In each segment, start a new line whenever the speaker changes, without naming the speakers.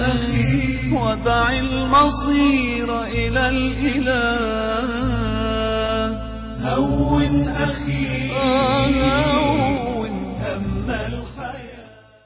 أخي ودع المصير إلى الإله. هون أخي هون هم الحياة.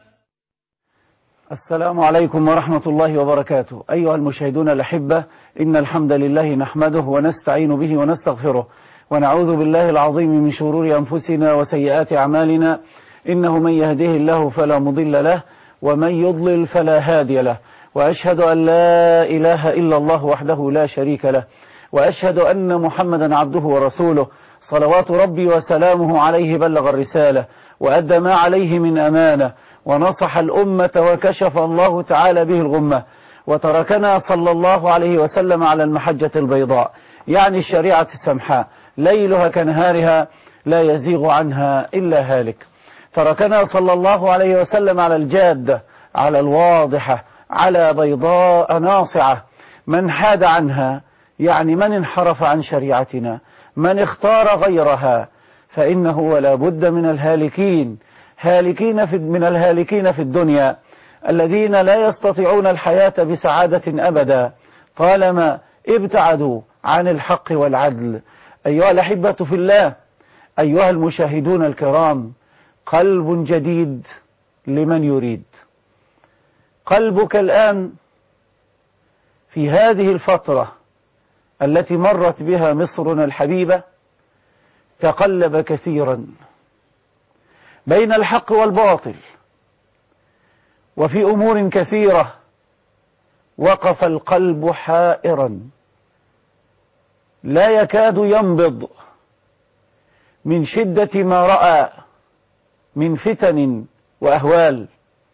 السلام عليكم ورحمة الله وبركاته. أيها المشاهدون الأحبة، إن الحمد لله نحمده ونستعين به ونستغفره، ونعوذ بالله العظيم من شرور أنفسنا وسيئات أعمالنا، إنه من يهده الله فلا مضل له ومن يضلل فلا هادي له، وأشهد أن لا إله إلا الله وحده لا شريك له، وأشهد أن محمدا عبده ورسوله، صلوات ربي وسلامه عليه. بلغ الرسالة وأدى ما عليه من أمانة، ونصح الأمة وكشف الله تعالى به الغمة، وتركنا صلى الله عليه وسلم على المحجة البيضاء، يعني الشريعة السمحاء، ليلها كنهارها لا يزيغ عنها إلا هالك. تركنا صلى الله عليه وسلم على الجادة، على الواضحة، على بيضاء ناصعة. من حاد عنها، يعني من انحرف عن شريعتنا، من اختار غيرها، فإنه ولا بد من الهالكين، من الهالكين في الدنيا، الذين لا يستطيعون الحياة بسعادة أبدا طالما ابتعدوا عن الحق والعدل. أيها الأحبة في الله، أيها المشاهدون الكرام، قلب جديد لمن يريد. قلبك الآن في هذه الفترة التي مرت بها مصرنا الحبيبة تقلب كثيرا بين الحق والباطل، وفي أمور كثيرة وقف القلب حائرا لا يكاد ينبض من شدة ما رأى من فتن وأهوال.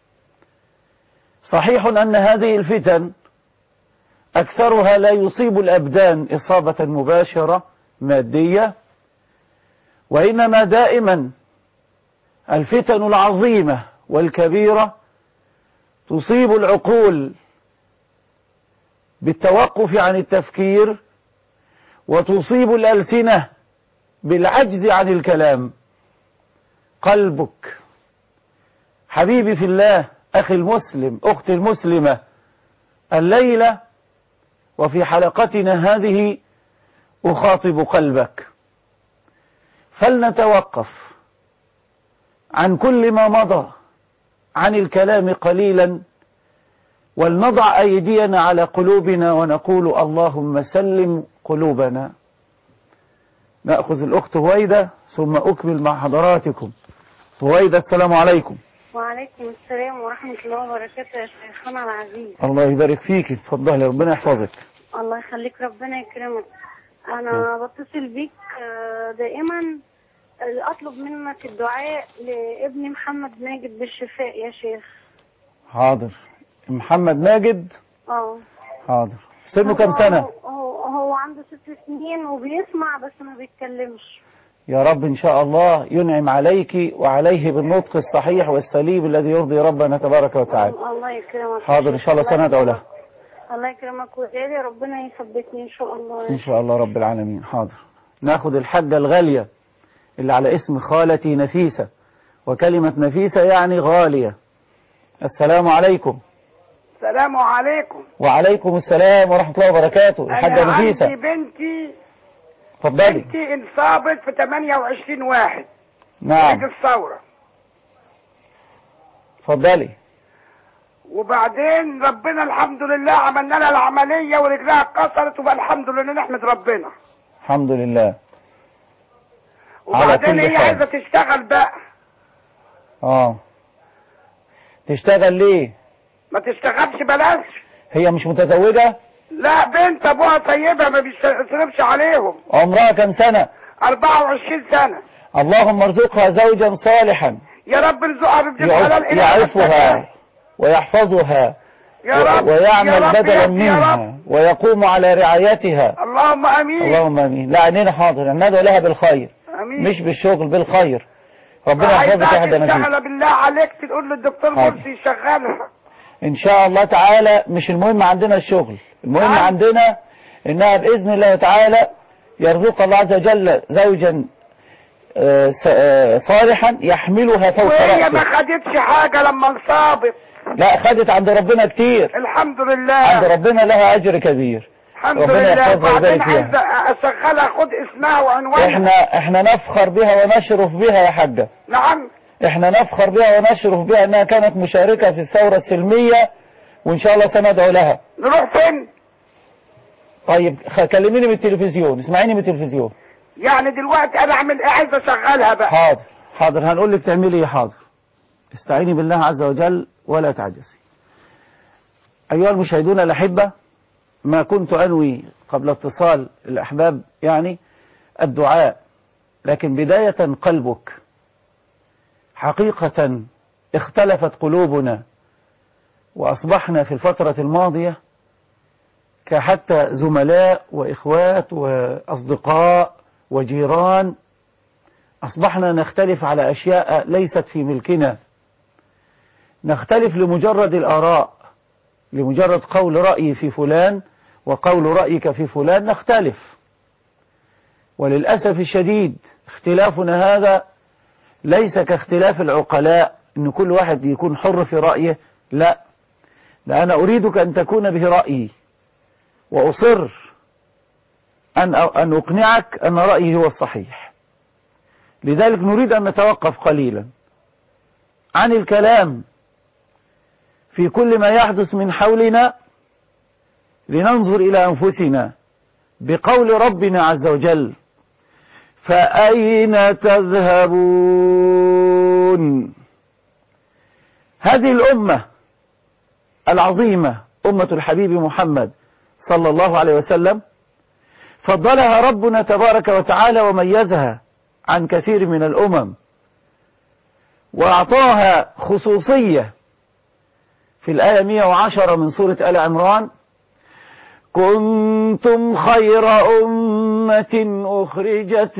صحيح أن هذه الفتن أكثرها لا يصيب الأبدان إصابة مباشرة مادية، وإنما دائما الفتن العظيمة والكبيرة تصيب العقول بالتوقف عن التفكير، وتصيب الألسنة بالعجز عن الكلام. قلبك حبيبي في الله، أخي المسلم، أختي المسلمة، الليلة وفي حلقتنا هذه أخاطب قلبك، فلنتوقف عن كل ما مضى، عن الكلام قليلا، ولنضع أيدينا على قلوبنا ونقول اللهم سلم قلوبنا. نأخذ الأخت هويدة ثم أكمل مع حضراتكم. هويدة، السلام عليكم.
وعليكم السلام ورحمة الله وبركاته يا شيخنا العزيز.
الله يبارك فيك، اتفضلي، ربنا يحفظك.
الله يخليك، ربنا يكرمك. أنا بتصل بيك دائما أطلب منك الدعاء لابني محمد ماجد بالشفاء يا شيخ.
حاضر. محمد ماجد؟ حاضر. سنه كم سنة؟
هو عنده 6 سنين وبيسمع بس ما بيتكلمش.
يا رب إن شاء الله ينعم عليك وعليه بالنطق الصحيح والسليم الذي يرضي ربنا تبارك وتعالى.
الله يكرمك.
حاضر إن شاء الله، سندعو له.
الله يكرمك وجالي، ربنا يثبتني إن شاء الله.
إن شاء الله رب العالمين. حاضر. ناخد الحاجة الغالية اللي على اسم خالتي نفيسة، وكلمة نفيسة يعني غالية. السلام عليكم.
السلام عليكم.
وعليكم السلام ورحمة الله وبركاته. الحاجة نفيسة.
عندي بنتي.
اتفضلي.
بنتي انصابت في 28/1.
نعم.
عيد الثورة.
اتفضلي.
وبعدين ربنا الحمد لله عملنا لها العملية ورجلها اتكسرت، والحمد لله نحمد ربنا.
الحمد لله.
وبعدين هي عايزة تشتغل بقى.
تشتغل ليه؟
ما تشتغلش بلاش.
هي مش متزوجة؟
لا، بنت ابوها طيبة ما بيصرفش عليهم.
عمرها كم سنة؟
24 سنة.
اللهم ارزقها زوجا صالحا
يا رب ارزقها بابن الحلال
يعرفها ويحفظها
يا رب،
ويعمل بدلا منها ويقوم على رعايتها.
اللهم امين.
اللهم امين. لا، عينينا حاضر، ندعو لها بالخير.
امين.
مش بالشغل، بالخير. ربنا يحفظك يا هدى نفيس.
بالله عليك تقول للدكتور مرسي يشغلها
ان شاء الله تعالى. مش المهم عندنا الشغل، المهم عندنا انها باذن الله تعالى يرزق الله عز وجل زوجا صالحا يحملها فوق رأسه.
وهي ما خدتش حاجة لما انصابت.
لا خدت عند ربنا كتير،
الحمد لله.
عند ربنا لها اجر كبير.
الحمد
ربنا
لله.
يحفظها
بعدين
ويبارك فيها.
عايز اشغلها، خد اسمها وعنوانها.
احنا نفخر بها ونشرف بها يا حاجة.
نعم.
احنا نفخر بها ونشرف بها انها كانت مشاركة في الثورة السلمية، وان شاء الله سندعو لها.
نروح فين؟
طيب كلميني من التلفزيون، اسمعيني من التلفزيون.
يعني دلوقتي انا اعمل ايه؟ عايز اشغلها بقى.
حاضر هنقول لك تعملي ايه. حاضر، استعيني بالله عز وجل ولا تعجزي. ايها المشاهدون الاحبة، ما كنت انوي قبل اتصال الاحباب يعني الدعاء، لكن بداية قلبك. حقيقة اختلفت قلوبنا واصبحنا في الفترة الماضية كحتى زملاء واخوات واصدقاء وجيران، أصبحنا نختلف على أشياء ليست في ملكنا، نختلف لمجرد الآراء، لمجرد قول رأيي في فلان وقول رأيك في فلان نختلف. وللأسف الشديد اختلافنا هذا ليس كاختلاف العقلاء إن كل واحد يكون حر في رأيه، لا، ده أنا أريدك أن تكون به رأيي، وأصر أن أقنعك أن رأيي هو الصحيح. لذلك نريد أن نتوقف قليلا عن الكلام في كل ما يحدث من حولنا، لننظر إلى أنفسنا بقول ربنا عز وجل: فأين تذهبون؟ هذه الأمة العظيمة، أمة الحبيب محمد صلى الله عليه وسلم، فضلها ربنا تبارك وتعالى وميزها عن كثير من الأمم، وأعطاها خصوصية في الآية 110 من سورة آل عمران: كنتم خير أمة أخرجت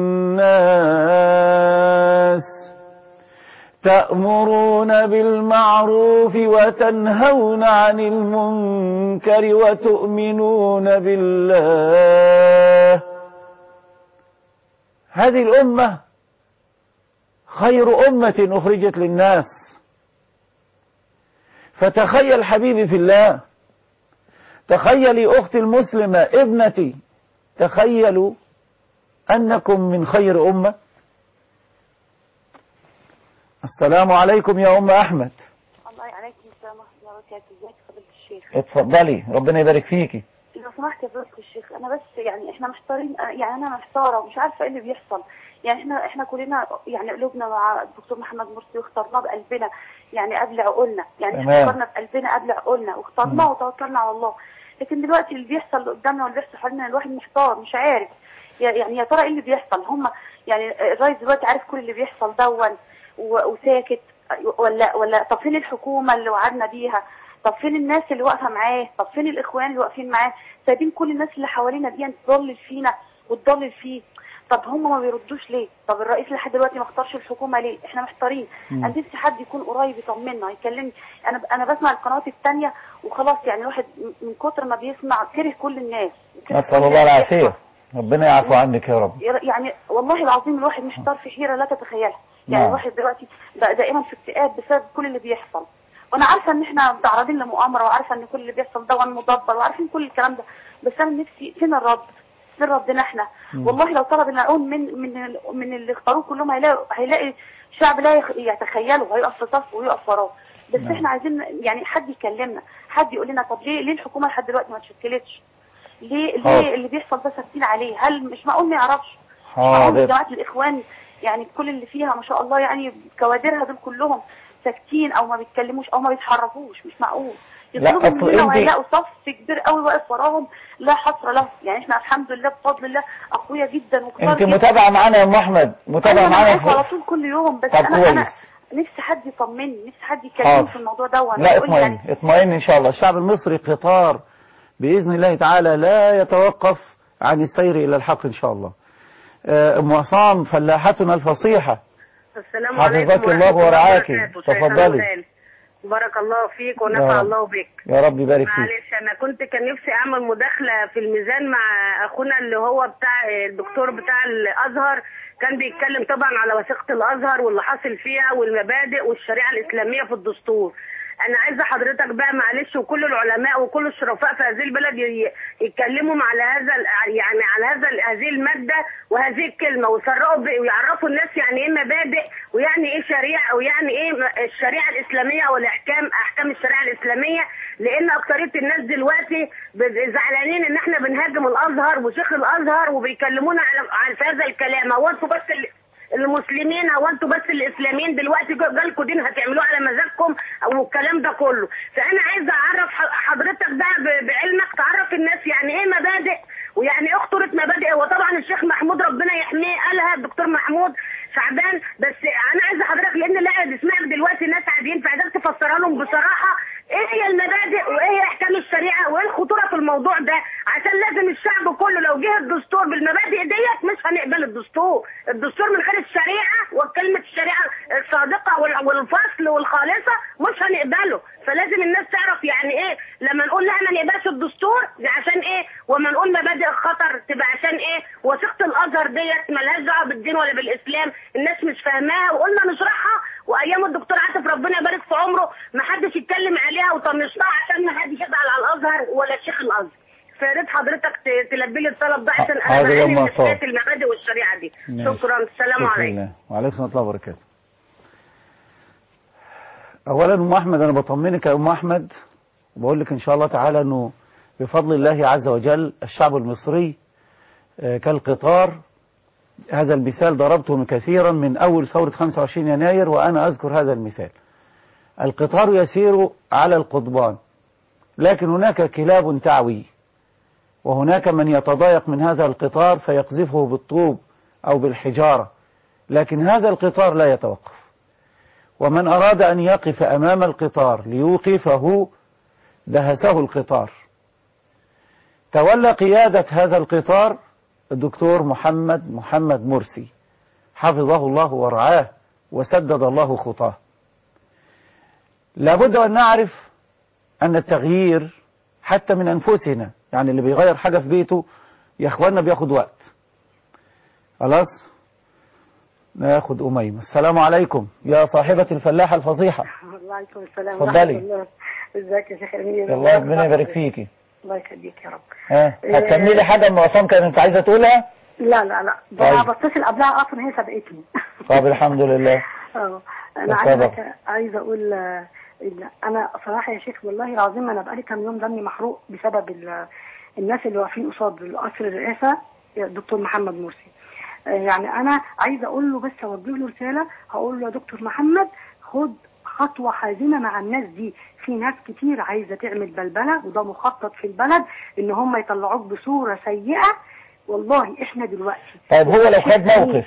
للناس تأمرون بالمعروف وتنهون عن المنكر وتؤمنون بالله. هذه الأمة خير أمة أخرجت للناس. فتخيل حبيبي في الله، تخيلي أختي المسلمة ابنتي، تخيلوا أنكم من خير أمة. السلام عليكم يا أم أحمد.
الله عليكم السلام ورحمة الله وبركاته. ازيك يا فضيلة الشيخ؟
اتفضلي، ربنا يبارك فيكي.
لو سمحت يا فضيلة الشيخ، أنا بس يعني إحنا محتارين، يعني أنا محتارة ومش عارفة إيه اللي بيحصل. يعني إحنا كلنا يعني قلوبنا مع الدكتور محمد مرسي واخترناه بقلبنا، يعني قبل عقولنا، يعني إحنا فكرنا بقلبنا قبل عقولنا واخترناه وتوكلنا على الله. لكن دلوقتي اللي بيحصل قدامنا واللي بيحصل حوالينا الواحد محتار، مش عارف يعني يا ترى إيه اللي بيحصل. هم يعني الرئيس دلوقتي عارف كل اللي بيحصل دون وساكت، ولا طب فين الحكومة اللي وعدنا بيها؟ طب فين الناس اللي واقفة معاه؟ طب فين الإخوان اللي واقفين معاه؟ سايبين كل الناس اللي حوالينا دي تضلل فينا وتضلل فيه. طب هم ما بيردوش ليه؟ طب الرئيس لحد دلوقتي ما اختارش الحكومة ليه؟ احنا محتارين. انا نفسي حد يكون قريب يطمنا يكلمني. انا بسمع القنوات التانية وخلاص، يعني الواحد من كتر ما بيسمع كره كل الناس.
نسأل الله العافية، ربنا يعفو عنك يا رب.
يعني والله العظيم الواحد محتار في حيرة لا تتخيلها. يعني الواحد دلوقتي بقى دائما في اكتئاب بسبب كل اللي بيحصل. وانا عارفه ان احنا متعرضين لمؤامره، وعارفه ان كل اللي بيحصل ده مدبر، وعارفين كل الكلام ده، بس انا نفسي فين الرد؟ فين ردنا احنا؟ والله لو طلب العون من اللي اختاروه كلهم هيلاقي شعب لا يتخيله، هيقف في صفه ويقف وراه. بس احنا عايزين يعني حد يكلمنا، حد يقول لنا طب ليه الحكومه لحد دلوقتي ما اتشكلتش؟ ليه اللي بيحصل ده ساكتين عليه؟ هل مش معقول ما يعرفش؟ مش معقول جماعه الاخوان يعني كل اللي فيها ما شاء الله يعني كوادرها دول كلهم ساكتين او ما بيتكلموش او ما بيتحركوش؟ مش معقول. يطلبوا مننا وهيلاقوا صف كبير قوي واقف وراهم لا حصر له. يعني احنا الحمد لله بفضل الله اقوياء جدا وكتار.
انت متابعه معانا يا ام احمد؟ متابعه معانا
على طول كل يوم. بس انا نفسي حد يطمني، نفسي حد يكلمني في الموضوع ده.
لا اطمئن اطمئن ان شاء الله. الشعب المصري قطار باذن الله تعالى لا يتوقف عن السير الى الحق ان شاء الله. ام عصام فلاحتنا الفصيحه،
السلام عليكم
حفظك الله ورعاك. تفضلي.
بارك الله فيك ونفع الله بك.
يا رب يبارك فيك.
معلش انا كان نفسي اعمل مداخله في الميزان مع اخونا اللي هو بتاع الدكتور بتاع الازهر، كان بيتكلم طبعا على وثيقه الازهر واللي حاصل فيها والمبادئ والشريعه الاسلاميه في الدستور. انا عايزه حضرتك بقى معلش، وكل العلماء وكل الشرفاء في هذه البلد يتكلموا على هذا، يعني على هذه الماده وهذه الكلمه، ويعرفوا الناس يعني ايه مبادئ، ويعني ايه شريعه، ويعني ايه الشريعه الاسلاميه احكام الشريعه الاسلاميه. لان اكثريه الناس دلوقتي زعلانين ان احنا بنهاجم الازهر وشيخ الازهر، وبيكلمونا على هذا الكلام. هو انتوا بس المسلمين، او انتوا بس الاسلاميين دلوقتي جالكوا دين هتعملوه على مزاجكم والكلام ده كله. فانا عايزه اعرف حضرتك بقى بعلمك تعرف الناس يعني ايه مبادئ، ويعني ايه خطوره مبادئ. وطبعا الشيخ محمود ربنا يحميه قالها الدكتور محمود شعبان، بس انا عايزه حضرتك لان لا بسمعك دلوقتي ناس عاديين، فعايزك تفسرها لهم بصراحه ايه هي المبادئ وايه هي احكام الشريعه وايه الخطوره في الموضوع ده، عشان لازم الشعب كله لو جه الدستور بالمبادئ ديت مش هنقبل الدستور من غير الشريعه وكلمه الشريعه الصادقه والفصل والخالصه مش هنقبله. فلازم الناس تعرف يعني ايه لما نقول لا ما نقبلش الدستور دي عشان ايه، وما نقول مبادئ الخطر تبقى عشان ايه. وثيقه الازهر ديت مالهاش دعوه بالدين ولا بالاسلام، الناس مش فاهماها، وقلنا نشرحها وايام الدكتور عاطف ربنا يبارك في عمره ما حدش يتكلم عليها وطنشناها عشان ما حدش يزعل على الازهر ولا شيخ الازهر. فيا ريت حضرتك تلبي لي الطلب ده عشان انا بعاني من المبادئ والشريعه دي. شكرا، السلام عليكم.
وعليكم السلام وبركاته. اولا ام احمد انا بطمنك يا ام احمد، وبقول لك ان شاء الله تعالى انه بفضل الله عز وجل الشعب المصري كالقطار. هذا المثال ضربته كثيرا من أول ثورة 25 يناير وأنا أذكر هذا المثال. القطار يسير على القضبان، لكن هناك كلاب تعوي، وهناك من يتضايق من هذا القطار فيقذفه بالطوب أو بالحجارة، لكن هذا القطار لا يتوقف. ومن أراد أن يقف أمام القطار ليوقفه دهسه القطار. تولى قيادة هذا القطار الدكتور محمد مرسي حفظه الله ورعاه وسدد الله خطاه. لابد أن نعرف أن التغيير حتى من أنفسنا، يعني اللي بيغير حاجة في بيته يا أخوانا بياخد وقت. خلاص ناخد أميمة. السلام عليكم يا صاحبة الفلاحة الفصيحة.
وعليكم السلام.
اتفضلي.
ازيك يا شيخ أمير؟
الله ربنا يبارك فيكي.
الله يخليك يا رب.
هتكملي حاجة من عصام كانت عايزة تقولها؟
لا ده بتصل قبلها اصلا هي سبقتني.
طب الحمد لله.
انا عايزه اقول انا صراحه يا شيخ والله العظيم انا بقالي كام يوم دمي محروق بسبب الناس اللي واقفين قصاد قصر الرئاسه الدكتور محمد مرسي. يعني انا عايزه اقول له بس اوجه له رساله، هقول له يا دكتور محمد خد خطوه حازمه مع الناس دي. في ناس كتير عايزه تعمل بلبله وده مخطط في البلد ان هم يطلعوك بصوره سيئه. والله احنا دلوقتي
طيب هو لو خد موقف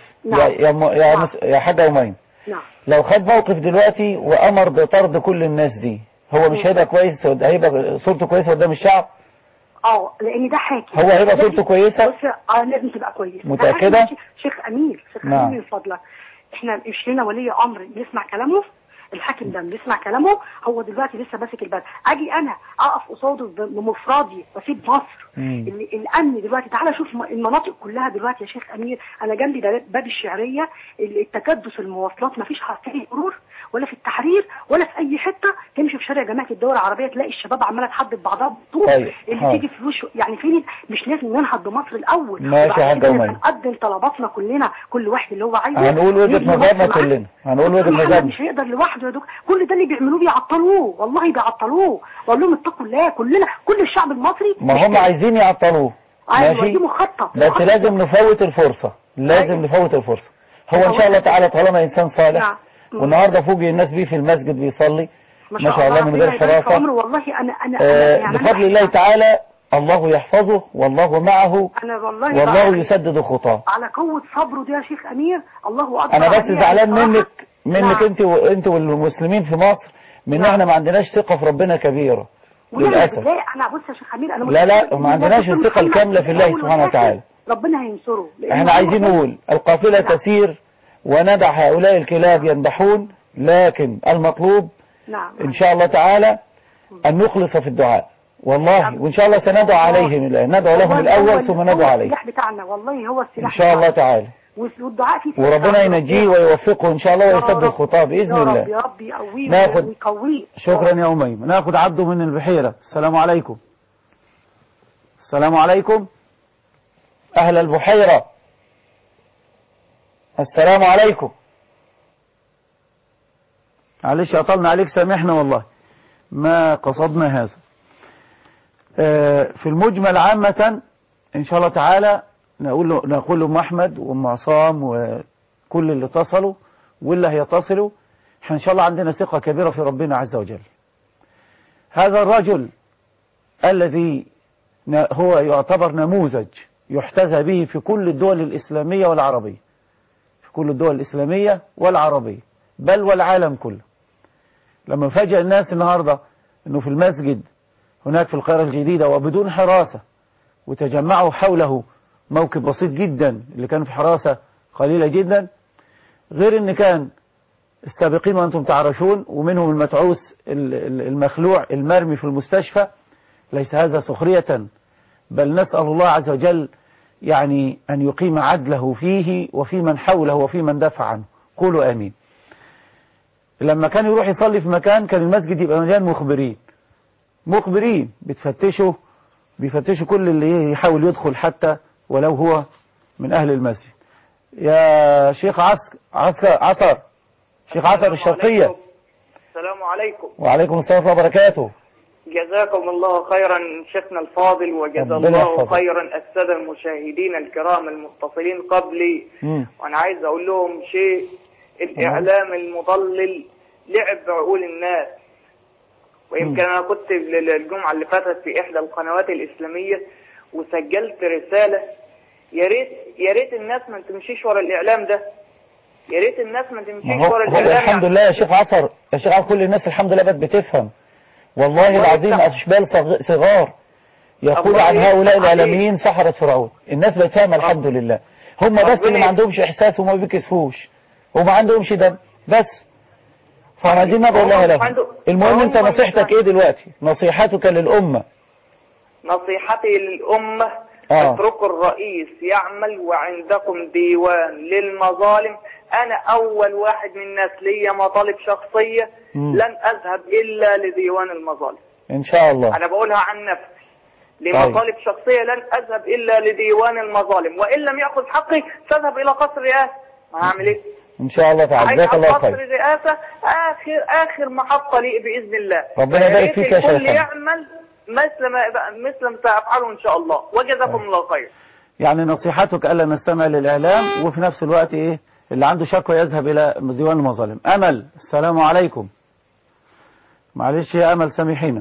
يا حاجة أمين، لو خد موقف دلوقتي وأمر بطرد كل الناس دي هو مش هيبقى كويس؟ هيبقى صورته كويسة قدام الشعب؟
لان ده حاكم.
هو هيبقى صورته كويسة؟
بص لازم تبقى كويسة.
متأكدة؟
شيخ أمير من فضلك احنا مش لنا ولي امر يسمع كلامه. الحاكم ده بيسمع كلامه، هو دلوقتي لسه ماسك البلد، اجي انا اقف قصاده بمفردي واسيب مصر؟ الامن دلوقتي تعالى شوف المناطق كلها دلوقتي يا شيخ امير، انا جنبي باب الشعريه، التكدس المواصلات ما فيش حركه مرور ولا في التحرير ولا في اي حته. تمشي في شارع جامعه الدول العربيه تلاقي الشباب عماله تحدد بعضها بالطوب. اللي تيجي في وشه يعني فين؟ مش لازم ننهض بمصر الاول
ماشي يا حاج أمين،
نقدم طلباتنا كلنا، كل واحد اللي هو عايزه.
هنقول وجهه نظرنا كلنا، هنقول وجهه نظرنا.
مش هيقدر لوحده يا دكتور، كل ده اللي بيعملوه بيعطلوه، والله بيعطلوه. بقول لهم اتقوا الله كلنا، كل الشعب المصري.
ما هم عايزين يعطلوه ماشي،
دي مخطط
بس لازم نفوت الفرصة، نفوت الفرصة. هو ان شاء الله تعالى طالما انسان صالح والنهارده فوجئ الناس بيه في المسجد بيصلي ما شاء الله من غير حراسة.
والله انا يعني
بفضل الله تعالى الله يحفظه والله معه والله يسدد خطاه.
على قوة صبره دي يا شيخ أمير الله أكبر.
أنا بس زعلان منك أنت والمسلمين في مصر من احنا ما عندناش ثقة في ربنا كبيرة للأسف.
لا أنا بص يا شيخ أمير أنا
لا ما عندناش الثقة الكاملة في الله سبحانه وتعالى.
ربنا هينصره.
احنا عايزين نقول القافلة تسير وندع هؤلاء الكلاب ينبحون، لكن المطلوب إن شاء الله تعالى أن نخلص في الدعاء والله، وإن شاء الله سندعو عليهم الآن، ندعو لهم الأول ثم ندعو عليهم.
السلاح بتاعنا والله هو السلاح
إن شاء الله تعالى.
والدعاء فيه
وربنا ينجيه ويوفقه إن شاء الله ويسدد خطاه بإذن الله.
يا رب يقويه ويقويه.
شكرا يا أميمة. ناخد عبده من البحيرة. السلام عليكم. السلام عليكم أهل البحيرة. السلام عليكم. معلش أطلنا عليك، سامحنا والله ما قصدنا هذا. في المجمل عامة إن شاء الله تعالى نقول لأم أحمد وأم عصام وكل اللي اتصلوا واللي هيتصلوا، إحنا إن شاء الله عندنا ثقة كبيرة في ربنا عز وجل. هذا الرجل الذي هو يعتبر نموذج يحتذى به في كل الدول الإسلامية والعربية، في كل الدول الإسلامية والعربية بل والعالم كله. لما فاجأ الناس النهاردة أنه في المسجد هناك في القاهرة الجديدة وبدون حراسة، وتجمعوا حوله موكب بسيط جدا اللي كان في حراسة قليلة جدا، غير أن كان السابقين وأنتم تعرفون ومنهم المتعوس المخلوع المرمي في المستشفى. ليس هذا سخرية، بل نسأل الله عز وجل يعني أن يقيم عدله فيه وفي من حوله وفي من دافع عنه. قولوا آمين. لما كان يروح يصلي في مكان كان المسجد يبقى مليان مخبرين بيفتشوا كل اللي يحاول يدخل حتى ولو هو من أهل المسجد. يا شيخ عصر شيخ عصر الشرقية.
السلام عليكم.
وعليكم السلام ورحمة الله وبركاته.
جزاكم الله خيرا شيخنا الفاضل، وجزا الله خيرا السادة المشاهدين الكرام المتصلين قبلي. وأنا عايز أقول لهم شيء، الإعلام المضلل لعب بعقول الناس. ويمكن أنا كنت الجمعة اللي فاتت في إحدى القنوات الإسلامية وسجلت رسالة، يا ريت الناس ما تمشيش ورا الإعلام ده، يا ريت الناس ما تمشيش ورا الإعلام.
الحمد لله يا شيخ عصر، يا شيخ عصر كل الناس الحمد لله بقت بتفهم والله العظيم. أشبال صغار يقول عن هؤلاء الإعلاميين سحرة فرعون. الناس بقت فاهمة الحمد لله. هم بس اللي ما عندهمش إحساس وما بيكسفوش وما عندهمش دم بس، فعايزين ندعو الله لهم. المهم انت نصيحتك ايه دلوقتي؟ نصيحتك للأمة.
نصيحتي للأمة اتركوا الرئيس يعمل، وعندكم ديوان للمظالم. أنا أول واحد من الناس ليا مطالب شخصية لن أذهب إلا لديوان المظالم
إن شاء الله.
أنا بقولها عن نفسي، لمطالب شخصية لن أذهب إلا لديوان المظالم، وإن لم يأخذ حقي سأذهب إلى قصر رئاسة. هعمل إيه؟
إن شاء الله تعالى. جزاك الله خير.
قصر الرئاسة آخر محطة لي بإذن الله.
ربنا يبارك فيك يا شيخ.
الكل يعمل مثل ما سأفعله إن شاء الله، وجزاكم الله خير.
يعني نصيحتك ألا نستمع للإعلام، وفي نفس الوقت إيه اللي عنده شكوى يذهب إلى ديوان المظالم. أمل السلام عليكم. معلش يا أمل سامحينا.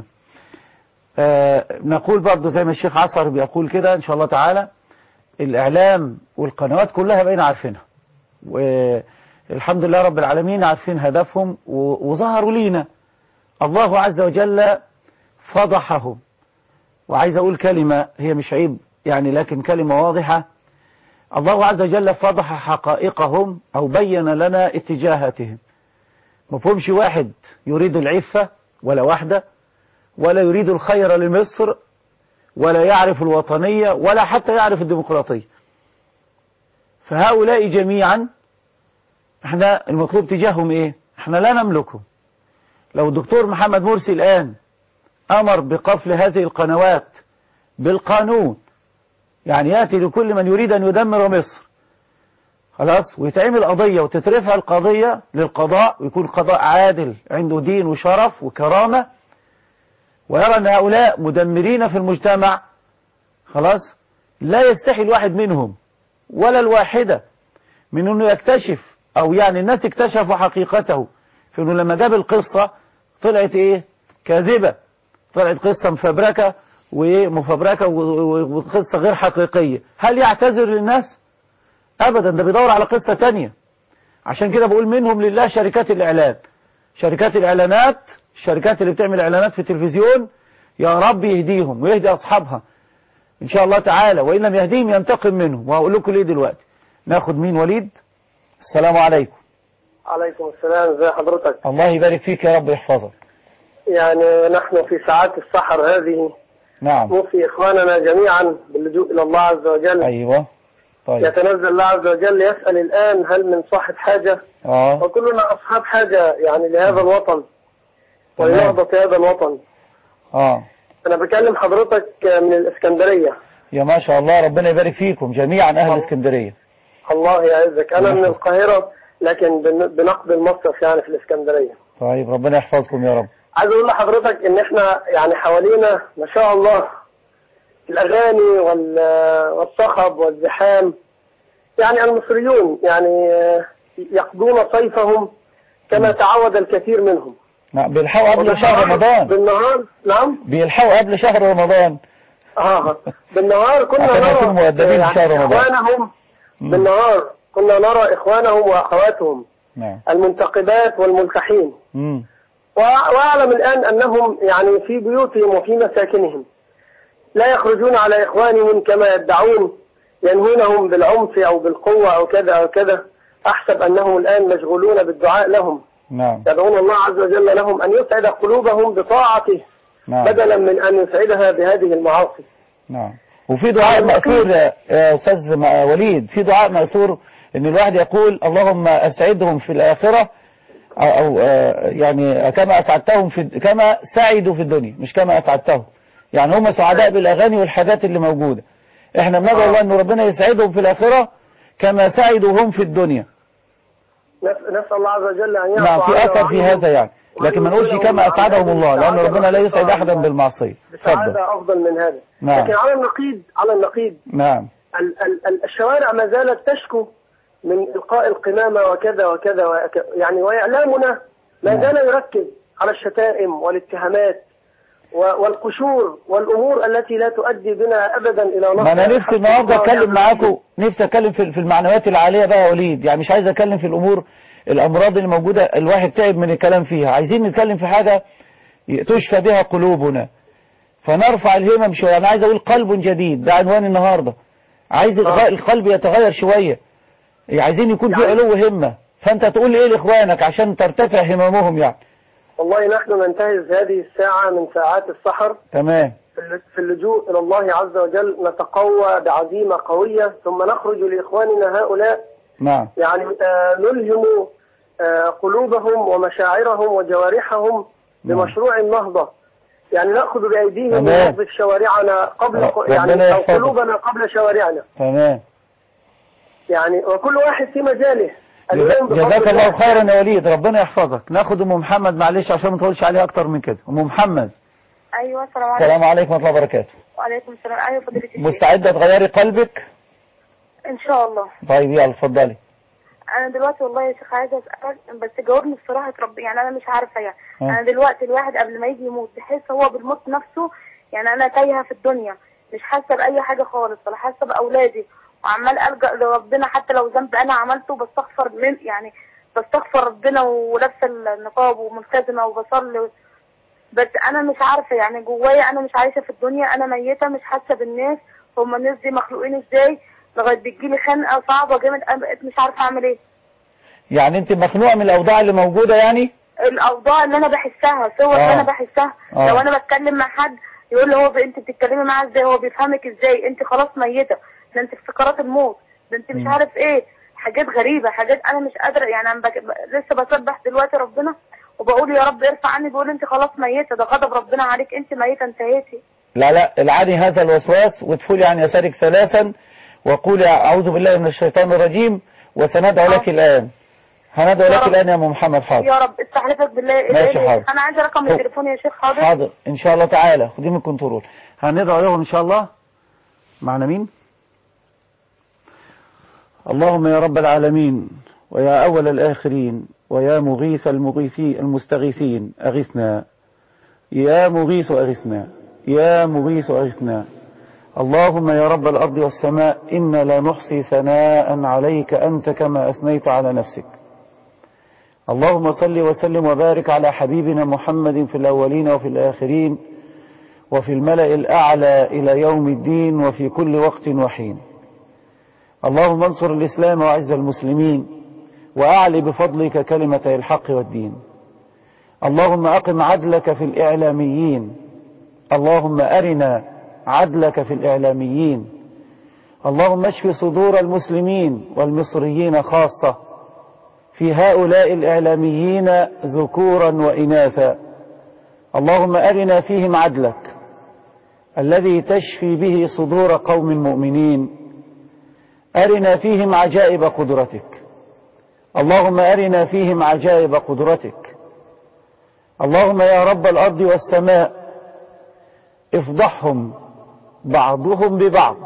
نقول برضه زي ما الشيخ عصر بيقول كده إن شاء الله تعالى، الإعلام والقنوات كلها بقينا عارفينها، والحمد لله رب العالمين عارفين هدفهم وظهروا لينا. الله عز وجل فضحهم. وعايز أقول كلمة هي مش عيب يعني، لكن كلمة واضحة. الله عز وجل فضح حقائقهم أو بين لنا اتجاهاتهم. مفهومش واحد يريد العفة ولا واحدة، ولا يريد الخير لمصر، ولا يعرف الوطنية، ولا حتى يعرف الديمقراطية. فهؤلاء جميعا احنا المطلوب تجاههم ايه؟ احنا لا نملكهم. لو الدكتور محمد مرسي الآن أمر بقفل هذه القنوات بالقانون، يعني يأتي لكل من يريد أن يدمر مصر خلاص، ويتعمل قضية وتترفع القضية للقضاء، ويكون قضاء عادل عنده دين وشرف وكرامة، ويرى أن هؤلاء مدمرين في المجتمع خلاص، لا يستحي الواحد منهم ولا الواحدة من أنه يكتشف، أو يعني الناس اكتشفوا حقيقته في أنه لما جاب القصة طلعت إيه؟ كاذبة، طلعت قصة مفبركة ومفبركة وقصة غير حقيقية. هل يعتذر للناس؟ أبدا، ده بيدور على قصة تانية. عشان كده بقول منهم لله شركات الإعلان، شركات الإعلانات، الشركات اللي بتعمل إعلانات في التلفزيون، يا رب يهديهم ويهدي أصحابها إن شاء الله تعالى، وإن لم يهديهم ينتقم منهم. وهقول لكم ليه دلوقتي. ناخد مين؟ وليد. السلام عليكم.
عليكم السلام، ازي حضرتك؟
الله يبارك فيك يا رب يحفظك.
يعني نحن في ساعات السحر هذه
نعم
نوصي إخواننا جميعا باللجوء إلى الله عز وجل.
أيوة. طيب.
يتنزل الله عز وجل يسأل الآن هل من صاحب حاجة؟ وكلنا أصحاب حاجة يعني لهذا الوطن ولنهضة هذا الوطن. أنا بكلم حضرتك من الإسكندرية.
يا ما شاء الله، ربنا يبارك فيكم جميعا أهل الإسكندرية.
الله يعزك. أنا من القاهرة لكن بنقضي المصيف يعني في الإسكندرية.
طيب ربنا يحفظكم يا رب.
عايز أقول لحضرتك إن إحنا يعني حوالينا ما شاء الله الأغاني والصخب والزحام. يعني المصريون يعني يقضون صيفهم كما تعود الكثير منهم.
بيلحقوا قبل شهر رمضان.
بالنهار. نعم.
بيلحقوا قبل شهر رمضان.
بالنهار كنا نرى يعني إخوانهم. بالنهار كنا نرى إخوانهم وأخواتهم المنتقبات والملتحين. وأعلم الآن أنهم يعني في بيوتهم وفي مساكنهم لا يخرجون على إخوانهم كما يدعون، ينهونهم بالعنف أو بالقوة أو كذا أو كذا. أحسب أنهم الآن مشغولون بالدعاء لهم. يدعون الله عز وجل لهم أن يسعد قلوبهم بطاعته بدلا من أن يسعدها بهذه المعاصي.
وفي دعاء مأثور يا أستاذ وليد، في دعاء مأثور إن الواحد يقول اللهم أسعدهم في الآخرة أو يعني كما أسعدتهم كما سعدوا في الدنيا، مش كما أسعدتهم. يعني هم سعداء بالأغاني والحاجات اللي موجودة. احنا بندعو الله ان ربنا يسعدهم في الآخرة كما سعدوا هم في الدنيا.
نسأل الله عز وجل أن
نعم في أثر في هذا يعني، لكن ما نقولش كما أسعدهم الله، لأن ربنا لا يسعد أحدا بالمعصية.
سعادة أفضل من هذا. لكن على النقيض
نعم
الشوارع ما زالت تشكو من إلقاء القمامة وكذا وكذا يعني، وإعلامنا ما زال يركز على الشتائم والاتهامات والقشور والأمور التي لا تؤدي بنا أبدا إلى نصر.
ما أنا نفسي النهارده أتكلم معاكم، نفسي أتكلم في المعنويات العالية بقى يا وليد. يعني مش عايز أتكلم في الأمراض اللي موجودة، الواحد تعب من الكلام فيها. عايزين نتكلم في حاجة تشفى بها قلوبنا فنرفع الهمم شوية. أنا عايز أقول قلب جديد، ده عنوان النهارده. عايز القلب يتغير شوية، عايزين يكون في علو همة. فأنت تقول إيه لإخوانك عشان ترتفع هممهم يعني؟
والله نحن ننتهز هذه الساعة من ساعات السحر
تمام
في اللجوء إلى الله عز وجل، نتقوى بعزيمة قوية ثم نخرج لإخواننا هؤلاء.
نعم.
يعني نلهم قلوبهم ومشاعرهم وجوارحهم بمشروع النهضة. يعني نأخذ بأيديهم وننظف شوارعنا قبل يعني أو قلوبنا قبل شوارعنا.
تمام.
يعني وكل واحد في مجاله.
جزاك الله خيرا يا وليد، ربنا يحفظك. ناخد ام محمد معلش عشان ما نطولش عليها اكتر من كده. ام محمد.
ايوه السلام عليكم.
السلام عليكم ورحمه الله وبركاته.
وعليكم السلام. ايوه فضيلة الشيخ.
مستعده تغيري قلبك
ان شاء الله.
طيب يلا اتفضلي.
انا دلوقتي والله يا شيخ عايزه اسالك بس جاوبني بصراحه ربي، يعني انا مش عارفه يعني. انا دلوقتي الواحد قبل ما يجي يموت بحس هو بالموت نفسه، يعني انا تايهه في الدنيا مش حاسه باي حاجه خالص ولا حاسه باولادي، وعمال الجا لربنا حتى لو ذنب انا عملته بستغفر من يعني بستغفر ربنا ولابسه النقاب وملتزمه وبصلي، بس انا مش عارفه يعني جوايا انا مش عايشه في الدنيا، انا ميته مش حاسه بالناس، هم الناس دي مخلوقين ازاي، لغايه بتجيلي خنقه صعبه جامد انا بقيت مش عارفه اعمل ايه.
يعني انت مخنوقه من الاوضاع اللي موجوده يعني؟
الاوضاع اللي انا بحسها، صور اللي انا بحسها. لو انا بتكلم مع حد يقول لي هو انت بتتكلمي معاه ازاي، هو بيفهمك ازاي، انت خلاص ميته، ده انت في سكرات الموت، ده انت مش عارف ايه، حاجات غريبه، حاجات انا مش قادره يعني. انا لسه بسبح دلوقتي ربنا وبقول يا رب ارفع عني، بيقول انت خلاص ميته، ده غضب ربنا عليك، انت ميته انتهيتي.
لا العاني هذا الوسواس وادخلي عن يسارك ثلاثا وقولي اعوذ بالله من الشيطان الرجيم وسندعو لك الان. هندعو لك الان يا ام محمد. حاضر
يا رب استحلفك بالله.
ماشي حاضر.
انا عايزه رقم التليفون يا شيخ.
حاضر ان شاء الله تعالى، خدي من الكنترول. هندعو لهم ان شاء الله. معنا مين؟ اللهم يا رب العالمين ويا أول الآخرين ويا مغيث المغيثين المستغيثين أغثنا، يا مغيث أغثنا، يا مغيث أغثنا. اللهم يا رب الأرض والسماء إنا لا نحصي ثناء عليك أنت كما أثنيت على نفسك. اللهم صل وسلم وبارك على حبيبنا محمد في الأولين وفي الآخرين وفي الملأ الأعلى إلى يوم الدين وفي كل وقت وحين. اللهم انصر الإسلام وعز المسلمين وأعلي بفضلك كلمة الحق والدين. اللهم أقم عدلك في الإعلاميين، اللهم أرنا عدلك في الإعلاميين. اللهم اشف صدور المسلمين والمصريين خاصة في هؤلاء الإعلاميين ذكورا وإناثا. اللهم أرنا فيهم عدلك الذي تشفي به صدور قوم مؤمنين. أرنا فيهم عجائب قدرتك. اللهم أرنا فيهم عجائب قدرتك. اللهم يا رب الأرض والسماء افضحهم بعضهم ببعض.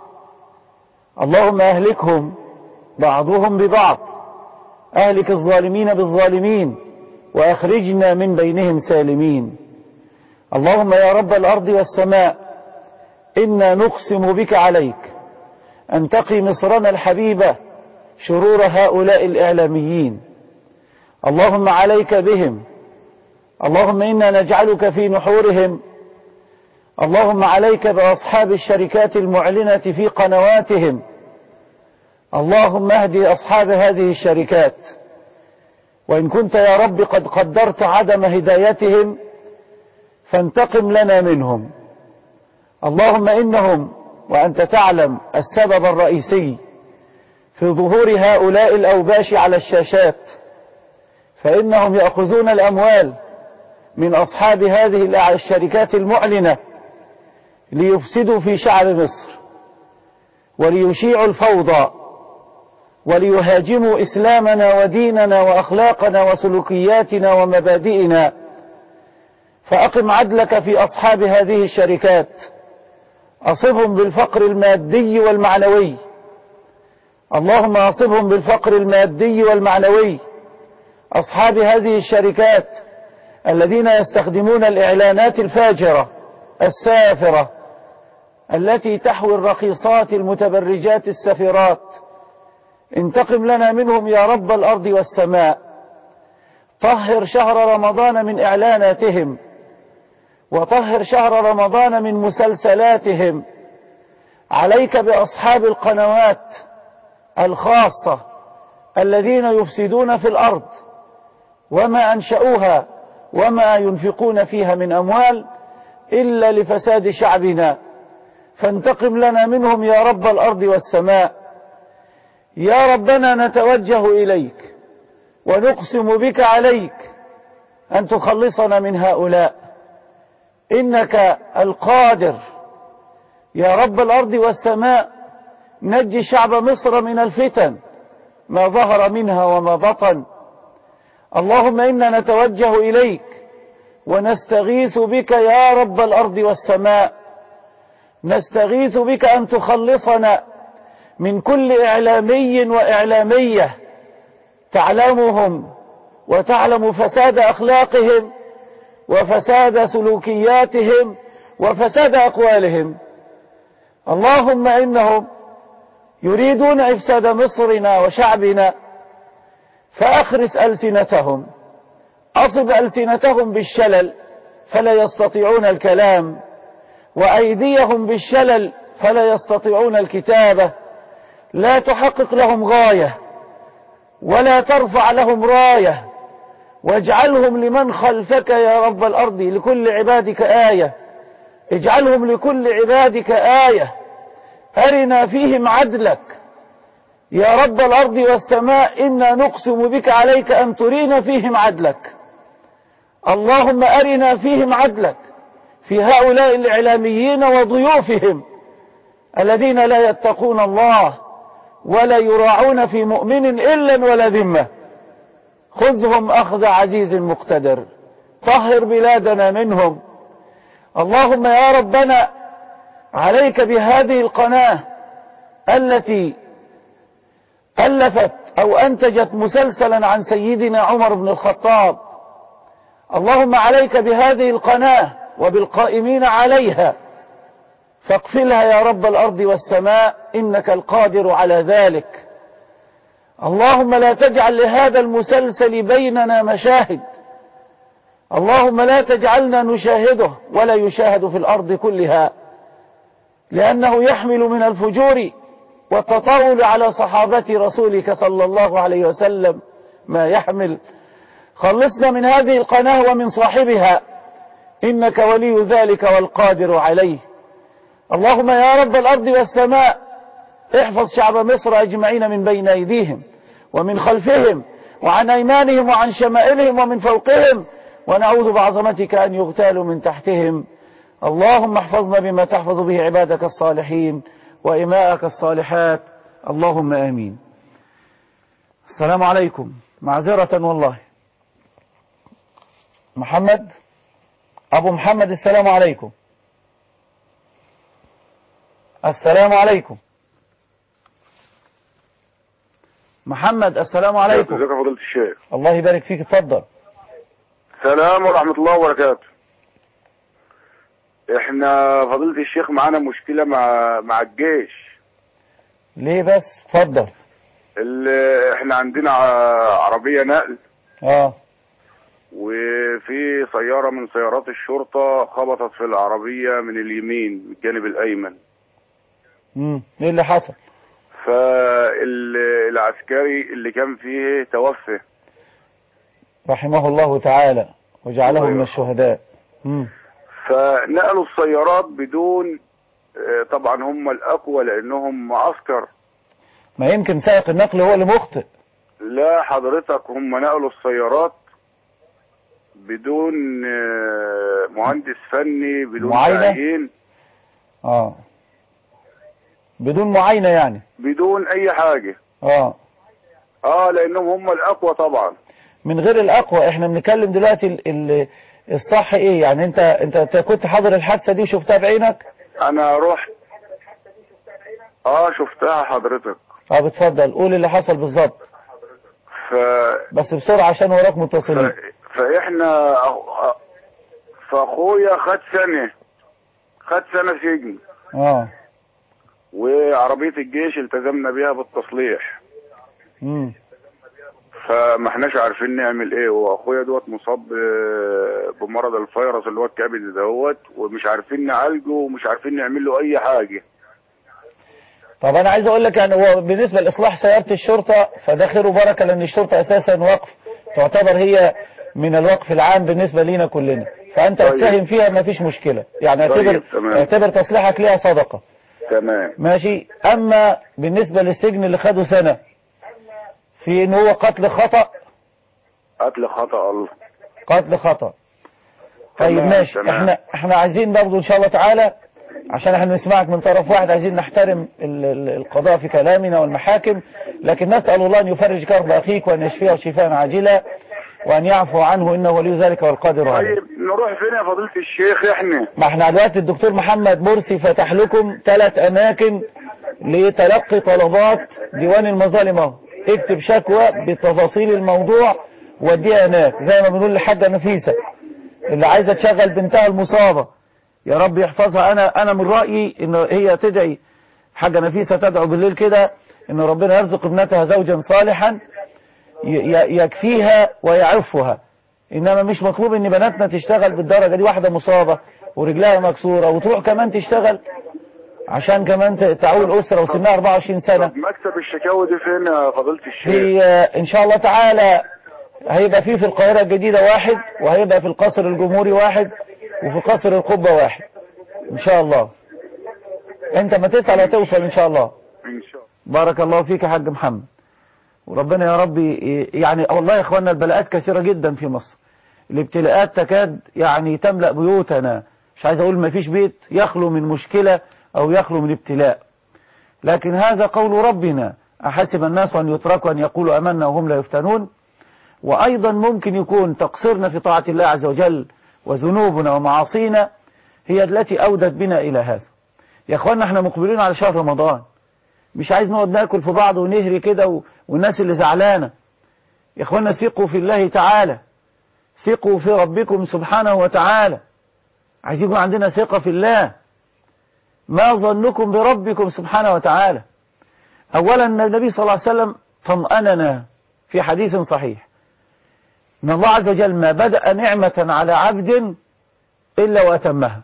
اللهم أهلكهم بعضهم ببعض. أهلك الظالمين بالظالمين وأخرجنا من بينهم سالمين. اللهم يا رب الأرض والسماء إنا نقسم بك عليك أن تقي مصرنا الحبيبة شرور هؤلاء الإعلاميين. اللهم عليك بهم. اللهم إنا نجعلك في نحورهم. اللهم عليك بأصحاب الشركات المعلنة في قنواتهم. اللهم اهدي أصحاب هذه الشركات، وإن كنت يا رب قد قدرت عدم هدايتهم فانتقم لنا منهم. اللهم إنهم وأنت تعلم السبب الرئيسي في ظهور هؤلاء الأوباش على الشاشات، فإنهم يأخذون الأموال من أصحاب هذه الشركات المعلنة ليفسدوا في شعب مصر وليشيعوا الفوضى وليهاجموا إسلامنا وديننا وأخلاقنا وسلوكياتنا ومبادئنا. فأقم عدلك في أصحاب هذه الشركات، أصبهم بالفقر المادي والمعنوي. اللهم أصبهم بالفقر المادي والمعنوي أصحاب هذه الشركات الذين يستخدمون الإعلانات الفاجرة السافرة التي تحوي الرخيصات المتبرجات السفرات. انتقم لنا منهم يا رب الأرض والسماء. طهر شهر رمضان من إعلاناتهم، وطهر شهر رمضان من مسلسلاتهم. عليك بأصحاب القنوات الخاصة الذين يفسدون في الأرض وما أنشأوها وما ينفقون فيها من أموال إلا لفساد شعبنا. فانتقم لنا منهم يا رب الأرض والسماء. يا ربنا نتوجه إليك ونقسم بك عليك أن تخلصنا من هؤلاء، إنك القادر يا رب الأرض والسماء. نجي شعب مصر من الفتن ما ظهر منها وما بطن. اللهم إنا نتوجه إليك ونستغيث بك يا رب الأرض والسماء. نستغيث بك أن تخلصنا من كل إعلامي وإعلامية تعلمهم وتعلم فساد أخلاقهم وفساد سلوكياتهم وفساد أقوالهم. اللهم إنهم يريدون إفساد مصرنا وشعبنا، فأخرس ألسنتهم، أصب ألسنتهم بالشلل فلا يستطيعون الكلام، وأيديهم بالشلل فلا يستطيعون الكتابة. لا تحقق لهم غاية ولا ترفع لهم راية، واجعلهم لمن خلفك يا رب الأرض لكل عبادك آية. اجعلهم لكل عبادك آية. أرنا فيهم عدلك يا رب الأرض والسماء. إنا نقسم بك عليك أن ترينا فيهم عدلك. اللهم أرنا فيهم عدلك في هؤلاء الإعلاميين وضيوفهم الذين لا يتقون الله ولا يراعون في مؤمن إلا ولا ذمة. خذهم أخذ عزيز مقتدر. طهر بلادنا منهم. اللهم يا ربنا عليك بهذه القناة التي ألفت أو أنتجت مسلسلا عن سيدنا عمر بن الخطاب. اللهم عليك بهذه القناة وبالقائمين عليها، فاقفلها يا رب الأرض والسماء، إنك القادر على ذلك. اللهم لا تجعل لهذا المسلسل بيننا مشاهد. اللهم لا تجعلنا نشاهده ولا يشاهد في الأرض كلها، لأنه يحمل من الفجور والتطاول على صحابة رسولك صلى الله عليه وسلم ما يحمل. خلصنا من هذه القناة ومن صاحبها، إنك ولي ذلك والقادر عليه. اللهم يا رب الأرض والسماء احفظ شعب مصر أجمعين من بين أيديهم ومن خلفهم وعن أيمانهم وعن شمائلهم ومن فوقهم، ونعوذ بعظمتك أن يغتالوا من تحتهم. اللهم احفظنا بما تحفظ به عبادك الصالحين وإماءك الصالحات، اللهم آمين. السلام عليكم. معذرة والله. محمد، أبو محمد، السلام عليكم. السلام عليكم. محمد، السلام عليكم.
ازيك يا فضيلة الشيخ؟
الله يبارك فيك، اتفضل.
السلام ورحمة الله وبركاته. احنا فضيلة الشيخ معانا مشكلة مع الجيش.
ليه بس؟ اتفضل.
احنا عندنا عربية نقل، وفي سيارة من سيارات الشرطة خبطت في العربية من اليمين، من الجانب الأيمن.
ايه اللي حصل؟
فالعسكري اللي كان فيه توفى
رحمه الله تعالى وجعله من الشهداء.
فنقلوا السيارات بدون، طبعا هم الأقوى لأنهم معسكر.
ما يمكن سائق النقل هو اللي مخطئ.
لا حضرتك، هم نقلوا السيارات بدون مهندس فني، بدون تعيين.
بدون معاينة يعني،
بدون أي حاجة. لأنهم هم الأقوى طبعا.
من غير الأقوى احنا بنتكلم دلوقتي الصح ايه يعني؟ انت كنت حاضر الحادثة دي وشفتها بعينك؟
انا رحت شفتها حضرتك.
بتفضل قول اللي حصل بالظبط. بس بسرعة عشان وراك متصلين.
فاحنا فاخويا خد سنة سجن. وعربية الجيش التزمنا بيها بالتصليح. فما احناش عارفين نعمل ايه، واخويا دوت مصاب بمرض الفيروس اللي هو الكبد دوت، ومش عارفين نعالجه ومش عارفين نعمل له اي حاجة.
طب انا عايز اقول لك يعني هو بالنسبة لاصلاح سيارة الشرطة فده خير وبركة، لان الشرطة اساسا وقف، تعتبر هي من الوقف العام بالنسبة لينا كلنا، فانت تساهم فيها ما فيش مشكلة يعني. اعتبر تصليحك ليها صدقة.
تمام
ماشي. اما بالنسبة للسجن اللي خده سنة في ان هو قتل خطأ.
الله.
قتل خطأ. طيب ماشي. احنا عايزين برضو ان شاء الله تعالى، عشان احنا نسمعك من طرف واحد، عايزين نحترم القضاء في كلامنا والمحاكم، لكن نسأل الله ان يفرج كرب اخيك وان يشفيه شفاء عاجلا وان يعفو عنه انه ولي ذلك والقادر عليه.
طيب نروح فين يا فضيلة الشيخ؟
ما احنا دلوقتي الدكتور محمد مرسي فتح لكم 3 اماكن لتلقي طلبات ديوان المظالم اهو. اكتب شكوى بتفاصيل الموضوع وديها هناك، زي ما بنقول لحاجة نفيسة اللي عايزة تشغل بنتها المصابة، يا رب يحفظها. انا من رأيي ان هي تدعي، حاجة نفيسة تدعو بالليل كده ان ربنا يرزق ابنتها زوجا صالحا يكفيها ويعفها. انما مش مطلوب ان بناتنا تشتغل بالدرجة دي، واحدة مصابة ورجلها مكسورة وتروح كمان تشتغل عشان كمان تعول أسرة وسنها 24 سنة.
مكتب الشكاوي دي فين يا فضيلة الشيخ؟
إن شاء الله تعالى هيبقى في القاهرة الجديدة 1، وهيبقى في القصر الجمهوري 1، وفي قصر القبة 1 إن شاء الله. أنت ما تسأل هتوصل إن شاء الله.
إن شاء الله.
بارك الله فيك يا حاج محمد، وربنا يا ربي يعني. والله يا إخواننا البلاءات كثيرة جدا في مصر، الابتلاءات تكاد يعني تملأ بيوتنا. مش عايز أقول ما فيش بيت يخلو من مشكلة أو يخلو من ابتلاء، لكن هذا قول ربنا: أحسب الناس أن يتركوا أن يقولوا أمنا وهم لا يفتنون. وأيضا ممكن يكون تقصيرنا في طاعة الله عز وجل وذنوبنا ومعاصينا هي التي أودت بنا إلى هذا. يا أخوانا احنا مقبلين على شهر رمضان، مش عايز نقعد ناكل في بعض ونهري كده والناس اللي زعلانة. يا أخوانا ثقوا في الله تعالى، ثقوا في ربكم سبحانه وتعالى. عايز يكون عندنا ثقة في الله. ما ظنكم بربكم سبحانه وتعالى؟ أولا النبي صلى الله عليه وسلم طمأننا في حديث صحيح إن الله عز وجل ما بدأ نعمة على عبد إلا وأتمها.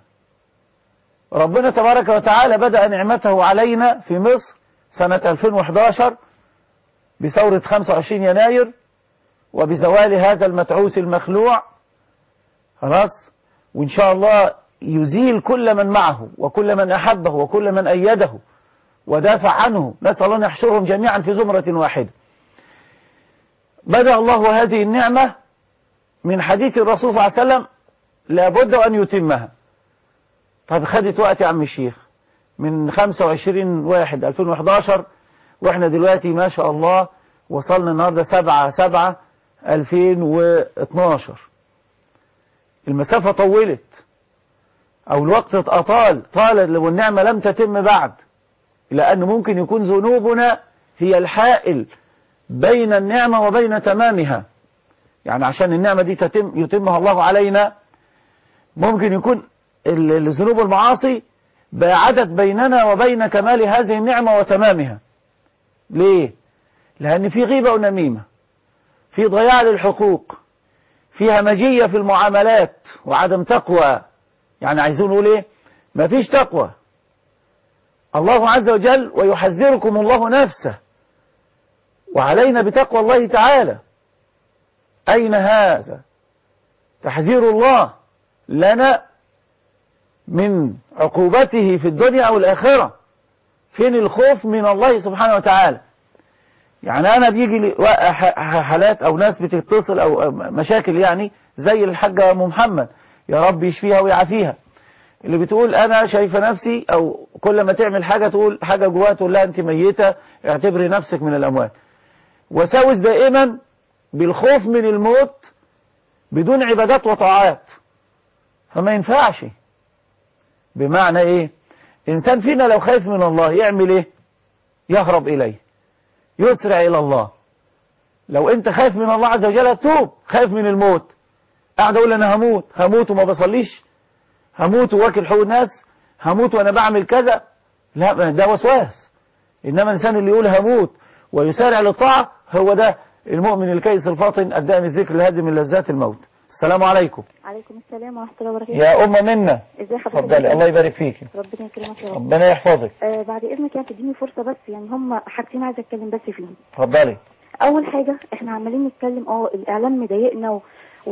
ربنا تبارك وتعالى بدأ نعمته علينا في مصر سنة 2011 بثورة 25 يناير وبزوال هذا المتعوس المخلوع، خلاص، وإن شاء الله يزيل كل من معه وكل من أحبه وكل من أيده ودافع عنه، نسأل الله أن يحشرهم جميعا في زمرة واحدة. بدأ الله هذه النعمة من حديث الرسول صلى الله عليه وسلم لابد أن يتمها. طب خدت وقت يا عم الشيخ من 25/1/2011 واحنا دلوقتي ما شاء الله وصلنا النهاردة 7/7/2012. المسافة طولت أو الوقت طال والنعمة لم تتم بعد، لأنه ممكن يكون ذنوبنا هي الحائل بين النعمة وبين تمامها. يعني عشان النعمة دي يتمها الله علينا ممكن يكون الذنوب والمعاصي باعدت بيننا وبين كمال هذه النعمة وتمامها. ليه؟ لأن في غيبة ونميمة، في ضياع للحقوق، في همجية في المعاملات وعدم تقوى. يعني عايزين نقول ايه؟ مفيش تقوى. الله عز وجل ويحذركم الله نفسه، وعلينا بتقوى الله تعالى. أين هذا تحذير الله لنا من عقوبته في الدنيا أو الآخرة؟ فين الخوف من الله سبحانه وتعالى؟ يعني أنا بيجي لي حالات أو ناس بتتصل أو مشاكل، يعني زي الحاجة أم محمد، يا رب يشفيها ويعافيها، اللي بتقول أنا شايفة نفسي، أو كل ما تعمل حاجة تقول حاجة جواها تقول لها أنت ميتة، اعتبري نفسك من الأموات. وساوس دائما بالخوف من الموت بدون عبادات وطاعات، فما ينفعش. بمعنى إيه؟ إنسان فينا لو خايف من الله يعمل إيه؟ يهرب إليه، يسرع إلى الله. لو أنت خايف من الله عز وجل توب. خايف من الموت، قاعد أقول أنا هموت وما بصليش، هموت واكل حقوق الناس، هموت وأنا بعمل كذا، لا ده وسواس. إنما الإنسان اللي يقول هموت ويسارع للطاعة هو ده المؤمن الكيس الفاطن الدائم الذكر الهادي من لذات الموت. السلام عليكم.
عليكم السلام ورحمة الله وبركاته.
يا أم منا،
ازي حضرتك؟
اتفضلي، الله يبارك فيكي.
ربنا يكرمك يا رب.
ربنا يحفظك.
بعد إذنك يعني تديني فرصة بس، يعني هم حاجتين عايزة أتكلم بس فيهم.
اتفضلي.
أول حاجة احنا عمالين نتكلم الإعلام مضايقنا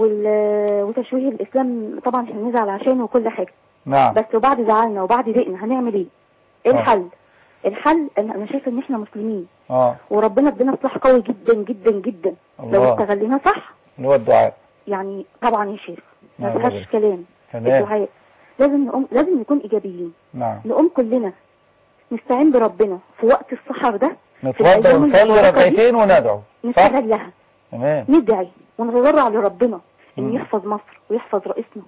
وتشويه الإسلام، طبعا احنا نزعل عشانه وكل حاجة.
نعم.
بس وبعد زعلنا وبعد ضايقنا هنعمل ايه؟ ايه الحل؟ الحل انا شايفه ان احنا مسلمين وربنا ادينا سلاح قوي جدا جدا جدا لو استغليناه صح
اللي هو الدعاء.
يعني طبعا يا شيخ ما فيهاش كلام. الدعاء لازم نكون ايجابيين.
نعم.
نقوم كلنا نستعين بربنا في وقت السحر ده،
نتوضا ونصلي ركعتين وندعو،
نستغلها.
تمام.
ندعي ونتضرع لربنا ان يحفظ مصر ويحفظ رئيسنا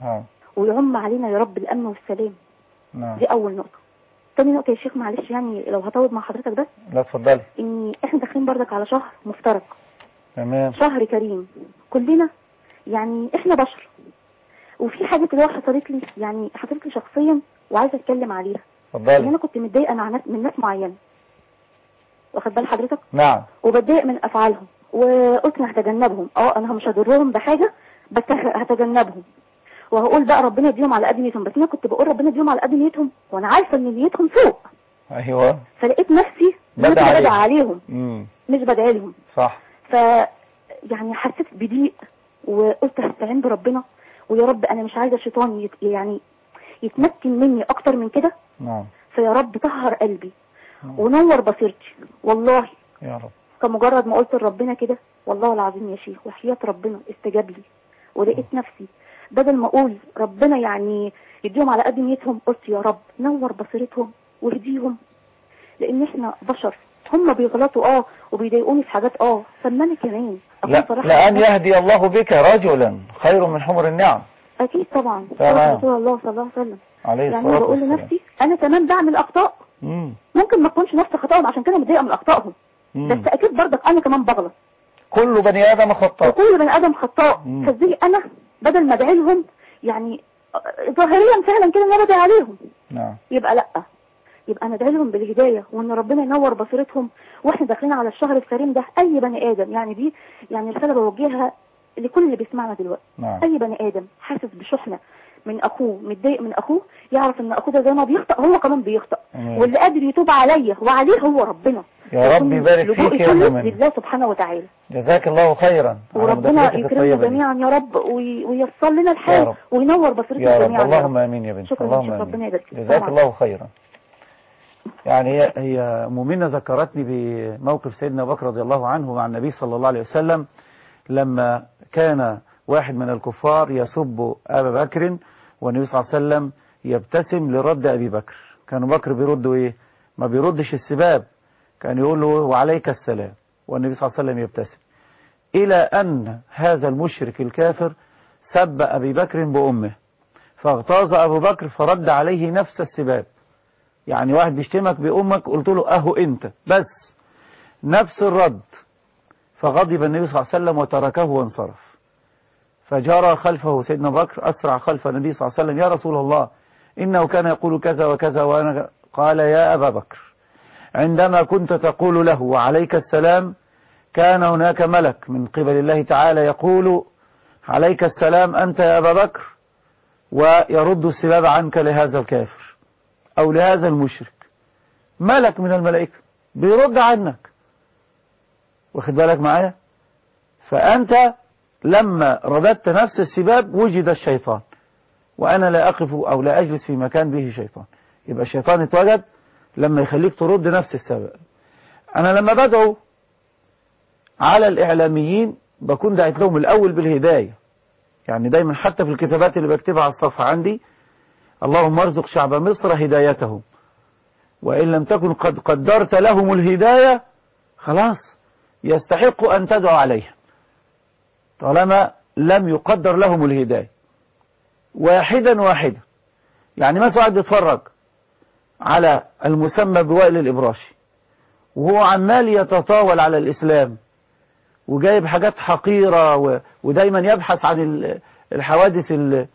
ويعم علينا يا رب الامن والسلام. دي اول نقطه. تاني نقطة يا شيخ معلش يعني لو هطول مع حضرتك بس.
لا اتفضلي.
ان احنا داخلين بردك على شهر مفترق.
تمام.
شهر كريم كلنا، يعني احنا بشر، وفي حاجة كده حصلت لي شخصيا وعايزة اتكلم عليها.
اتفضلي.
ان انا كنت متضايقة من ناس معينة، واخد بال حضرتك؟
نعم.
وبتضايق من افعالهم وقلت انا هتجنبهم. انا مش هضرهم بحاجة بس هتجنبهم، وهقول بقى ربنا يديهم على قد نيتهم. بس انا كنت بقول ربنا يديهم على قد نيتهم وانا عارفه ان نيتهم سوء.
ايوه.
فلقيت نفسي بدعي عليهم مش بدعي لهم.
صح.
يعني حسيت بضيق وقلت هستعين بربنا، ويا رب انا مش عايزه الشيطان يعني يتمكن مني اكتر من كده.
نعم.
فيا رب طهر قلبي ونور بصيرتي. والله
يا رب
فمجرد ما قلت لربنا كده والله العظيم يا شيخ وحياة ربنا استجاب لي، ولقيت نفسي بدل ما اقول ربنا يعني يديهم على قد نيتهم، قلت يا رب نور بصيرتهم واهديهم، لان احنا بشر، هم بيغلطوا وبيضايقوني في حاجات فما انا كمان
لأن يهدي الله بك رجلا خير من حمر النعم.
اكيد طبعا. رسول الله صلى الله عليه وسلم يعني بقول لنفسي انا كمان بعمل اخطاء، ممكن ما تكونش نفس خطأهم عشان كده متضايقه من اخطائهم، بس اكيد برضك انا كمان بغلط.
كل بني ادم خطاء.
وكل بني ادم خطاء. فازاي انا بدل ما ادعي لهم يعني ظاهريا فعلا كده انا بدعي عليهم،
نعم،
يبقى لا، يبقى انا ادعي لهم بالهدايه وان ربنا ينور بصيرتهم. واحنا داخلين على الشهر الكريم ده، اي بني ادم يعني دي يعني رساله بوجهها لكل اللي بيسمعنا دلوقتي.
نعم.
اي بني ادم حاسس بشحنه من اخوه، متضايق من اخوه، يعرف ان اخوه ده زي ما بيخطأ هو كمان بيخطأ، واللي قادر يتوب عليا وعليه هو ربنا.
يا رب يبارك فيك يا أمين
لله سبحانه وتعالى.
جزاك الله خيرا.
وربنا يكرمنا جميعا يا رب وييسر لنا الحال وينور بصيرتنا جميعا.
اللهم امين يا بنت.
شكرا.
اللهم
ربنا يبارك.
جزاك الله خيرا. يعني هي مؤمنة ذكرتني بموقف سيدنا أبو بكر رضي الله عنه مع النبي صلى الله عليه وسلم، لما كان واحد من الكفار يسب أبا بكر والنبي صلى الله عليه وسلم يبتسم لرد أبي بكر. كان بكر بيرده إيه؟ ما بيردش السباب، كان يقول له وعليك السلام، والنبي صلى الله عليه وسلم يبتسم، إلى أن هذا المشرك الكافر سب أبي بكر بأمه، فاغتاظ أبو بكر فرد عليه نفس السباب. يعني واحد بيشتمك بأمك قلت له أهو أنت، بس نفس الرد. فغضب النبي صلى الله عليه وسلم وتركه وانصرف. فجرى خلفه سيدنا بكر، أسرع خلف النبي صلى الله عليه وسلم: يا رسول الله إنه كان يقول كذا وكذا وأنا. قال: يا أبا بكر، عندما كنت تقول له وعليك السلام كان هناك ملك من قبل الله تعالى يقول عليك السلام أنت يا أبا بكر، ويرد السباب عنك لهذا الكافر أو لهذا المشرك. ملك من الملائكة بيرد عنك، واخد بالك معايا؟ فأنت لما رددت نفس السباب وجد الشيطان، وأنا لا أقف أو لا أجلس في مكان به شيطان. يبقى الشيطان اتوجد لما يخليك ترد نفس السبب. أنا لما بدعو على الإعلاميين بكون دعيت لهم الأول بالهداية، يعني دايما حتى في الكتابات اللي بكتبها على الصفحة عندي: اللهم ارزق شعب مصر هدايتهم، وإن لم تكن قد قدرت لهم الهداية خلاص يستحق أن تدعو عليهم طالما لم يقدر لهم الهداية. واحدا واحدا، يعني مثلا واحد بيتفرج على المسمى بوائل الإبراشي وهو عمال يتطاول على الإسلام وجايب حاجات حقيرة ودايما يبحث عن الحوادث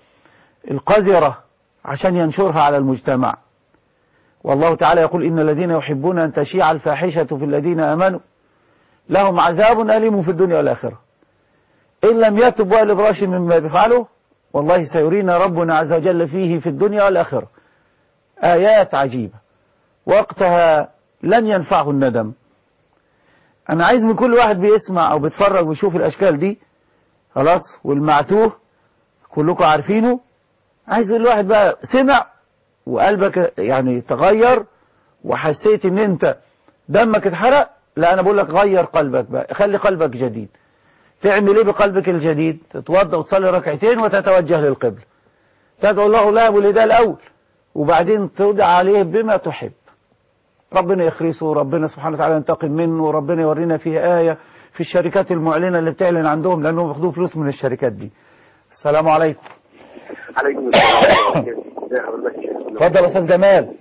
القذرة عشان ينشرها على المجتمع. والله تعالى يقول: إن الذين يحبون أن تشيع الفاحشة في الذين آمنوا لهم عذاب أليم في الدنيا والآخرة. إن لم يتب وائل الإبراشي مما بيفعله والله سيرينا ربنا عز وجل فيه في الدنيا والآخرة آيات عجيبة، وقتها لن ينفعه الندم. أنا عايز من كل واحد بيسمع أو بيتفرج ويشوف الأشكال دي خلاص، والمعتوه كلكم عارفينه، عايز الواحد بقى سمع وقلبك يعني تغير وحسيت ان انت دمك اتحرق، لا انا بقول لك غير قلبك بقى، خلي قلبك جديد. تعمل ايه بقلبك الجديد؟ تتوضا وتصلي ركعتين وتتوجه للقبلة، تدعو الله له بالهداية الاول، وبعدين تدعى عليه بما تحب. ربنا يخرسه، ربنا سبحانه وتعالى ينتقم منه، وربنا يورينا فيه آية في الشركات المعلنة اللي بتعلن عندهم لأنهم بياخدوا فلوس من الشركات دي. السلام عليكم.
عليكم السلام.
اتفضل يا أستاذ جمال.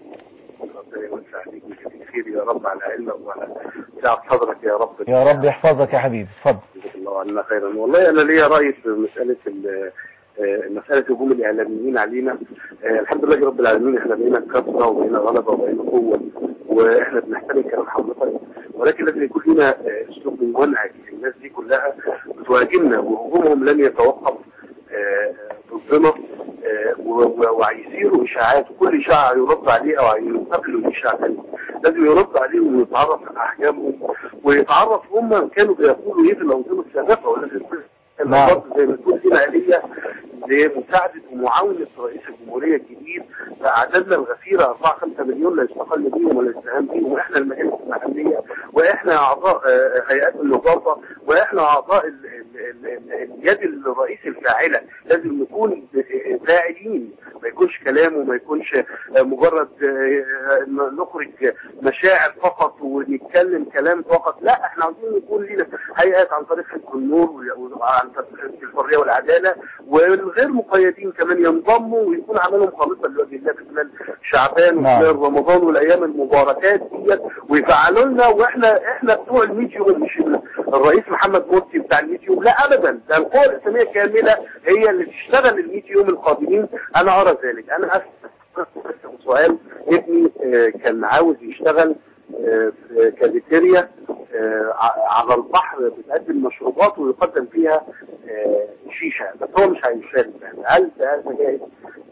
يا رب على علمك وعلى سعة صدرك يا رب.
يا رب يحفظك يا حبيبي، اتفضل.
الله عنا خيرا. والله أنا ليا رأي في مسألة هجوم الإعلاميين علينا. الحمد لله رب العالمين، احنا بقينا كثرة وبقينا غلبة وبقينا قوة، واحنا بنحترم كلام حضرتك، ولكن لازم يكون لنا اسلوب منهج. الناس دي كلها بتواجهنا وهجومهم لن يتوقف ضدنا، وهيصيروا اشاعات، وكل اشاعه يرد عليه او ينتقلوا اشاعه ثانيه، لازم يرد عليه ويتعرف على احكامهم ويتعرف هم كانوا بيقولوا ايه في الانظمه السابقه، ولازم برضه زي ما تقول دي آلية لمساعدة ومعاونة رئيس الجمهورية الجديد. فأعدادنا الغفيرة 4-5 مليون لا يستقل بيهم ولا يستهان بيهم، وإحنا المجالس المحلية، وإحنا أعضاء هيئات النظافة، وإحنا أعضاء اليد الرئيس الفاعلة. لازم نكون فاعلين، ما يكونش كلام وما يكونش مجرد نخرج مشاعر فقط ونتكلم كلام فقط. لا، احنا عاوزين يكون لنا هيئات عن طريق حزب النور وعن طريق الحرية والعدالة، والغير مقيدين كمان ينضموا ويكون عملهم خالصا لوجه الله في خلال شعبان وخلال رمضان والايام المباركات ديت، ويفعلوا لنا. واحنا بتوع الميديوم، مش الرئيس محمد مرسي بتاع الميديوم، لا ابدا، ده القوى الاسلاميه كامله هي اللي تشتغل الميديوم القادمين. انا ارى ذلك. انا اسال سؤال: ابني كان عاوز يشتغل في كافيتيريا على البحر بتقدم مشروبات ويقدم فيها شيشة، بس هو مش هيشارك. هل ده جائز؟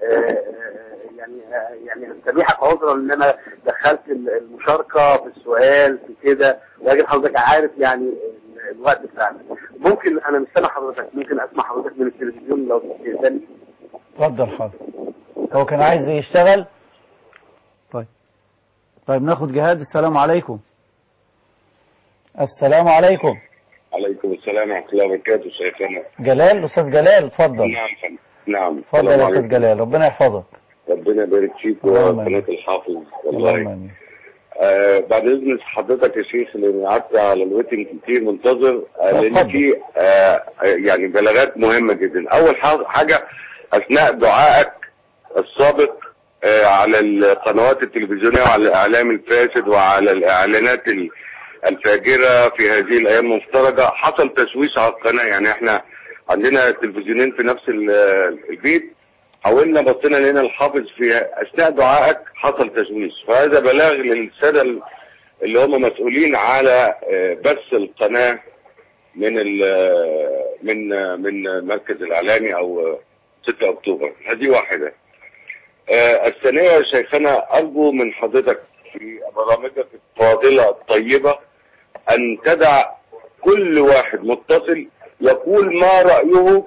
يعني هستبيحك عذرا ان انا دخلت المشاركة في السؤال في كده، لكن حضرتك عارف يعني الوقت بتاعنا. ممكن انا مش سامع حضرتك، ممكن اسمع حضرتك من التلفزيون لو تستاذني؟
اتفضل. حاضر. هو كان عايز يشتغل. طيب طيب ناخد جهاد. السلام عليكم. السلام عليكم.
عليكم السلام ورحمة الله وبركاته. شيخنا
جلال، أستاذ جلال، اتفضل.
نعم
اتفضل يا أستاذ جلال، ربنا يحفظك.
ربنا يبارك فيك وقناة الحافظ والله. بعد إذن حضرتك يا شيخ، لأن قعدت على الويتنج كتير منتظر، لأن في يعني بلاغات مهمة جدا. أول حاجة أثناء دعائك السابق على القنوات التلفزيونية وعلى الإعلام الفاسد وعلى الإعلانات الفاجرة في هذه الأيام المفترجة، حصل تشويش على القناة. يعني احنا عندنا تلفزيونين في نفس البيت، حاولنا بصينا لنا الحافظ في أثناء دعائك حصل تشويش، فهذا بلاغ للسادة اللي هم مسؤولين على بث القناة من المركز الإعلامي أو 6 أكتوبر. هذه واحدة. الثانية يا شيخنا، أرجو من حضرتك في برامجك الفاضلة الطيبة أن تدع كل واحد متصل يقول ما رأيه،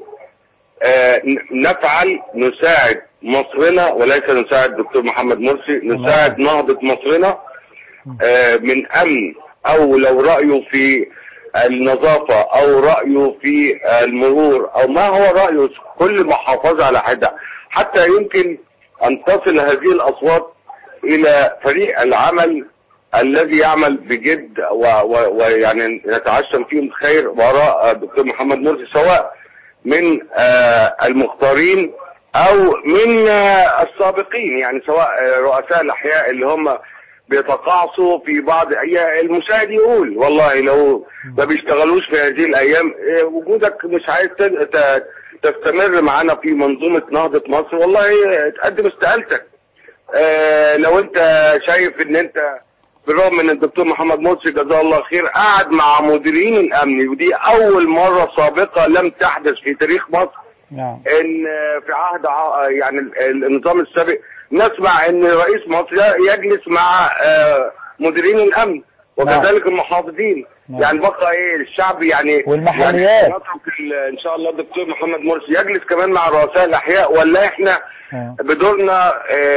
نفعل نساعد مصرنا وليس نساعد دكتور محمد مرسي، نساعد نهضة مصرنا من أمن، أو لو رأيه في النظافة أو رأيه في المرور أو ما هو رأيه، كل محافظة على حدة، حتى يمكن أن تصل هذه الأصوات إلى فريق العمل الذي يعمل بجد ويعني نتعشم فيهم خير وراء الدكتور محمد مرسي، سواء من المختارين أو من السابقين، يعني سواء رؤساء الأحياء اللي هم بيتقاعسوا في بعض. المشاهد يقول والله لو ما بيشتغلوش في هذه الأيام، وجودك مش عايز تستمر معنا في منظومة نهضة مصر، والله تقدم استقالتك. لو انت شايف ان انت بالرغم من الدكتور محمد مرسي جزاه الله خير قعد مع مديرين الامن، ودي اول مرة سابقة لم تحدث في تاريخ مصر، ان في عهد يعني النظام السابق نسمع ان رئيس مصر يجلس مع مديرين الامن وكذلك المحافظين. يعني بقى ايه الشعب يعني
والمحليات
يعني ان شاء الله الدكتور محمد مرسي يجلس كمان مع رؤساء الاحياء، ولا احنا بدورنا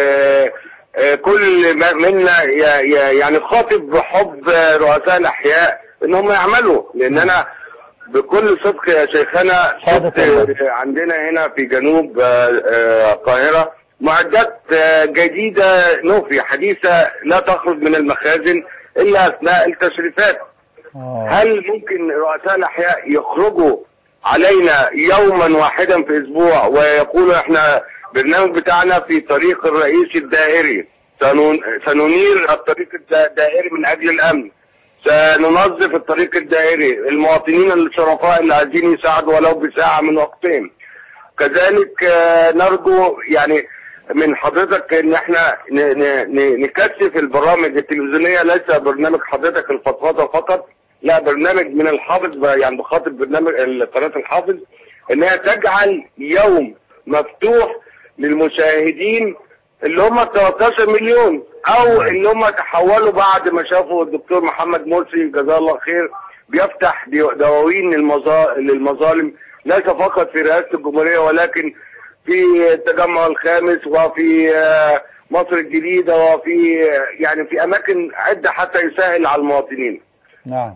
كل منا يعني خاطب بحب رؤساء الاحياء ان هم يعملوا، لان انا بكل صدق يا شيخنا عندنا هنا في جنوب القاهرة معدات جديدة نوفي حديثة لا تخرج من المخازن الا اثناء التشريفات. هل ممكن رؤساء الاحياء يخرجوا علينا يوما واحدا في اسبوع ويقولوا احنا برنامج بتاعنا في طريق الرئيس الدائري، سننير الطريق الدائري من اجل الامن، سننظف الطريق الدائري، المواطنين الشرفاء اللي عايزين يساعدوا ولو بساعة من وقتهم. كذلك نرجو يعني من حضرتك ان احنا نكثف البرامج التلفزيونية، ليس برنامج حضرتك الفضفاضة فقط، لا برنامج من الحافظ، يعني بخاطب برنامج قناة الحافظ انها تجعل يوم مفتوح للمشاهدين اللي هم 13 مليون او اللي هم تحولوا بعد ما شافوا الدكتور محمد مرسي جزاه الله خير بيفتح دواوين للمظالم، ليس فقط في رئاسة الجمهورية ولكن في التجمع الخامس وفي مصر الجديدة وفي يعني في اماكن عدة حتى يسهل على المواطنين.
نعم.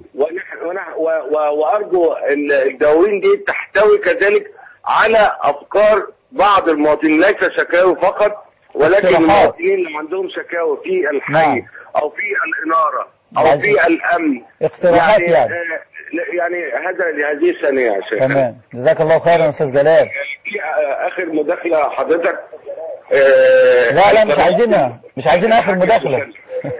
وارجو الدواوين دي تحتوي كذلك على افكار بعض المواطنين، ليس شكاوي فقط ولكن المواطنين اللي عندهم شكاوي في الحي او في الانارة او في الامن،
اقتراحات
يعني هذه الثانية يا شيخ.
تمام، جزاك الله خيرا يا استاذ جلال.
اخر مداخلة حضرتك.
لا مش عايزين اخر مداخلة.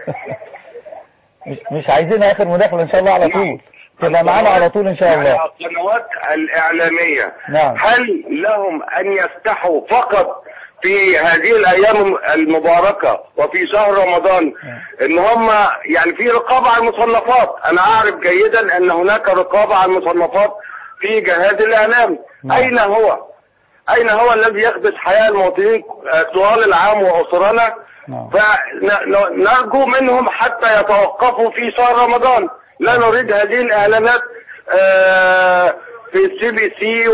مش عايزين اخر مداخلة ان شاء الله، على طول تبقى معانا على طول ان شاء الله.
القنوات الاعلامية
نعم.
هل لهم ان يفتحوا فقط في هذه الايام المباركة وفي شهر رمضان ان هم يعني في رقابة على المصنفات؟ انا اعرف جيدا ان هناك رقابة على المصنفات في جهاز الاعلام. اين هو الذي يخدش حياة المواطنين طوال العام واسرنا؟ فنرجو منهم حتى يتوقفوا في شهر رمضان. لا نريد هذه الاعلانات في CBC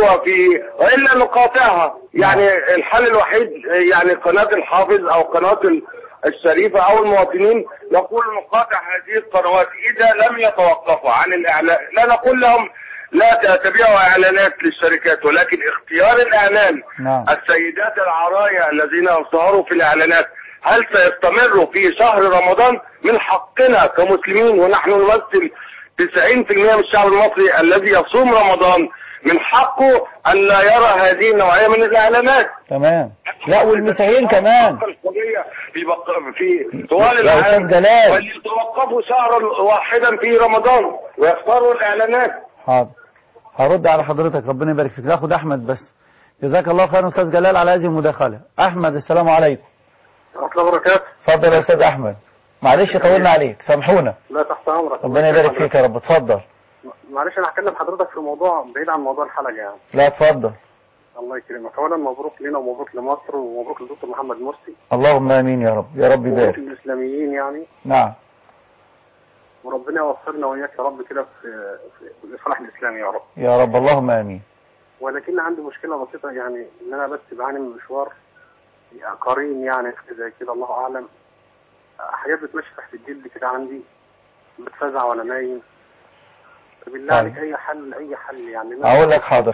والا نقاطعها. يعني الحل الوحيد يعني قناة الحافظ او قناة الشريفة أو المواطنين، نقول نقاطع هذه القنوات إذا لم يتوقفوا عن الإعلان. لا نقول لهم لا تبيعوا إعلانات للشركات، ولكن اختيار الإعلان السيدات العرايا الذين يظهروا في الإعلانات هل سيستمروا في شهر رمضان؟ من حقنا كمسلمين، ونحن نمثل 90% من الشعب المصري الذي يصوم رمضان، من حقه أن لا يرى هذه النوعية من الإعلانات.
تمام. لا والمسيحيين كمان
في طوال العام وليتوقفوا شهرا واحدا في رمضان ويختاروا الإعلانات.
حاضر، هرد على حضرتك، ربنا يبارك فيك. ناخد أحمد بس. جزاك الله خير أستاذ جلال على هذه المداخلة. أحمد السلام عليكم.
ورحمة الله وبركاته.
اتفضل يا أستاذ أحمد. معلش طولنا عليك، سامحونا.
لا تحت أمرك.
ربنا يبارك فيك يا رب. اتفضل.
معلش أنا هكلم حضرتك في موضوع بعيد عن موضوع الحلقة يعني.
لا اتفضل.
الله يكرمك. أولا مبروك لنا ومبروك لمصر ومبروك للدكتور محمد مرسي.
اللهم آمين يا رب، يا رب يبارك.
مبروك للإسلاميين يعني.
نعم.
وربنا يوفقنا وإياك يا رب كده في الإصلاح الإسلامي يا رب.
يا رب اللهم آمين.
ولكن عندي مشكلة بسيطة يعني إن أنا بس بعاني من مشوار قرين يعني زي كده الله أعلم. حاجات بتمشي تحت الجلد كده عندي، بتفزع ولا نايم. بالله عليك أي حل يعني.
أقول لك حاضر.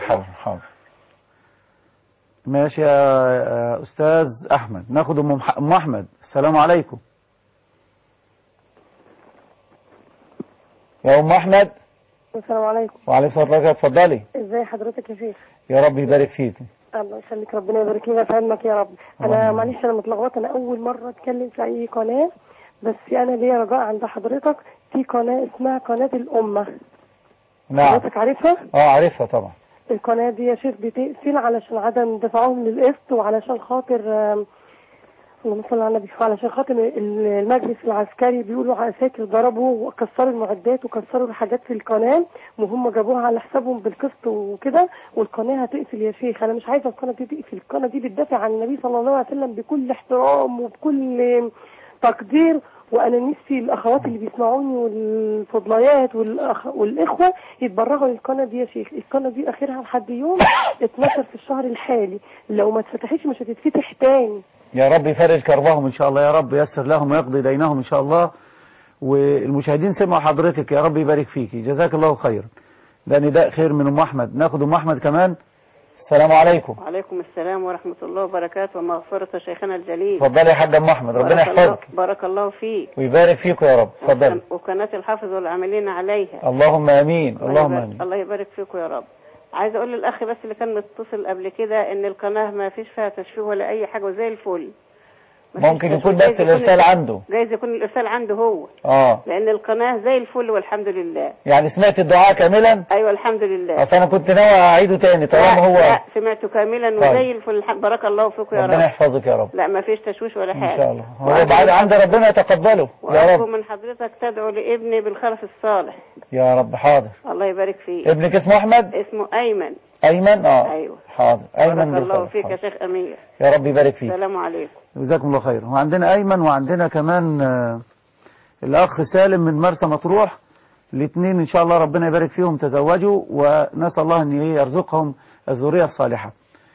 ماشي يا أستاذ أحمد. ناخد أم أحمد. السلام عليكم يا أم أحمد.
السلام عليكم.
وعليكم السلام ورحمة الله. اتفضلي.
ازي حضرتك يا شيخ؟
يا رب يبارك فيك.
الله يخليك، ربنا يبارك فيك ويفهمك يا رب. انا معلش انا متلخبطه، انا اول مره اتكلم في اي قناه، بس انا ليا رجاء عند حضرتك في قناه اسمها قناه الامه.
نعم.
حضرتك عارفها؟
عارفها طبعا.
القناه دي يا شيخ بتقفل علشان عدم دفعهم للقسط، وعلشان خاطر اللهم صل على النبي، علشان خاطر المجلس العسكري بيقولوا عساكر ضربوا وكسروا المعدات وكسروا الحاجات في القناه، وهم جابوها على حسابهم بالقسط وكده، والقناه هتقفل يا شيخ. انا مش عايزه القناه دي تقفل. القناه دي بتدافع عن النبي صلى الله عليه وسلم بكل احترام وبكل تقدير، وانا نفسي الاخوات اللي بيسمعوني والفضليات والاخوه يتبرعوا للقناه دي يا شيخ. القناه دي اخرها لحد يوم 12 في الشهر الحالي، لو ما اتفتحتش مش هتتفتح تاني.
يا رب يفرج كربهم ان شاء الله، يا رب ييسر لهم ويقضي دينهم ان شاء الله. والمشاهدين سمعوا حضرتك، يا رب يبارك فيكي، جزاك الله خيرا. ده نداء خير من ام احمد. ناخد ام احمد كمان. السلام عليكم.
وعليكم السلام ورحمة الله وبركاته ومغفرة شيخنا الجليل.
اتفضلي يا حاج ام احمد، ربنا يحفظك.
بارك الله فيك
ويبارك فيكم يا رب. اتفضلي.
وقناة الحافظ والعاملين عليها.
اللهم امين. اللهم امين.
الله يبارك فيكم يا رب. عايزه اقول للاخ بس اللي كان متصل قبل كده ان القناه ما فيش فيها تشويه ولا اي حاجه وزي الفل.
ممكن يكون بس الارسال عنده.
جايز يكون الارسال عنده هو. لان القناه زي الفل والحمد لله.
يعني سمعت الدعاء كاملا؟
ايوه الحمد لله.
اصل انا كنت ناوي اعيده تاني طالما هو.
لا سمعته كاملا وزي الفل. بارك الله فيكم يا رب.
ربنا يحفظك يا رب.
لا ما فيش تشويش ولا حاجه
ان شاء الله. هو بعد عند ربنا يتقبله يا رب.
من حضرتك تدعو لابني بالخلف الصالح.
يا رب. حاضر.
الله يبارك فيك.
ابنك اسمه احمد؟
اسمه ايمن.
ايمن.
ايوه
حاضر. ايمن.
بارك الله فيك يا شيخ امير.
يا رب يبارك فيك.
السلام عليكم.
جزاكم الله خير. وعندنا ايمن وعندنا كمان الاخ سالم من مرسى مطروح. الاثنين ان شاء الله ربنا يبارك فيهم تزوجوا، ونسال الله ان يرزقهم الذريه الصالحه.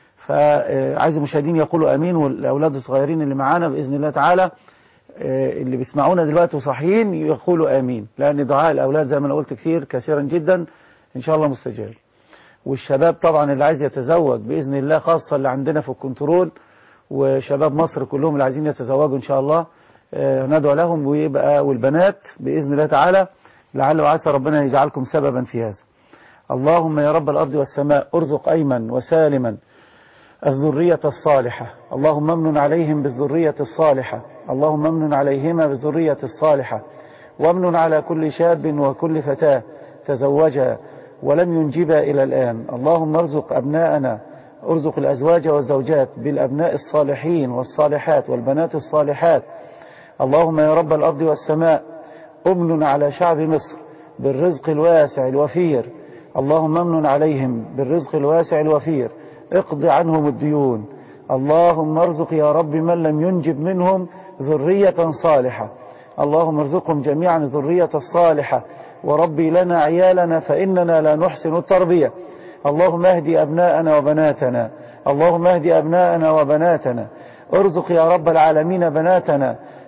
فعايز المشاهدين يقولوا امين، والاولاد الصغيرين اللي معانا باذن الله تعالى اللي بيسمعونا دلوقتي وصاحيين يقولوا امين، لان دعاء الاولاد زي ما انا قلت كثيرا جدا ان شاء الله مستجاب. والشباب طبعا اللي عايز يتزوج باذن الله، خاصه اللي عندنا في الكنترول وشباب مصر كلهم اللي عايزين يتزوجوا ان شاء الله ندعو لهم، ويبقى والبنات باذن الله تعالى لعل وعسى ربنا يجعلكم سببا في هذا. اللهم يا رب الارض والسماء ارزق ايمن وسالما الذريه الصالحه، اللهم امن عليهم بالذريه الصالحه، اللهم امن عليهما بالذريه الصالحه، وامن على كل شاب وكل فتاه تزوجا ولم ينجبا الى الان. اللهم ارزق ابناءنا، ارزق الأزواج والزوجات بالأبناء الصالحين والصالحات والبنات الصالحات. اللهم يا رب الأرض والسماء أمن على شعب مصر بالرزق الواسع الوفير، اللهم امن عليهم بالرزق الواسع الوفير، اقض عنهم الديون. اللهم ارزق يا رب من لم ينجب منهم ذرية صالحة، اللهم ارزقهم جميعا الذرية الصالحة. وربي لنا عيالنا فإننا لا نحسن التربية. اللهم اهدي أبناءنا وبناتنا، اللهم اهدي أبناءنا وبناتنا. ارزق يا رب العالمين بناتنا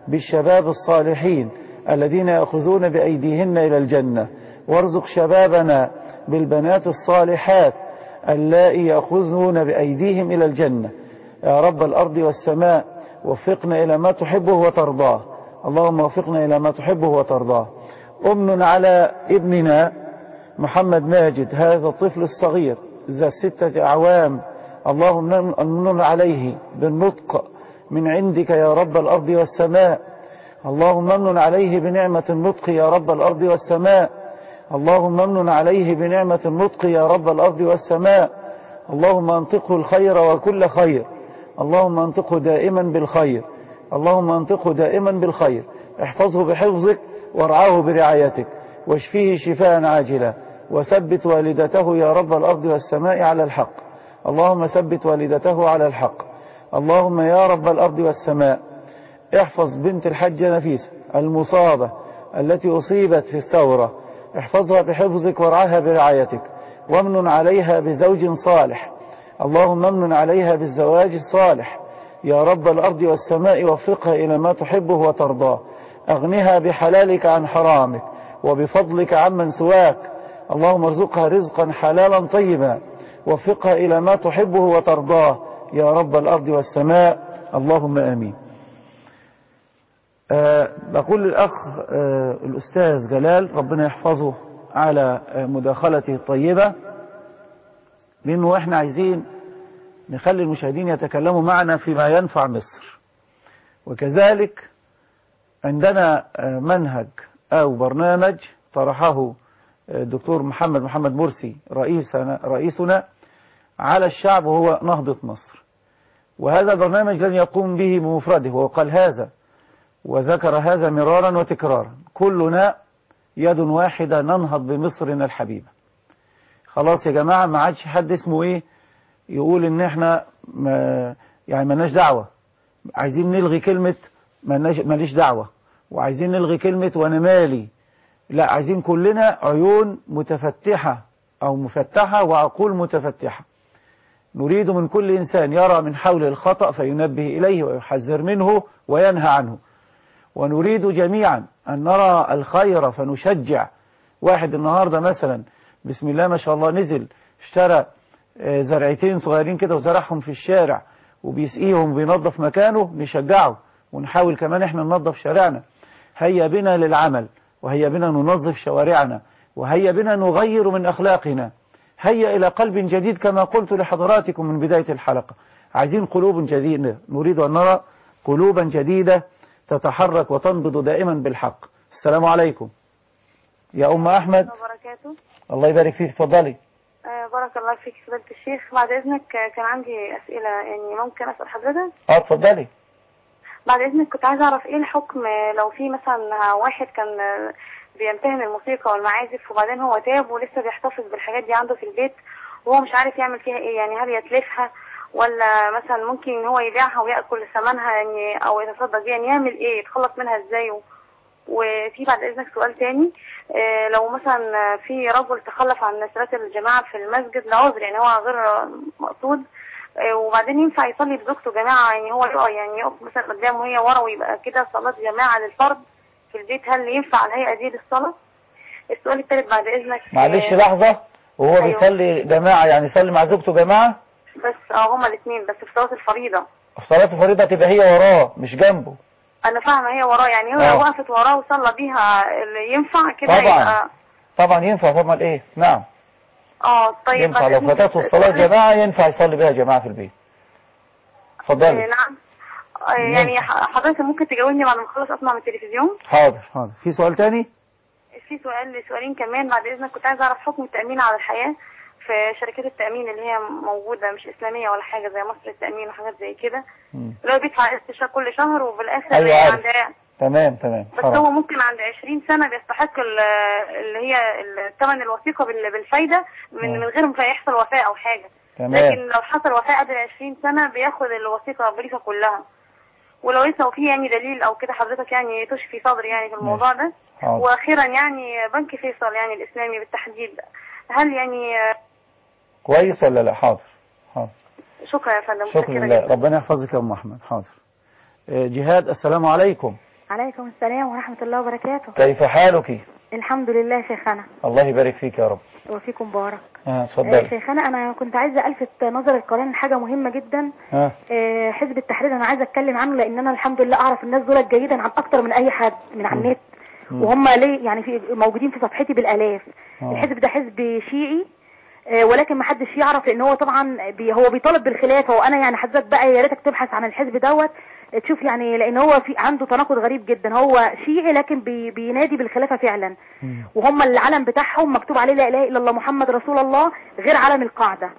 بالشباب الصالحين الذين يأخذون بأيديهن إلى الجنة، وارزق شبابنا بالبنات الصالحات اللائي يأخذون بأيديهم إلى الجنة يا رب الأرض والسماء. وفقنا إلى ما تحبه وترضاه، اللهم وفقنا إلى ما تحبه وترضاه. أمن على ابننا محمد ماجد هذا الطفل الصغير ذا 6 أعوام، اللهم أمن عليه بالنطق من عندك يا رب الأرض والسماء، اللهم أمن عليه بنعمة النطق يا رب الأرض والسماء، اللهم أمن عليه بنعمة النطق يا رب الأرض والسماء، اللهم أنطقه الخير وكل خير، اللهم أنطقه دائما بالخير، اللهم أنطقه دائما بالخير، احفظه بحفظك وارعاه برعايتك، واشفيه شفاء عاجلا، وثبت والدته يا رب الأرض والسماء على الحق، اللهم ثبت والدته على الحق. اللهم يا رب الأرض والسماء احفظ بنت الحجة نفيسة المصابة التي أصيبت في الثورة، احفظها بحفظك وارعاها برعايتك، وامن عليها بزوج صالح، اللهم امن عليها بالزواج الصالح يا رب الأرض والسماء، وفقها إلى ما تحبه وترضاه، أغنها بحلالك عن حرامك وبفضلك عمن سواك، اللهم ارزقها رزقا حلالا طيبا، وفقها إلى ما تحبه وترضاه يا رب الأرض والسماء، اللهم آمين. بقول للأخ الأستاذ جلال ربنا يحفظه على مداخلته الطيبة، لأنه إحنا عايزين نخلي المشاهدين يتكلموا معنا فيما ينفع مصر، وكذلك عندنا منهج أو برنامج طرحه الدكتور محمد مرسي رئيسنا على الشعب، وهو نهضة مصر، وهذا البرنامج لن يقوم به بمفرده، وقال هذا وذكر هذا مرارا وتكرارا، كلنا يد واحدة ننهض بمصرنا الحبيبة. خلاص يا جماعة ما عادش حد اسمه ايه يقول ان احنا يعني مالناش دعوة، عايزين نلغي كلمة ماليش دعوة، وعايزين نلغي كلمة وانا مالي، لا، عايزين كلنا عيون متفتحة او مفتحة وعقول متفتحة. نريد من كل إنسان يرى من حوله الخطأ فينبه إليه ويحذر منه وينهى عنه، ونريد جميعا أن نرى الخير فنشجع. واحد النهاردة مثلا بسم الله ما شاء الله نزل اشترى زرعتين صغيرين كده وزرعهم في الشارع وبيسقيهم وبينظف مكانه، نشجعه ونحاول كمان احنا ننظف شارعنا. هيا بنا للعمل، وهيا بنا ننظف شوارعنا، وهيا بنا نغير من أخلاقنا، هيا إلى قلب جديد كما قلت لحضراتكم من بداية الحلقة. عايزين قلوب جديدة، نريد أن نرى قلوبا جديدة تتحرك وتنبض دائما بالحق. السلام عليكم يا أم أحمد. الله يبارك فيك، تفضلي.
بارك الله فيك فضيلة الشيخ. بعد إذنك كان عندي أسئلة، يعني ممكن أسأل حضرتك؟
اتفضلي.
بعد إذنك كنت عايزة أعرف إيه الحكم لو في مثلا واحد كان بيمتهن الموسيقى والمعازف وبعدين هو تاب ولسه بيحتفظ بالحاجات دي عنده في البيت وهو مش عارف يعمل فيها إيه، يعني هل يتلفها ولا مثلا ممكن إن هو يبيعها ويأكل ثمنها يعني أو يتصدق بيها، يعني يعمل إيه، يتخلص منها إزاي؟ وفي بعد إذنك سؤال تاني، لو مثلا في رجل تخلف عن صلاة الجماعة في المسجد لعذر، يعني هو غير مقصود، وبعدين ينفع يصلي بزوجته جماعة، يعني هو يقف مثلا قدامه وهي ورا ويبقى كده صلاة جماعة للفرد في البيت، هل ينفع الهيئة دي للصلاة؟ السؤال الثالث بعد إذنك،
معلش لحظة، وهو أيوه. بيصلي جماعة يعني يصلي مع زوجته جماعة
بس هما الاثنين بس في صلاة الفريضة.
في صلاة الفريضة تبقى هي وراه مش جنبه.
أنا فاهمة هي وراه، يعني هو وقفت وراه وصلى بيها، ينفع كده؟
طبعا طبعا ينفع، طبعا ايه، نعم.
طيب
ينفع لو فاتته الصلاة جماعة ينفع يصلي بها جماعة في البيت. اتفضلي.
نعم. يعني حضرتك ممكن تجاوبني بعد ما اخلص اسمع من التلفزيون؟
حاضر. في سؤال تاني؟
في سؤالين كمان بعد اذنك. كنت عايزه اعرف حكم التأمين على الحياة في شركات التأمين اللي هي موجودة مش إسلامية ولا حاجة زي مصر التأمين وحاجات زي كده، اللي هو بيدفع قسط كل شهر وبالآخر
أيوة تمام
بس هو ممكن عند 20 سنة بيستحق اللي هي ثمن الوثيقة بالفايدة من غير ما يحصل وفاة أو حاجة.
تمام.
لكن لو حصل وفاة قبل 20 سنة بياخد الوثيقة بريفة كلها. ولو لسه في يعني دليل أو كده حضرتك يعني تشفي صدري يعني في الموضوع ده. وأخيرا يعني بنك فيصل يعني الإسلامي بالتحديد، هل يعني
كويس ولا لا؟ حاضر.
شكرا يا فندم.
شكرا لله، ربنا يحفظك يا أم أحمد. حاضر. جهاد، السلام عليكم.
عليكم السلام ورحمة الله وبركاته.
كيف حالك؟
الحمد لله شيخنا.
الله يبارك فيك يا رب.
وفيكم بارك.
اتفضل.
شيخنا أنا كنت عايزة ألفت نظر القرآن لحاجة مهمة جدا. حزب التحرير أنا عايزة أتكلم عنه، لأن أنا الحمد لله أعرف الناس دول جيدا عن أكتر من أي حد من على النت، وهم ليه يعني موجودين في صفحتي بالآلاف. الحزب ده حزب شيعي، ولكن ما حدش يعرف، لان هو طبعا هو بيطالب بالخلافه، وانا يعني حضرتك بقى يا ريتك تبحث عن الحزب دوت تشوف، يعني لان هو في عنده تناقض غريب جدا. هو شيعي لكن بينادي بالخلافه فعلا، وهم العلم بتاعهم مكتوب عليه لا اله الا الله محمد رسول الله غير علم القاعده.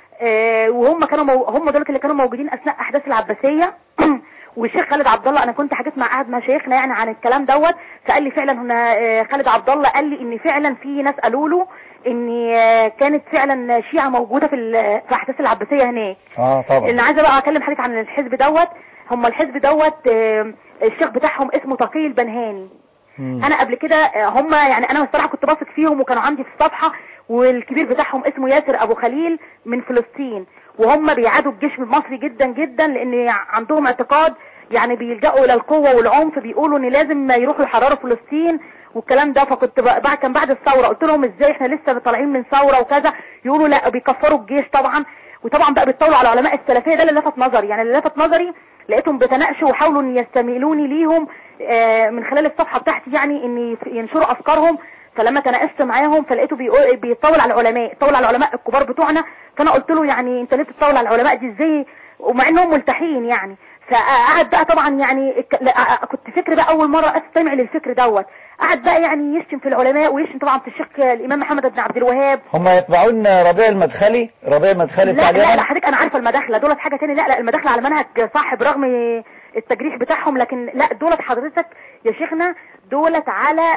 وهم كانوا هم دول اللي كانوا موجودين اثناء احداث العباسيه. والشيخ خالد عبد الله انا كنت حكيت مع احد مشايخنا يعني عن الكلام دوت، فقال لي فعلا هنا خالد عبد الله قال لي ان فعلا في ناس قالوا له ان كانت فعلا شيعة موجودة في احداث العباسية هناك.
طبعا.
انا عايزة بقى اكلم حضرتك عن الحزب دوت. هم الحزب دوت الشيخ بتاعهم اسمه تقي البنهاني. انا قبل كده هم يعني انا الصراحة كنت بثق فيهم، وكانوا عندي في الصفحة، والكبير بتاعهم اسمه ياسر ابو خليل من فلسطين، وهم بيعادوا الجيش المصري جدا جدا، لان عندهم اعتقاد يعني بيلجأوا الى القوة والعنف، بيقولوا ان لازم يروحوا يحرروا فلسطين والكلام ده. فكنت كان بعد الثورة قلت لهم ازاي احنا لسه طالعين من ثورة وكذا، يقولوا لا بيكفروا الجيش طبعا، وطبعا بقى بيتطاولوا على علماء السلفية. ده اللي لفت نظري، يعني اللي لفت نظري لقيتهم بيتناقشوا وحاولوا ان يستميلوني ليهم من خلال الصفحة بتاعتي، يعني ان ينشروا افكارهم. فلما تناقشت معاهم فلقيته بيتطاول على العلماء، يتطاول على العلماء الكبار بتوعنا. فانا قلت له يعني انت ليه بتتطاول على العلماء دي ازاي ومع انهم ملتحين يعني؟ فقعد بقى طبعا يعني كنت فكر بقى اول مرة استمع للفكر دوت، قعد بقى يعني يشتم في العلماء ويشتم طبعا في الشيخ الامام محمد بن عبد الوهاب.
هم يتبعون ربيع المدخلي بتاع
لا حضرتك انا عارفه المداخله دولت حاجه ثانيه. لا المداخله على منهج صح برغم التجريح بتاعهم، لكن لا دولت حضرتك يا شيخنا دولت على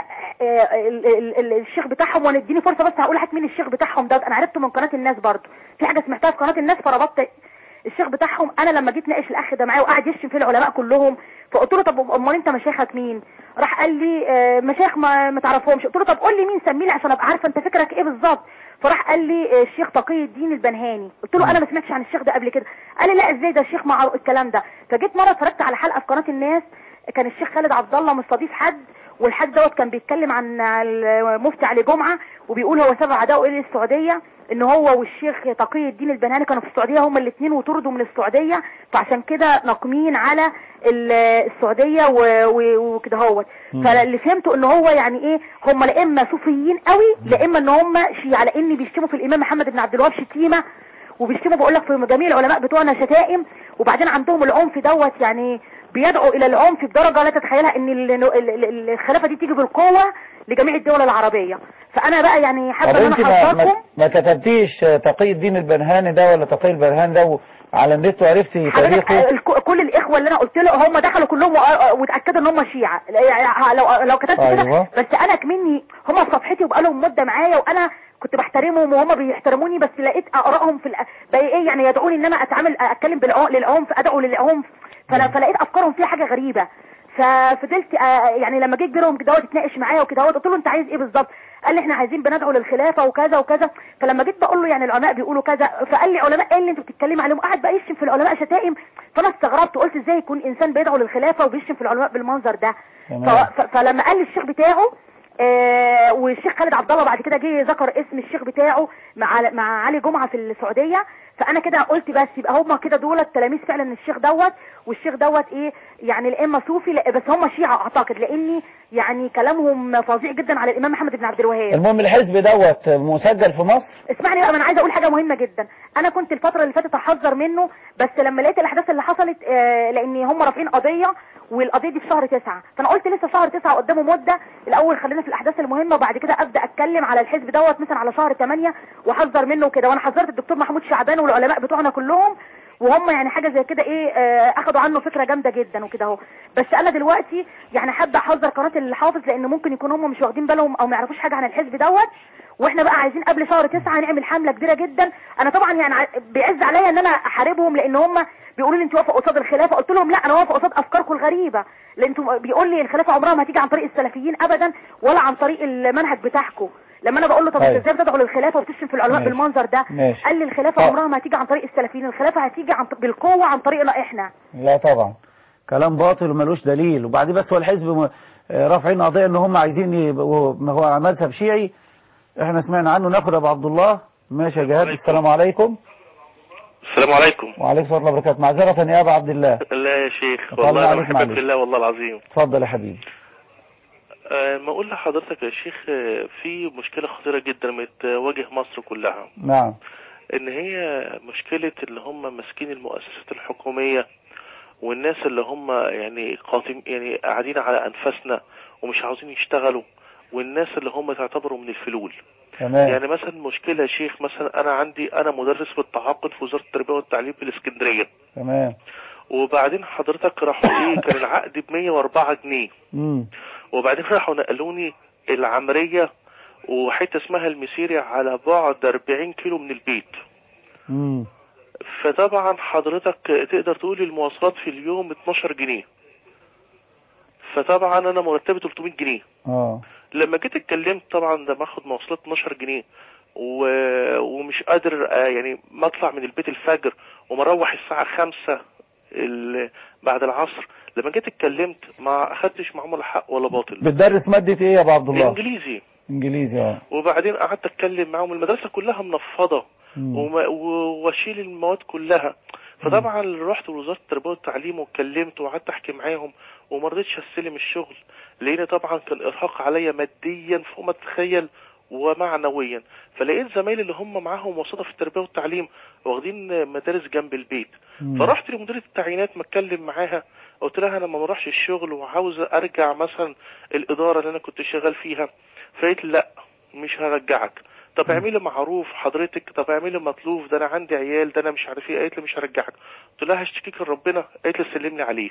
الشيخ بتاعهم. وانا اديني فرصه بس هقول لك مين الشيخ بتاعهم دوت. انا عرفته من قناه الناس، برضه في حاجه سمعتها في قناه الناس فربطت الشيخ بتاعهم. انا لما جيت ناقش الاخ ده معايا وقعد يشتم في العلماء كلهم، فقلت له طب امال انت مشايخك مين؟ راح قال لي مشايخ ما تعرفهمش. قلت له طب قول لي مين، سميلي عشان ابقى عارفه انت فكرك ايه بالظبط. فراح قال لي الشيخ تقي الدين البنهاني. قلت له انا ما سمعتش عن الشيخ ده قبل كده. قال لي لا ازاي ده الشيخ معروف الكلام ده. فجيت مره اتفرجت على حلقه في قناه الناس، كان الشيخ خالد عبد الله مستضيف حد، والحاج دوت كان بيتكلم عن المفتي علي جمعه، وبيقول هو سبب عداؤه الى السعوديه ان هو والشيخ تقي الدين البنهاني كانوا في السعوديه هما الاثنين وطردوا من السعوديه، فعشان كده ناقمين على السعوديه وكده هوت. فاللي فهمته ان هو يعني ايه، هم لا اما صوفيين قوي لا اما ان هم شيعة، لان بيشتموا في الامام محمد بن عبد الوهاب شتيمه، وبيشتموا بقول لك في جميع العلماء بتوعنا شتائم. وبعدين عندهم العنف دوت، يعني بيدعوا الى العنف بدرجه لا تتخيلها، ان الخلافه دي تيجي بالقوه لجميع الدول العربيه. فانا بقى يعني حابه ان انا احذركم.
ما كتبتيش تقي الدين البنهاني ده ولا تقي البرهان ده على النت وعرفتي تاريخه؟
كل الاخوه اللي انا قلت له هم دخلوا كلهم واتاكدوا ان هم شيعه. لو كتبت كده بس انا كمني هم في صفحتي وبقى لهم مده معايا، وانا كنت بحترمهم وهم بيحترموني، بس لقيت ارائهم في بقى ايه يعني يدعوني ان انا اتكلم للعنف، ادعو للعنف. فلقيت افكارهم فيها حاجه غريبه. ففضلت يعني لما جيت بينهم كده اتناقش معايا وكده قلت له انت عايز ايه بالظبط؟ قال لي احنا عايزين بندعو للخلافه وكذا وكذا. فلما جيت بقول له يعني العلماء بيقولوا كذا، فقال لي علماء ايه اللي انتوا بتتكلموا عليهم؟ قعد بقى يشتم في العلماء شتائم. فانا استغربت وقلت ازاي يكون انسان بيدعو للخلافه وبيشتم في العلماء بالمنظر ده؟ فلما قال لي الشيخ بتاعه والشيخ خالد عبد الله بعد كده جه ذكر اسم الشيخ بتاعه مع علي جمعه في السعوديه، فانا كده قلت بس يبقى هم كده دول تلاميذ فعلا الشيخ دوت. والشيخ دوت ايه يعني الائمه صوفي بس هم شيعه اعتقد، لاني يعني كلامهم فظيع جدا على الامام محمد بن عبد الوهاب.
المهم الحزب دوت مسجل في مصر.
اسمعني بقى، انا عايزه اقول حاجه مهمه جدا. انا كنت الفتره اللي فاتت احذر منه، بس لما لقيت الاحداث اللي حصلت لان هم رافعين قضيه، والقضيه دي في شهر 9، فانا قلت لسه شهر 9 قدامه مده، الاول خلينا في الاحداث المهمه وبعد كده ابدا اتكلم على الحزب دوت مثلا على شهر 8 واحذر منه كده. وانا حذرت الدكتور محمود شعبان والعلماء بتوعنا كلهم، وهم يعني حاجه زي كده ايه اخدوا عنه فكره جامده جدا وكده اهو. بس انا دلوقتي يعني حابه احذر قناه الحافظ، لان ممكن يكون هم مش واخدين بالهم او ما يعرفوش حاجه عن الحزب دوت، واحنا بقى عايزين قبل شهر 9 نعمل حمله كبيره جدا. انا طبعا يعني بيعز عليا ان انا احاربهم، لان هم بيقولوا لي انت واقفه قصاد الخلافه. قلت لهم لا، انا واقفه قصاد افكاركم الغريبه، لان انتوا بيقول لي الخلافه عمرها ما هتيجي عن طريق السلفيين ابدا ولا عن طريق المنهج بتاعكم. لما انا بقول له طب انت ازاي بتدعو للخلافه وبتشتم في العلماء بالمنظر ده؟ قال لي الخلافه عمرها ما هتيجي عن طريق السلفيين، الخلافه هتيجي بالقوه عن طريقنا احنا.
لا طبعا. كلام باطل وملوش دليل. وبعدين بس هو الحزب رافعين قضية ان هم عايزين يبقوا ما هو مذهب شيعي، احنا سمعنا عنه. ناخد ابو عبد الله. ماشي يا جهاد. السلام عليكم.
السلام عليكم.
وعليكم السلام ورحمة الله وبركاته. معذرة يا ابو عبد الله.
لا يا شيخ والله انا بحبك في الله والله العظيم.
اتفضل يا حبيبي.
ما اقول لحضرتك يا شيخ، في مشكلة خطيرة جدا بتواجه مصر كلها.
نعم.
ان هي مشكلة اللي هم ماسكين المؤسسات الحكومية والناس اللي هم يعني يعني قاعدين على انفاسنا ومش عاوزين يشتغلوا، والناس اللي هم تعتبروا من الفلول.
تمام.
يعني مثلا مشكلة يا شيخ، مثلا انا مدرس بالتعاقد في وزارة التربية والتعليم في الاسكندرية.
تمام.
وبعدين حضرتك راحوا كان العقد ب104 جنيه. وبعدين راحوا نقلوني العمرية وحتة اسمها المسيري على بعد 40 كيلو من البيت. فطبعا حضرتك تقدر تقول المواصلات في اليوم 12 جنيه. فطبعا انا مرتبي 300 جنيه. لما جيت اتكلمت طبعا ده باخد مواصلات 12 جنيه ومش قادر يعني ما اطلع من البيت الفجر ومروح الساعة 5 بعد العصر. لما جيت اتكلمت ما اخدتش معهم ولا حق ولا باطل.
بتدرس مادة ايه يا ابو عبد الله؟
انجليزي. وبعدين قعدت اتكلم معهم، المدرسة كلها منفضة واشيل المواد كلها. فطبعا رحت لوزارة التربية والتعليم واتكلمت وقعدت احكي معاهم وما رضيتش استلم الشغل، لان طبعا كان ارهاق عليا ماديا فوق ما تتخيل ومعنويا. فلقيت زمايلي اللي هم معاهم وسطة في التربية والتعليم واخدين مدارس جنب البيت. فرحت لمديرة التعيينات ما اتكلم معاها، قلت لها انا ما بروحش الشغل وعاوز ارجع مثلا الادارة اللي انا كنت شغال فيها. فقالت لا مش هرجعك. طب اعملي معروف حضرتك، طب اعملي مطلوب، ده انا عندي عيال، ده انا مش عارف ايه. قالت لي مش هرجعك. قلت لها هشتكيك لربنا. قالت لي سلمني عليه.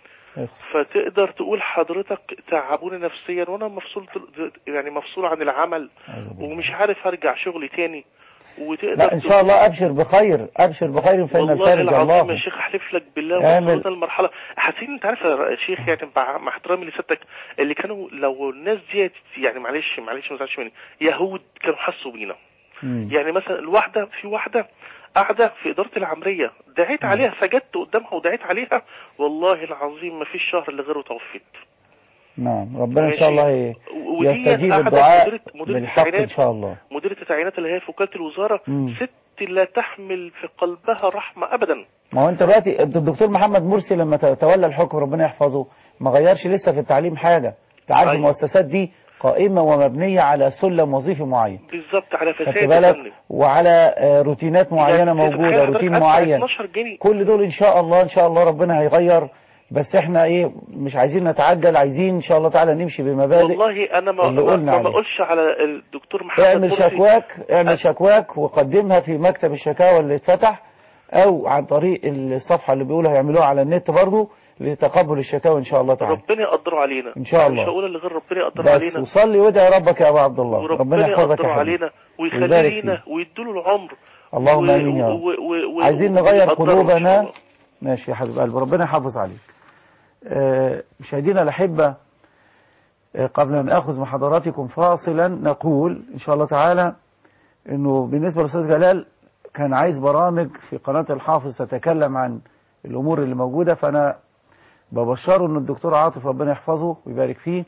فتقدر تقول حضرتك تعبوني نفسيا وانا مفصول عن العمل ومش عارف ارجع شغلي تاني.
لا ان شاء الله ابشر بخير، ابشر بخير فإن الفرج الله.
والله العظيم يا شيخ احلف لك بالله وصلت المرحله حاسين انت عارف يا شيخ يعني مع احترامي لسيادتك اللي كانوا لو الناس ديت يعني معلش ما تزعلش مني يهود كانوا حسوا بينا. يعني مثلا في واحده قاعده في اداره العمريه دعيت عليها، سجدت قدامها ودعيت عليها والله العظيم ما فيش شهر اللي غيره توفت.
نعم ربنا ان شاء الله يستجيب الدعاء بالحق ان شاء الله.
مديرة التعيينات اللي هي في وكالة الوزارة ست لا تحمل في قلبها رحمة ابدا.
ما هو انت دلوقتي الدكتور محمد مرسي لما تولى الحكم ربنا يحفظه ما غيرش لسه في التعليم حاجة. انت عارف المؤسسات دي قائمة ومبنية على سلم وظيفي معين
بالظبط، على فساد
وعلى روتينات معينة يعني موجودة، روتين معين. كل دول ان شاء الله ربنا هيغير. بس احنا مش عايزين نتعجل، عايزين ان شاء الله تعالى نمشي بمبادئ.
والله انا ما اقولش على الدكتور محمد
اعمل شكواك وقدمها في مكتب الشكاوى اللي اتفتح او عن طريق الصفحة اللي بيقولوا هيعملوها على النت برضو لتقبل الشكاوى ان شاء الله تعالى.
ربنا يقدر علينا
ان شاء الله.
مش هقول اللي غير ربنا يقدر علينا.
بس وصلي وادعي ربك يا ابو عبد الله
ربنا يحفظك علينا ويخلينا ويديله العمر.
اللهم امين يا رب. عايزين نغير قلوبنا. ماشي يا حبيب قلبي ربنا يحافظ عليك. مشاهدينا الأحبة، قبل أن أخذ مع حضراتكم فاصلا نقول إن شاء الله تعالى أنه بالنسبة للأستاذ جلال كان عايز برامج في قناة الحافظ تتكلم عن الأمور اللي موجودة، فأنا ببشره أن الدكتور عاطف ربنا يحفظه ويبارك فيه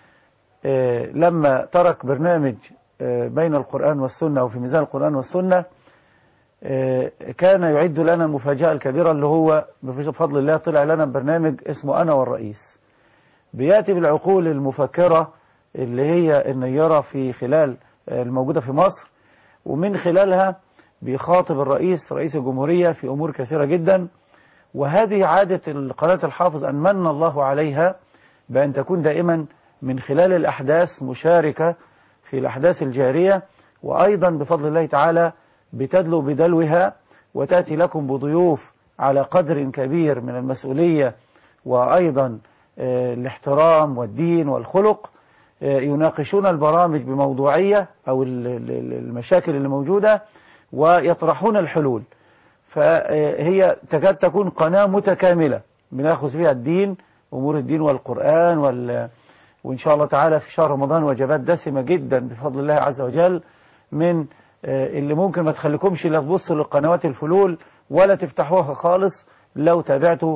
لما ترك برنامج بين القرآن والسنة وفي ميزان القرآن والسنة كان يعد لنا المفاجأة الكبيرة اللي هو بفضل الله طلع لنا برنامج اسمه أنا والرئيس، بيأتي بالعقول المفكرة اللي هي النيرة في خلال الموجودة في مصر، ومن خلالها بيخاطب رئيس الجمهورية في أمور كثيرة جدا. وهذه عادة قناة الحافظ أن من الله عليها بأن تكون دائما من خلال الأحداث مشاركة في الأحداث الجارية، وأيضا بفضل الله تعالى بتدلو بدلوها وتأتي لكم بضيوف على قدر كبير من المسؤولية وأيضا الاحترام والدين والخلق، يناقشون البرامج بموضوعية أو المشاكل اللي موجودة ويطرحون الحلول. فهي تكاد تكون قناة متكاملة بناخذ فيها الدين، أمور الدين والقرآن وإن شاء الله تعالى في شهر رمضان وجبات دسمة جدا بفضل الله عز وجل من اللي ممكن ما تخليكمش لا تبصوا للقنوات الفلول ولا تفتحوها خالص لو تابعتوا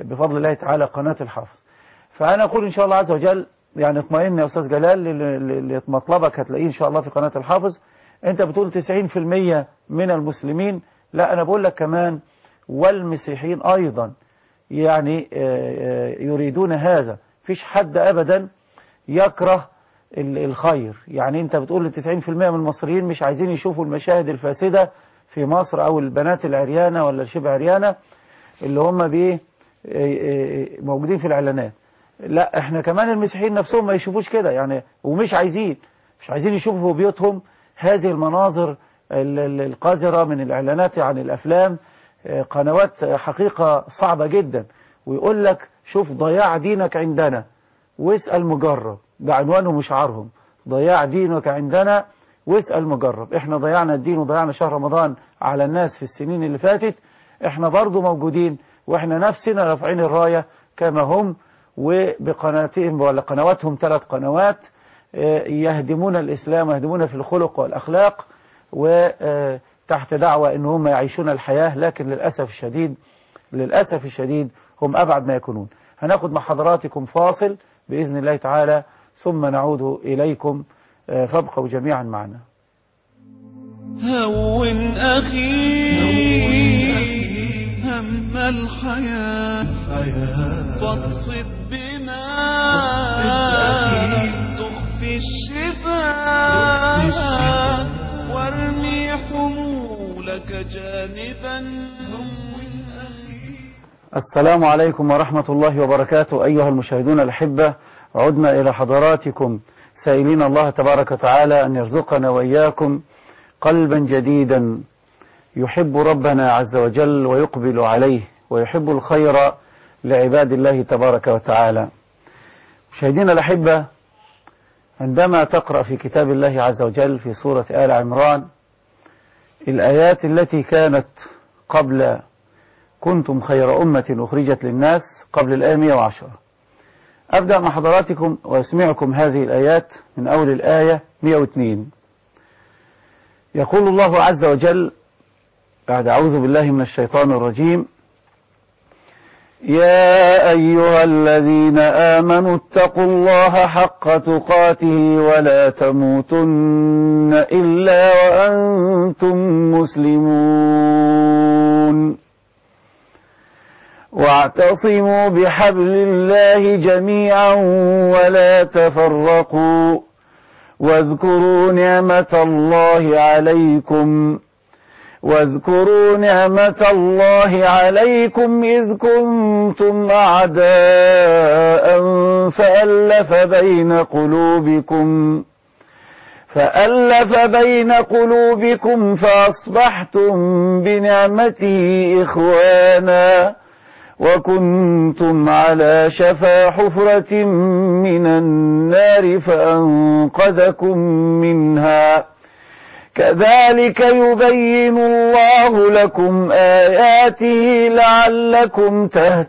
بفضل الله تعالى قناة الحافظ. فأنا أقول إن شاء الله عز وجل يعني اطمئن يا أستاذ جلال، اللي مطلبك هتلاقيه إن شاء الله في قناة الحافظ. أنت بتقول 90% من المسلمين، لا أنا بقول لك كمان والمسيحيين أيضا يعني يريدون هذا. فيش حد أبدا يكره الخير. يعني أنت بتقول 90% من المصريين مش عايزين يشوفوا المشاهد الفاسدة في مصر أو البنات العريانة ولا الشبه عريانة اللي هم موجودين في الإعلانات. لا احنا كمان المسيحيين نفسهم ما يشوفوش كده يعني، ومش عايزين يشوفوا في بيوتهم هذه المناظر القذرة من الإعلانات عن الأفلام. قنوات حقيقة صعبة جدا، ويقول لك شوف ضياع دينك عندنا واسأل مجرب، ده عنوانهم وشعارهم، ضياع دينك عندنا واسأل مجرب. احنا ضيعنا الدين وضيعنا شهر رمضان على الناس في السنين اللي فاتت، احنا برضو موجودين واحنا نفسنا رافعين الراية كما هم، وبقناتهم ولا قنواتهم 3 قنوات يهدمون الإسلام ويهدمون في الخلق والأخلاق، وتحت دعوة ان هم يعيشون الحياة، لكن للأسف الشديد هم أبعد ما يكونون. هناخد مع حضراتكم فاصل بإذن الله تعالى ثم نعود إليكم، فابقوا جميعا معنا.
هون أخي هم الحياة فاقصد بما تخفي الشفاء وارمي حمولك جانبا.
السلام عليكم ورحمة الله وبركاته. أيها المشاهدون الأحبة، عدنا إلى حضراتكم سائلين الله تبارك وتعالى أن يرزقنا وإياكم قلبا جديدا يحب ربنا عز وجل ويقبل عليه ويحب الخير لعباد الله تبارك وتعالى. مشاهدينا الأحبة، عندما تقرأ في كتاب الله عز وجل في سورة آل عمران الآيات التي كانت قبل كنتم خير أمة أخرجت للناس قبل الآية 110، أبدأ مع حضراتكم وأسمعكم هذه الآيات من أول الآية 102. يقول الله عز وجل بعد أعوذ بالله من الشيطان الرجيم: يا أيها الذين آمنوا اتقوا الله حق تقاته ولا تموتن إلا وأنتم مسلمون واعتصموا بحبل الله جميعا ولا تفرقوا واذكروا نعمة الله عليكم إذ كنتم أعداء فألف بين قلوبكم فأصبحتم بنعمته إخوانا وكنتم على شفا حفرة من النار فأنقذكم منها كذلك يبين الله لكم آياته لعلكم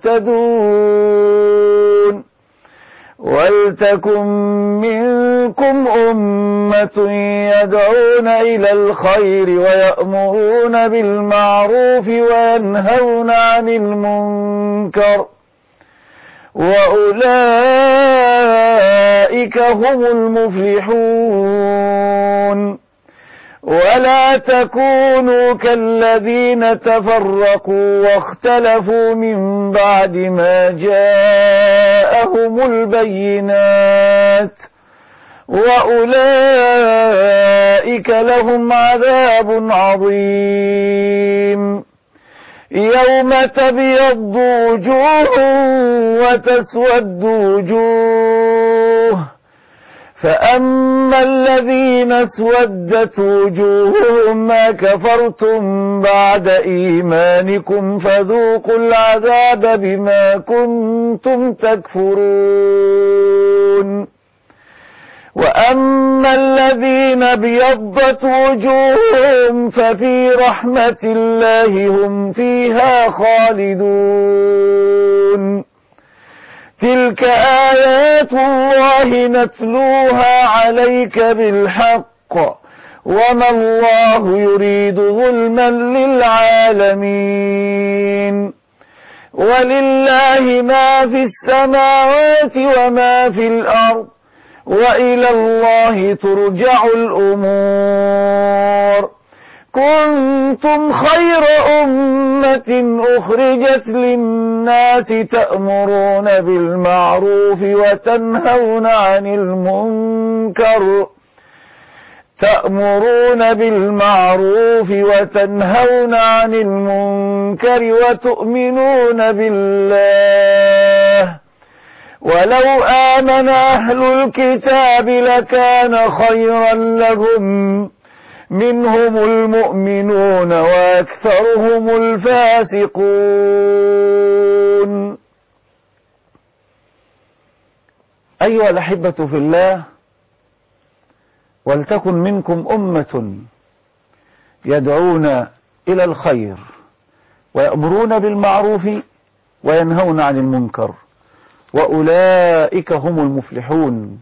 تهتدون ولتكن منكم أمة يدعون إلى الخير ويأمرون بالمعروف وينهون عن المنكر وأولئك هم المفلحون ولا تكونوا كالذين تفرقوا واختلفوا من بعد ما جاءهم البينات وأولئك لهم عذاب عظيم يوم تبيض وجوه وتسود وجوه فأما الذين اسودت وجوههم ما كفرتم بعد إيمانكم فذوقوا العذاب بما كنتم تكفرون وأما الذين ابيضت وجوههم ففي رحمة الله هم فيها خالدون تلك آيات الله نتلوها عليك بالحق وما الله يريد ظلما للعالمين ولله ما في السماوات وما في الأرض وإلى الله ترجع الأمور. كنتم خير أمة أخرجت للناس تأمرون بالمعروف وتنهون عن المنكر وتؤمنون بالله ولو آمن أهل الكتاب لكان خيرا لهم منهم المؤمنون وأكثرهم الفاسقون. أيها الأحبة في الله، ولتكن منكم أمة يدعون إلى الخير ويأمرون بالمعروف وينهون عن المنكر، وأولئك هم المفلحون.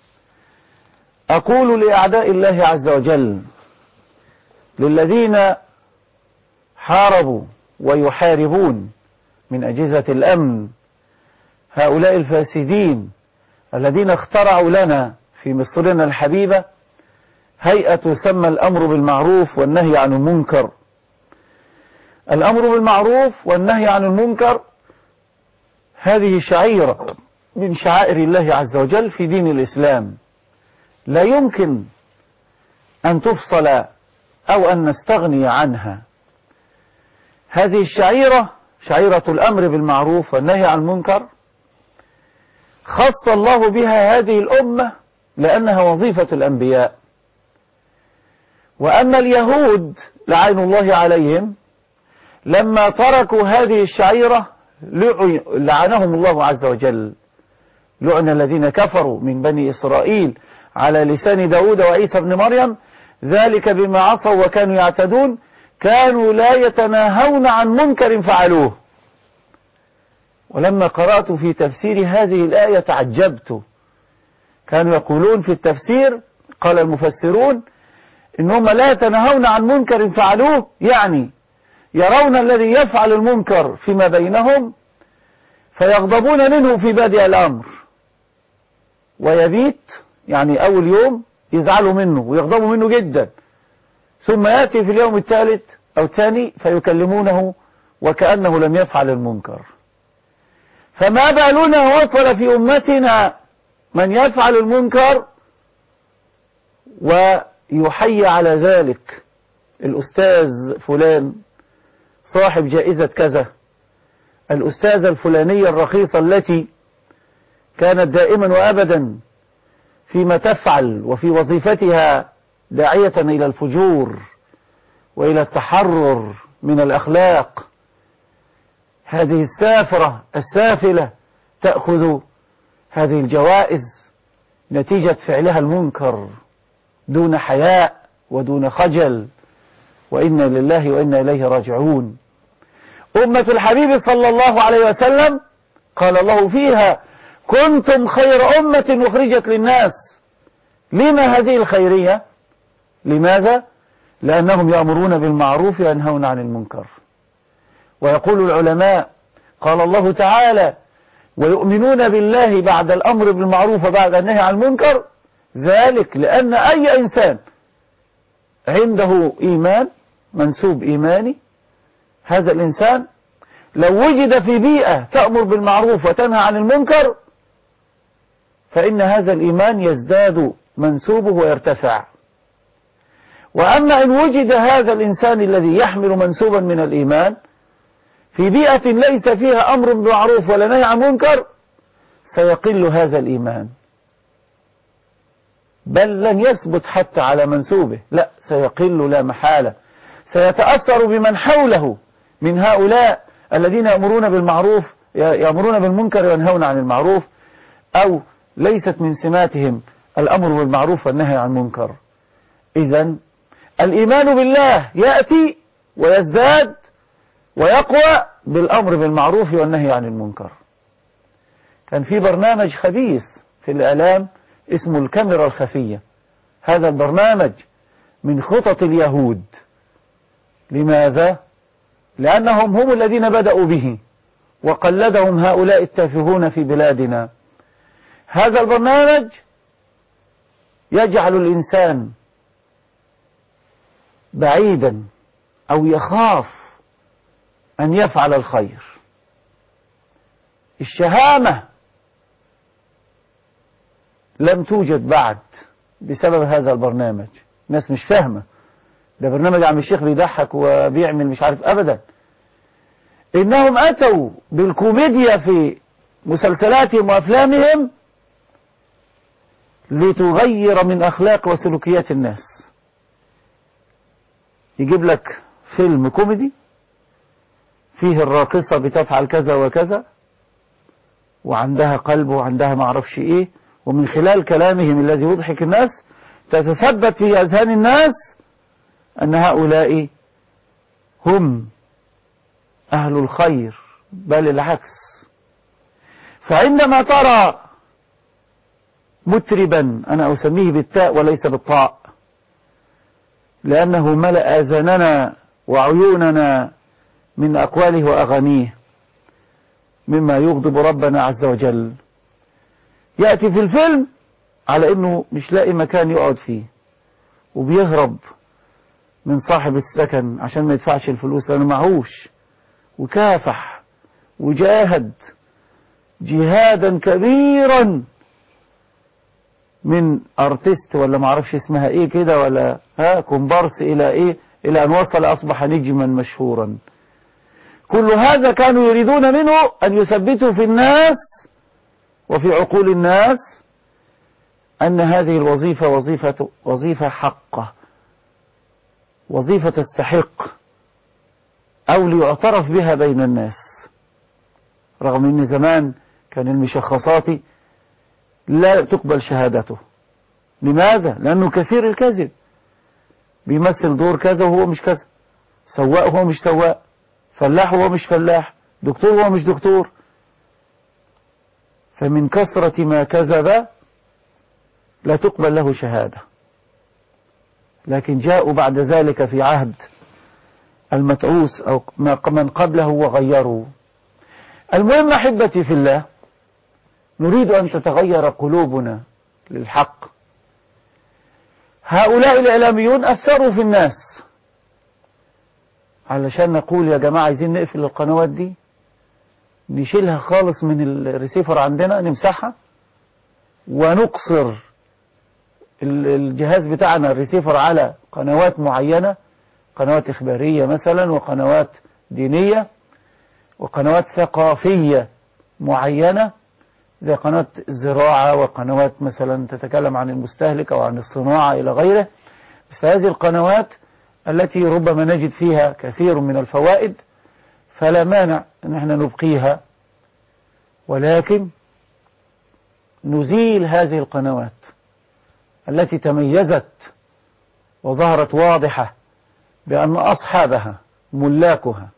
أقول لأعداء الله عز وجل، للذين حاربوا ويحاربون من أجهزة الأمن، هؤلاء الفاسدين الذين اخترعوا لنا في مصرنا الحبيبة هيئة تسمى الأمر بالمعروف والنهي عن المنكر. الأمر بالمعروف والنهي عن المنكر هذه شعيرة من شعائر الله عز وجل في دين الإسلام، لا يمكن أن تفصل أو أن نستغني عنها. هذه الشعيرة، شعيرة الأمر بالمعروف والنهي عن المنكر، خص الله بها هذه الأمة لأنها وظيفة الأنبياء. وأما اليهود لعين الله عليهم لما تركوا هذه الشعيرة لعنهم الله عز وجل. لعن الذين كفروا من بني إسرائيل على لسان داود وعيسى بن مريم، ذلك بما عصوا وكانوا يعتدون، كانوا لا يتناهون عن منكر فعلوه. ولما قرأت في تفسير هذه الآية تعجبت. كانوا يقولون في التفسير، قال المفسرون إنهم لا يتناهون عن منكر فعلوه، يعني يرون الذي يفعل المنكر فيما بينهم فيغضبون منه في بادئ الأمر، ويبيت يعني أول يوم يزعلوا منه ويغضبوا منه جدا، ثم يأتي في اليوم الثالث أو الثاني فيكلمونه وكأنه لم يفعل المنكر. فما بالنا وصل في أمتنا من يفعل المنكر ويحيي على ذلك الأستاذ فلان صاحب جائزة كذا، الأستاذة الفلانية الرخيصة التي كانت دائما وأبدا فيما تفعل وفي وظيفتها داعية إلى الفجور وإلى التحرر من الأخلاق. هذه السافرة السافلة تأخذ هذه الجوائز نتيجة فعلها المنكر دون حياء ودون خجل، وإنا لله وإنا إليه راجعون. أمة الحبيب صلى الله عليه وسلم قال الله فيها: كنتم خير أمة أخرجت للناس. لما هذه الخيرية؟ لماذا؟ لأنهم يأمرون بالمعروف وينهون عن المنكر. ويقول العلماء، قال الله تعالى: ويؤمنون بالله بعد الأمر بالمعروف وبعد النهي عن المنكر، ذلك لأن أي إنسان عنده إيمان منسوب إيماني، هذا الإنسان لو وجد في بيئة تأمر بالمعروف وتنهى عن المنكر فإن هذا الإيمان يزداد منسوبه ويرتفع. وأما إن وجد هذا الإنسان الذي يحمل منسوبا من الإيمان في بيئة ليس فيها أمر بالمعروف ولا نهي عن منكر سيقل هذا الإيمان، بل لن يثبت حتى على منسوبه، لا سيقل لا محالة. سيتأثر بمن حوله من هؤلاء الذين يأمرون بالمعروف يأمرون بالمنكر وينهون عن المعروف، أو ليست من سماتهم الأمر بالمعروف والنهي عن المنكر. إذن الإيمان بالله يأتي ويزداد ويقوى بالأمر بالمعروف والنهي عن المنكر. كان في برنامج خبيث في الإعلام اسمه الكاميرا الخفية. هذا البرنامج من خطط اليهود. لماذا؟ لأنهم هم الذين بدأوا به وقلدهم هؤلاء التافهون في بلادنا. هذا البرنامج يجعل الإنسان بعيدا أو يخاف أن يفعل الخير. الشهامة لم توجد بعد بسبب هذا البرنامج. الناس مش فاهمة ده برنامج عم الشيخ بيضحك وبيعمل مش عارف أبدا. إنهم أتوا بالكوميديا في مسلسلاتهم وأفلامهم لتغير من أخلاق وسلوكيات الناس. يجيب لك فيلم كوميدي فيه الراقصة بتفعل كذا وكذا وعندها قلب وعندها معرفش ايه، ومن خلال كلامهم الذي يضحك الناس تتثبت في أذهان الناس أن هؤلاء هم أهل الخير، بل العكس. فعندما ترى متربا، أنا أسميه بالتاء وليس بالطاء لأنه ملأ آذاننا وعيوننا من أقواله وأغانيه مما يغضب ربنا عز وجل، يأتي في الفيلم على أنه مش لاقي مكان يقعد فيه وبيهرب من صاحب السكن عشان ما يدفعش الفلوس لأنه معهوش، وكافح وجاهد جهادا كبيرا من ارتست ولا معرفش اسمها ايه كده ولا كومبارس الى ايه، الى ان وصل اصبح نجما مشهورا. كل هذا كانوا يريدون منه ان يثبتوا في الناس وفي عقول الناس ان هذه الوظيفة وظيفة حقة، وظيفة تستحق او ليعترف بها بين الناس. رغم ان زمان كان المشخصاتي لا تقبل شهادته. لماذا؟ لأنه كثير الكذب، بيمثل دور كذا وهو مش كذا، سواق وهو مش سواق، فلاح وهو مش فلاح، دكتور وهو مش دكتور. فمن كثرة ما كذب لا تقبل له شهادة. لكن جاءوا بعد ذلك في عهد المتعوس أو من قبله وغيروا. المهم أحبتي في الله، نريد أن تتغير قلوبنا للحق. هؤلاء الإعلاميون أثروا في الناس علشان نقول يا جماعة عايزين نقفل القنوات دي، نشيلها خالص من الريسيفر عندنا، نمسحها ونقصر الجهاز بتاعنا الريسيفر على قنوات معينة، قنوات إخبارية مثلا وقنوات دينية وقنوات ثقافية معينة زي قناة الزراعة وقنوات مثلا تتكلم عن المستهلك أو عن الصناعة إلى غيره. بس هذه القنوات التي ربما نجد فيها كثير من الفوائد فلا مانع أن احنا نبقيها، ولكن نزيل هذه القنوات التي تميزت وظهرت واضحة بأن أصحابها ملاكها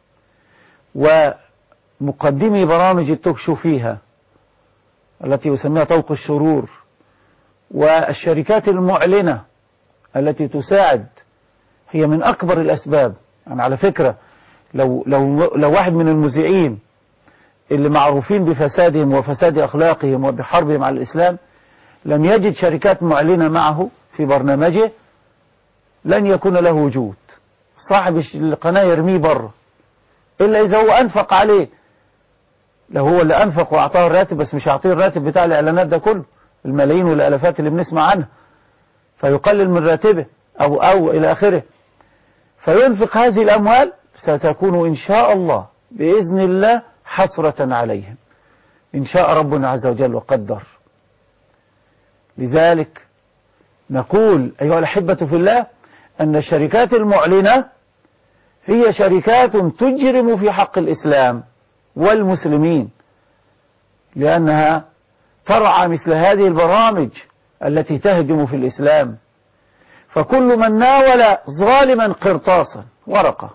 ومقدمي برامج التوكشو فيها التي يسميها طوق الشرور، والشركات المعلنة التي تساعد، هي من أكبر الأسباب. يعني على فكرة لو واحد من المذيعين اللي معروفين بفسادهم وفساد أخلاقهم وبحربهم على الإسلام لم يجد شركات معلنة معه في برنامجه لن يكون له وجود. صاحب القناة يرميه بره إلا إذا هو أنفق عليه. لو هو اللي أنفق وأعطاه الراتب، بس مش أعطيه الراتب بتاع الإعلانات ده كله، الملايين والآلافات اللي بنسمع عنها، فيقلل من راتبه أو إلى آخره، فينفق هذه الأموال ستكون إن شاء الله بإذن الله حسرة عليهم إن شاء ربنا عز وجل وقدر. لذلك نقول أيها الأحبة في الله أن الشركات المعلنة هي شركات تجرم في حق الإسلام والمسلمين، لأنها ترعى مثل هذه البرامج التي تهجم في الإسلام. فكل من ناول ظالما قرطاسا ورقة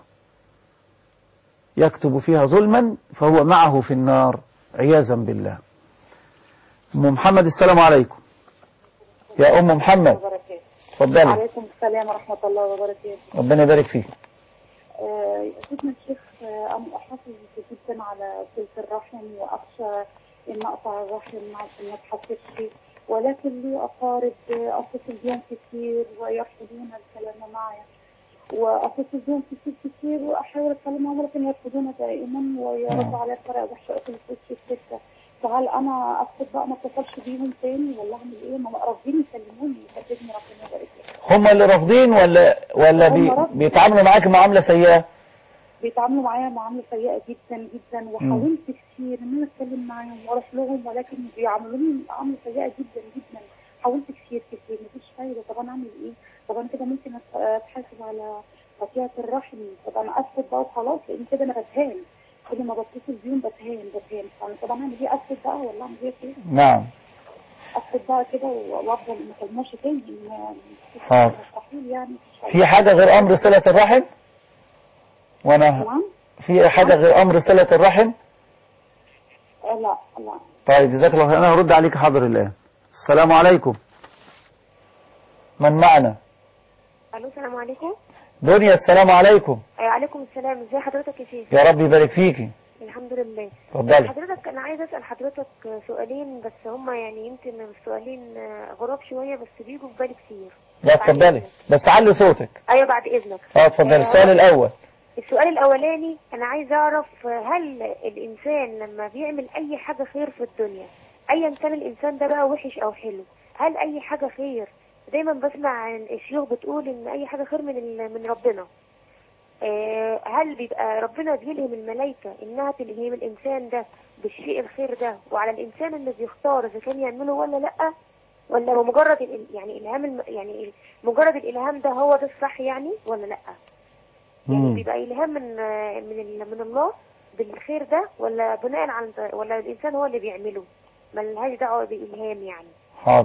يكتب فيها ظلما فهو معه في النار عياذا بالله. أم محمد السلام عليكم. يا أم محمد تفضلي.
وعليكم السلام ورحمة الله وبركاته.
ربنا يبارك فيك.
سيدنا الشيخ أنا أحافظ جدا على صلة الرحم وأخشى إن أقطع الرحم عشان ما أتحسسش، ولكن لي أقارب أتصل بهم كتير ويرفضون الكلام معي، وأتصل بهم كتير وأحاول أتكلم معهم ولكن يرفضون دائما ويرد علي بطريقة وحشة أكل في السكة. فهل أنا أفقد بقى ما اتصلش بيهم تاني ولا أعمل إيه؟ ما رافضين يكلموني، يكلمني ربنا يبارك لك.
هم اللي رافضين ولا بيتعاملوا معاك معاملة سيئة؟
بيتعاملوا معايا معاملة سيئة جدا جدا، وحاولت كتير إن أنا أتكلم معاهم وأروح لهم ولكن بيعاملوني معاملة سيئة جدا جدا. حاولت كتير مفيش فايدة. طب أنا أعمل إيه؟ طب أنا كده ممكن أتحاسب على قطيعة الرحم. طب أنا أسكت بقى وخلاص لأن كده أنا بتهان، كل ما بتصل بيهم بتهان. طب أنا أعمل إيه؟ أسكت بقى ولا أعمل إيه كده؟
نعم.
أسكت بقى كده وأفضل ما أكلمهاش تاني. مستحيل يعني.
في حاجة غير أمر صلة الرحم؟ في حاجة غير أمر صلة الرحم؟
لا.
طيب جزاك الله خير. أنا هرد عليك حاضر الآن. السلام عليكم. من معنا؟
الو السلام عليكم.
دنيا السلام عليكم.
عليكم السلام. ازي حضرتك يا شيخ؟
يا رب يبارك فيكي.
الحمد لله.
اتفضلي.
حضرتك انا عايزه اسال حضرتك سؤالين بس هم يعني يمكن السؤالين غراب شويه بس بيجوا في بالي كتير.
لا اتفضلي بس علي صوتك.
ايوه بعد اذنك.
اتفضلي. السؤال الاول.
السؤال الاولاني انا عايزه اعرف هل الانسان لما بيعمل اي حاجه خير في الدنيا ايا كان الانسان ده بقى وحش او حلو، هل اي حاجه خير؟ دايما بسمع الشيوخ بتقول ان اي حاجه خير من ربنا. هل بيبقى ربنا بيلهم الملائكه انها تلهم الانسان ده بالشيء الخير ده، وعلى الانسان اللي بيختار اذا كان يعمله ولا لا، ولا هو مجرد يعني الهام يعني مجرد الالهام ده هو ده الصح يعني ولا لا؟ يعني بيبقى إلهام من الله بالخير ده ولا بناء على ولا الإنسان هو اللي بيعمله؟ ما لهاش دعوة بإلهام يعني.
حاضر.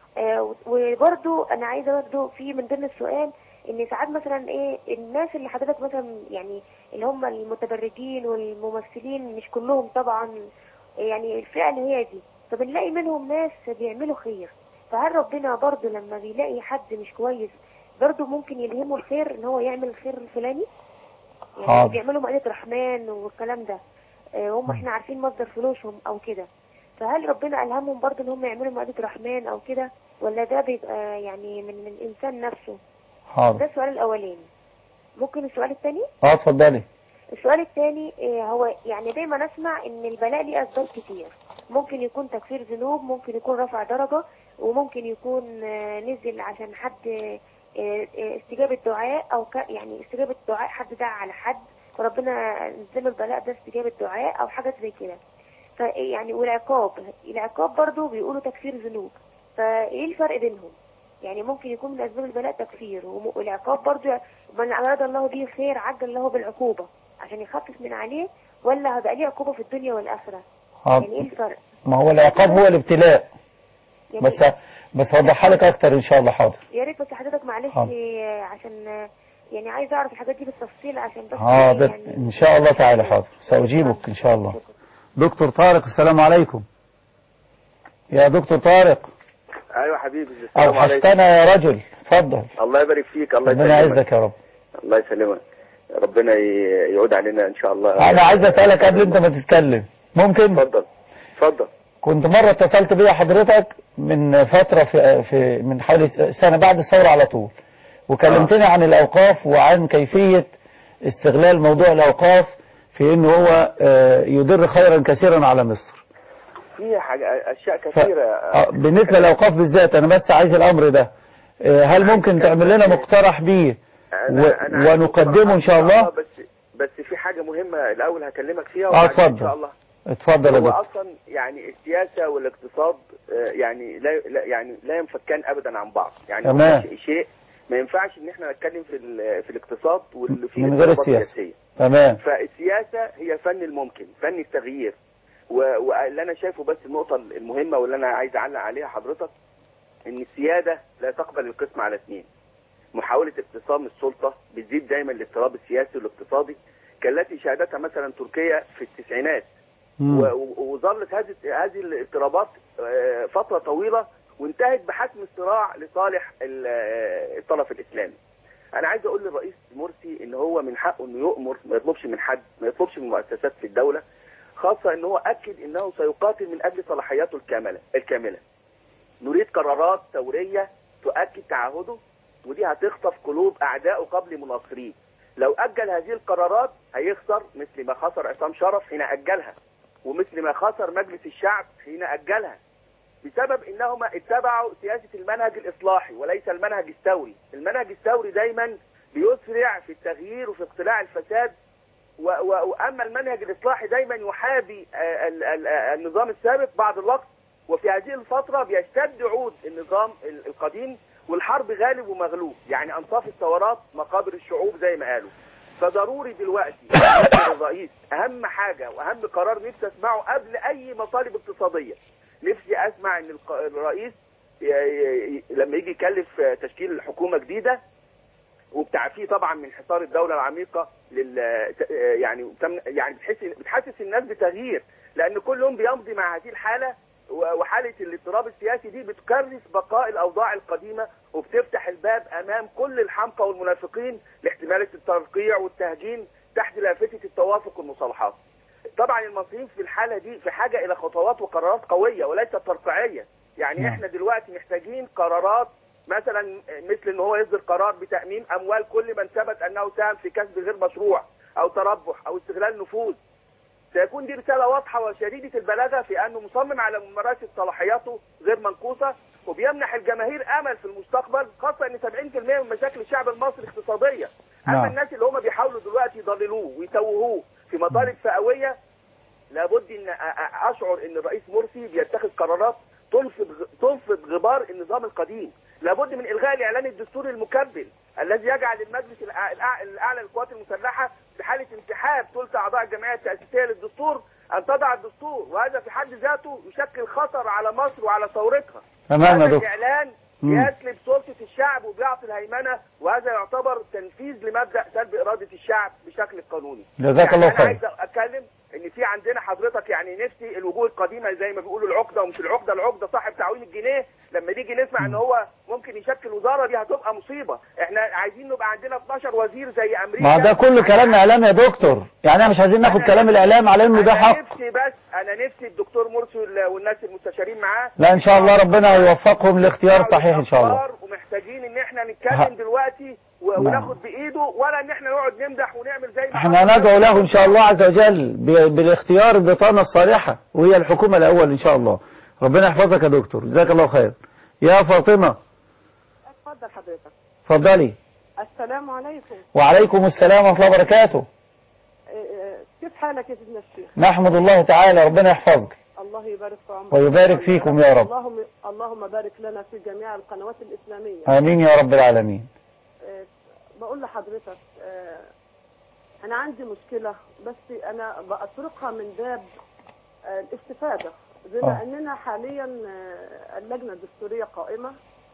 وبرضو أنا عايزة برضو في من ضمن السؤال إن ساعات مثلا إيه الناس اللي حضرتك مثلا يعني اللي هم المتبرجين والممثلين مش كلهم طبعا يعني الفئة اللي هي دي، فبنلاقي منهم ناس بيعملوا خير، فهل ربنا برضو لما بيلاقي حد مش كويس برضه ممكن يلهمه الخير ان هو يعمل الخير الفلاني؟ يعني بيعملوا مائدة رحمن والكلام ده، هم احنا عارفين مصدر فلوسهم او كده، فهل ربنا الهمهم برضه ان هم يعملوا مائدة رحمن او كده ولا ده بيبقى يعني من الانسان نفسه؟
حاضر.
ده السؤال الاولاني. ممكن السؤال الثاني؟
اتفضلي.
السؤال الثاني هو يعني دايما اسمع ان البلاء ليه اسباب كتير، ممكن يكون تكفير ذنوب، ممكن يكون رفع درجة، وممكن يكون نزل عشان حد استجابة دعاء او يعني استجابة دعاء حد دعا على حد فربنا نزل البلاء ده استجابة دعاء او حاجة زي كده. فيعني والعقاب برضو بيقولوا تكفير ذنوب، فايه الفرق بينهم؟ يعني ممكن يكون من اسباب البلاء تكفير والعقاب برضو من اراد الله به خير عجل له بالعقوبة عشان يخفف من عليه، ولا هبقى ليه عقوبة في الدنيا والاخرة؟ يعني ايه الفرق؟
ما هو العقاب هو الابتلاء يعني بس هوضحها لك اكتر ان شاء الله. حاضر.
يا ريت بس حضرتك معلش عشان يعني عايز اعرف الحاجات دي بالتفصيل عشان بس
حاضر
يعني
ان شاء الله تعالى. حاضر سأجيبك ان شاء الله. دكتور طارق السلام عليكم. يا دكتور طارق.
ايوه حبيبي السلام عليكم.
اوحشتنا يا رجل. اتفضل.
الله يبارك فيك. الله
ربنا يعزك يا رب.
الله يسلمك. ربنا يعود علينا ان شاء الله.
انا عايز اسالك قبل انت ما تتكلم ممكن؟
اتفضل.
كنت مرة اتصلت بيا حضرتك من فترة في من حوالي سنة بعد الثورة على طول، وكلمتني عن الأوقاف وعن كيفية استغلال موضوع الأوقاف في إنه هو يدر خيرا كثيرا على مصر.
في أشياء كثيرة
بالنسبة للأوقاف بالذات أنا بس عايز الأمر ده هل ممكن تعمل لنا مقترح بيه ونقدمه إن شاء الله؟
بس في حاجة مهمة الأول هكلمك فيها
اتفضل.
إن شاء الله.
اتفضل يا دكتور.
هو اصلا يعني السياسه والاقتصاد يعني لا ينفكان ابدا عن بعض، يعني شيء ما ينفعش ان احنا نتكلم في الاقتصاد واللي فيه
من غير السياسه. تمام.
فالسياسه هي فن الممكن، فن التغيير، واللي انا شايفه بس النقطه المهمه واللي انا عايز اعلق عليها حضرتك ان السياده لا تقبل القسم على اثنين. محاوله اقتسام السلطه بتزيد دايما الاضطراب السياسي والاقتصادي كالتي شهدتها مثلا تركيا في التسعينات، وظلت هذه الاضطرابات فترة طويلة وانتهت بحسم الصراع لصالح الطرف الإسلامي. انا عايز اقول للرئيس مرسي ان هو من حقه انه يؤمر، ما يطلبش من حد، ما يطلبش من مؤسسات في الدوله، خاصه ان هو اكد انه سيقاتل من اجل صلاحياته الكامله. نريد قرارات ثوريه تؤكد تعهده، ودي هتخطف قلوب اعدائه قبل مناصريه. لو اجل هذه القرارات هيخسر مثل ما خسر عصام شرف حين اجلها، ومثل ما خسر مجلس الشعب حين اجلها، بسبب انهم اتبعوا سياسه المنهج الاصلاحي وليس المنهج الثوري. المنهج الثوري دايما بيسرع في التغيير وفي اقتلاع الفساد، واما المنهج الاصلاحي دايما يحابي النظام السابق بعض الوقت، وفي هذه الفتره بيشتد عود النظام القديم، والحرب غالب ومغلوب، يعني انصاف الثورات مقابر الشعوب زي ما قالوا. فضروري دلوقتي الرئيس اهم حاجه واهم قرار نفسي اسمعه قبل اي مطالب اقتصاديه، نفسي اسمع ان الرئيس لما يجي يكلف تشكيل حكومه جديده وبتعفيه طبعا من حصار الدوله العميقه يعني بتحسس الناس بتغيير، لان كل يوم بيمضي مع هذه الحاله وحاله الاضطراب السياسي دي بتكرس بقاء الاوضاع القديمه، وبتفتح الباب امام كل الحمقى والمنافقين لاحتمالات الترقيع والتهجين تحت لافته التوافق والمصالحات. طبعا المصريين في الحاله دي في حاجه الى خطوات وقرارات قويه وليست ترقيعيه، يعني احنا دلوقتي محتاجين قرارات مثلا مثل ان هو يصدر قرار بتامين اموال كل من ثبت انه ساهم في كسب غير مشروع او تربح او استغلال نفوذ. سيكون دي رساله واضحه وشديده البلاغه في انه مصمم على ممارسه صلاحياته غير منقوصه، وبيمنح الجماهير امل في المستقبل، خاصه ان 70% من مشاكل الشعب المصري اقتصاديه. اما الناس اللي هم بيحاولوا دلوقتي يضللوه ويتوهوه في مطالب فئويه، لابد ان اشعر ان الرئيس مرسي بيتخذ قرارات تنفض غبار النظام القديم. لابد من الغاء الاعلان الدستوري المكبل الذي يجعل المجلس الاعلى للقوات المسلحه في حاله انسحاب ثلث اعضاء الجمعيه التاسيسيه للدستور ان تضع الدستور، وهذا في حد ذاته يشكل خطر على مصر وعلى ثورتها.
تمام يا دكتور.
الاعلان يسلب سلطه الشعب وبيعطي الهيمنه، وهذا يعتبر تنفيذ لمبدا سلب اراده الشعب بشكل قانوني.
جزاك الله خير.
انا عايز اتكلم ان في عندنا حضرتك يعني نفسي الوجوه القديمه زي ما بيقولوا العقده ومش العقده صاحب تعويم الجنيه، لما نيجي نسمع ان هو ممكن يشكل وزاره دي هتبقى مصيبه. احنا عايزين نبقى عندنا 12 وزير زي امريكا.
ما ده كله كلام اعلام يا دكتور، يعني احنا مش عايزين ناخد كلام الاعلام على انه ده حق.
انا نفسي الدكتور مرسي والناس المستشارين معاه،
لا ان شاء الله ربنا يوفقهم لاختيار صحيح ان شاء الله.
ومحتاجين ان احنا نتكلم دلوقتي وناخد بايده، ولا ان احنا نقعد نمدح ونعمل زي ما
احنا ندعو له ان شاء الله عز وجل بالاختيار البطانه الصالحه، وهي الحكومه الاول ان شاء الله. ربنا يحفظك يا دكتور، جزاك الله خير. يا فاطمه
اتفضل حضرتك.
اتفضلي.
السلام عليكم.
وعليكم السلام ورحمه الله وبركاته.
كيف حالك يا سيدنا الشيخ؟
نحمد الله تعالى، ربنا يحفظك.
الله يبارك في عمرك
ويبارك فيكم يا رب.
اللهم بارك لنا في جميع القنوات الإسلامية.
آمين يا رب العالمين.
بقول لحضرتك أنا عندي مشكلة، بس أنا بأطرقها من باب الاستفادة، بما أننا حاليا اللجنة الدستورية قائمة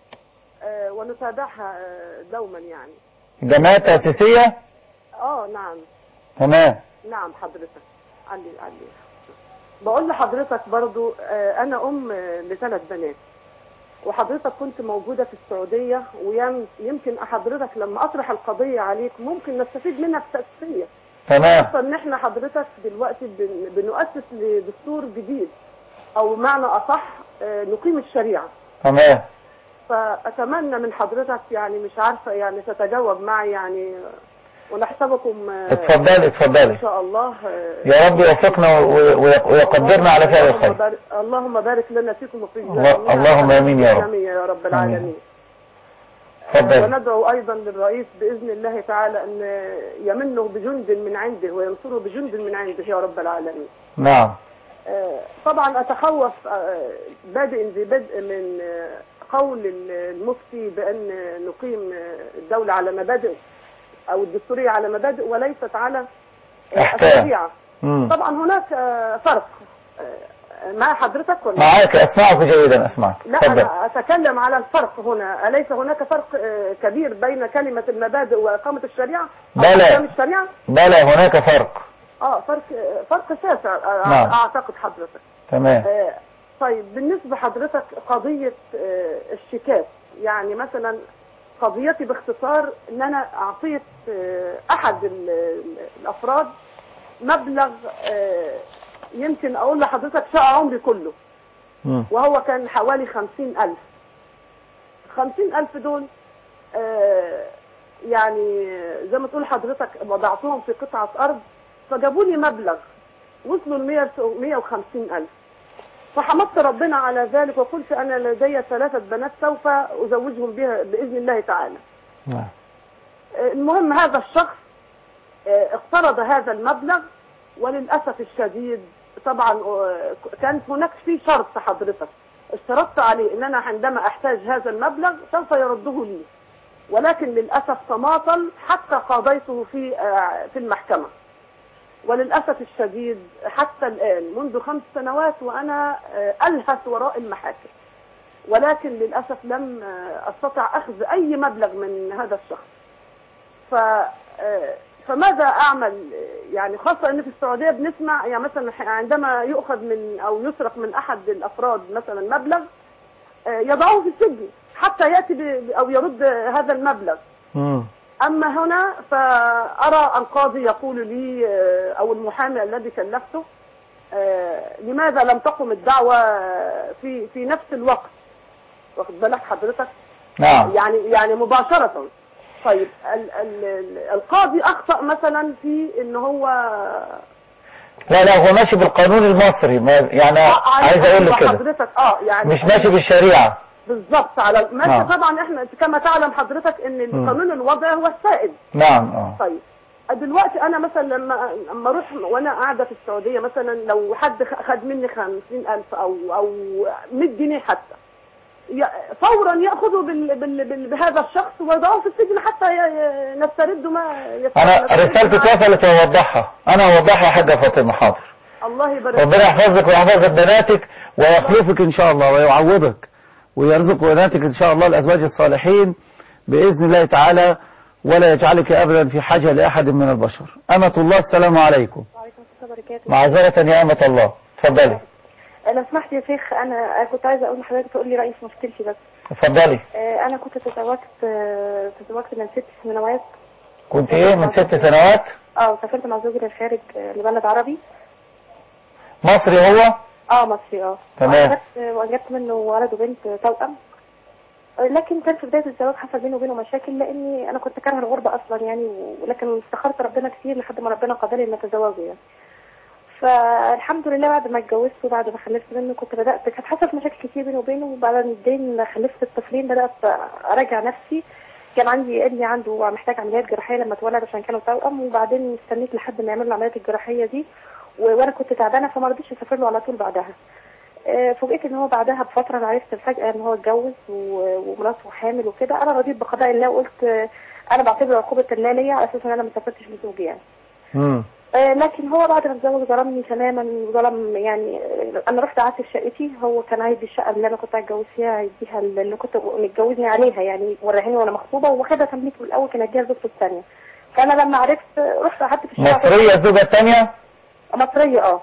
ونتابعها دوما يعني.
جماعة تأسيسية؟
نعم.
تمام.
نعم حضرتك. علي بقول لحضرتك برضو أنا أم ل3 بنات، وحضرتك كنت موجودة في السعودية، ويمكن حضرتك لما أطرح القضية عليك ممكن نستفيد منها في تأسيسية.
تمام.
خاصة إن إحنا حضرتك دلوقتي بنؤسس لدستور جديد، أو معنى أصح نقيم الشريعة.
تمام.
فأتمنى من حضرتك يعني مش عارفة يعني تتجاوب معي يعني، ونحسبكم
اتفضلي
ان شاء الله.
يا رب يوفقنا ويقدرنا على فعل الخير.
اللهم بارك لنا فيكم وفي
اللهم امين يا رب
يا رب العالمين. وندعو ايضا للرئيس باذن الله تعالى ان يمنه بجند من عنده وينصره بجند من عنده يا رب العالمين.
نعم.
طبعا اتخوف بادئ من قول المفتي بان نقيم الدولة على مبادئ او الدستورية على مبادئ وليست على الشريعة. طبعا هناك فرق مع حضرتك ولا؟
معاك، اسمعك جيدا، اسمعك.
لا انا اتكلم على الفرق هنا. اليس هناك فرق كبير بين كلمة المبادئ واقامة الشريعة؟
بلى هناك فرق.
فرق شاسع.
نعم.
اعتقد حضرتك.
تمام.
طيب بالنسبة حضرتك قضية الشيكات، يعني مثلا قضيتي باختصار ان انا اعطيت احد الافراد مبلغ يمكن اقول لحضرتك شقة عمري كله، وهو كان حوالي 50,000. 50,000 دول يعني زي ما تقول حضرتك وضعتهم في قطعة ارض، فجابوا لي مبلغ وصلوا ل 150,000. فحمدت ربنا على ذلك وقلت أنا لدي 3 بنات سوف أزوجهم بها بإذن الله تعالى. المهم هذا الشخص اقترض هذا المبلغ، وللأسف الشديد طبعا كانت هناك في شرط حضرتك اشترطت عليه ان انا عندما احتاج هذا المبلغ سوف يرده لي، ولكن للأسف تماطل حتى قاضيته في المحكمة، وللأسف الشديد حتى الآن منذ 5 سنوات وأنا ألهث وراء المحاكم، ولكن للأسف لم أستطع أخذ أي مبلغ من هذا الشخص. فماذا أعمل؟ يعني خاصة أن في السعودية بنسمع يعني مثلا عندما يؤخذ من أو يسرق من أحد الأفراد مثلا مبلغ يضعه في السجن حتى يأتي أو يرد هذا المبلغ. أما هنا فأرى القاضي يقول لي أو المحامي الذي كلفته لماذا لم تقم الدعوة في نفس الوقت؟ واخد بالك حضرتك؟
نعم.
يعني مباشرة. طيب القاضي أخطأ مثلا في إن هو
لا هو ماشي بالقانون المصري، يعني عايز أقول لك كده
حضرتك يعني
مش ماشي بالشريعة
بالضبط على ماشي. طبعا احنا كما تعلم حضرتك ان القانون الوضعي هو السائد.
نعم.
طيب دلوقتي انا مثلا لما اروح وانا قاعده في السعوديه مثلا لو حد خد مني 50,000 او 100 جنيه حتى، فورا ياخذوا بهذا الشخص ويضعوه في السجن حتى نسترد ما
انا رسالتي اتوصلت واوضحها، انا اوضحها يا حاجه فاطمه. حاضر.
الله يبارك
ربنا يحفظك ويحفظ بناتك ويخلفك ان شاء الله ويعوضك ويرزق بناتك ان شاء الله الازواج الصالحين باذن الله تعالى، ولا يجعلك ابدا في حاجه لاحد من البشر. امة الله السلام عليكم.
وعليكم السلام وبركاته.
معذره يا امة الله، اتفضلي.
لو سمحت يا شيخ انا كنت عايزه اقول لحضرتك تقول لي رايي في مشكلتي بس.
اتفضلي.
انا كنت تزوجت من 6 سنوات.
كنت ايه من 6 سنوات؟
سافرت مع زوجي للخارج لبلد عربي.
مصري هو؟
مصري.
تمام.
وانجبت منه ولد وبنت توأم، لكن كان في بدايه الزواج حصل بينه وبينه مشاكل لاني انا كنت كارهه الغربه اصلا يعني، ولكن استخرت ربنا كتير لحد ما ربنا قدر ان اتزوجه يعني. فالحمد لله بعد ما اتجوزت وبعد ما خلفت منه كانت حصلت مشاكل كتير بيني وبينه، وبعدين خلفت الطفلين بدات اراجع نفسي. كان عندي ابني عنده محتاج عمليات جراحيه لما اتولد عشان كانوا توأم، وبعدين استنيت لحد ما يعملوا العمليات الجراحيه دي وانا كنت تعبانه فما رضيتش اسافر له على طول بعدها. فوجئت ان هو بعدها بفتره انا عرفت فجاه ان هو اتجوز ومراته حامل وكده. انا رضيت بقضاء الله وقلت انا بعتبر عقوبه الله ليا على اساس ان انا ما سافرتش لزوجي يعني. لكن هو بعد ما اتزوج ظلمني تماما، ظلم يعني. انا رحت قعدت في شقتي، هو كان عايز الشقه اللي انا كنت هتجوز فيها هيديها اللي كنت متجوزني عليها يعني، ورهاني وانا مخطوبه وواخدها تمليك من الاول كان هيديها زوجته الثانيه. فانا لما عرفت رحت قعدت في الشقه.
مصريه الزوجه الثانيه؟
مصريه.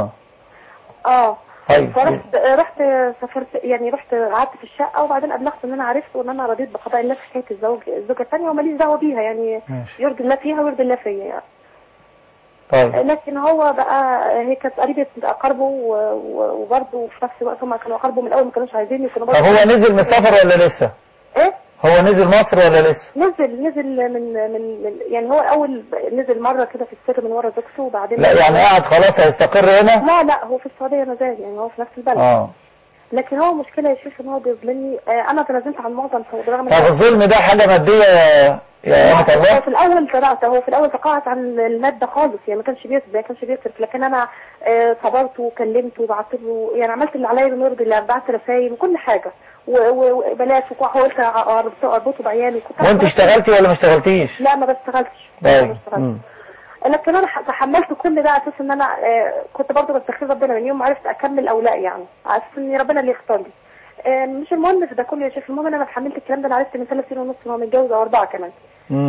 طيب.
رحت سافرت يعني، رحت قعدت في الشقه وبعدين ابلغت ان انا عرفت وان انا رضيت بقضاء الله في حكايه الزوجه الثانيه وماليش دعوه بيها يعني. يرضي الله فيها ويرضي الله فيا يعني.
طيب.
لكن هو بقى هي كانت قريبه اقاربه وبرضه في نفس الوقت هم كانوا اقاربه من الاول ما كانوش عايزيني.
طب هو نزل من السفر ولا لسه؟
ايه؟
هو نزل مصر ولا لسه؟
نزل من يعني هو الاول نزل مره كده في السر من ورا زوجته وبعدين
لا يعني قاعد خلاص هيستقر هنا؟
لا هو في السعوديه ما زال يعني، هو في نفس البلد. لكن هو مشكله يا شيخ ان هو بيظلمني. انا تنازلت عن معظم برغم
طب الظلم ده حاجه ماديه يا أمة الله؟
هو في الاول تقاعد عن الماده خالص يعني، ما كانش بيصرف لكن انا صبرت وكلمته وبعت له يعني، عملت اللي عليا بما يرضي الله، بعت رسائل وكل حاجه وبلاش وحاولت اربطه بعيالي.
وانت اشتغلتي ولا ما اشتغلتيش؟
لا ما بشتغلتش. لكن انا تحملت كل ده على اساس ان انا كنت برضه بستخير ربنا من يوم ما عرفت اكمل او لا يعني، على اساس ان ربنا اللي يختار لي. مش المهم في ده كله يا شيخ، المهم انا اتحملت الكلام ده. انا عرفت من 3 سنين ونص ان هو متجوز او 4 كمان.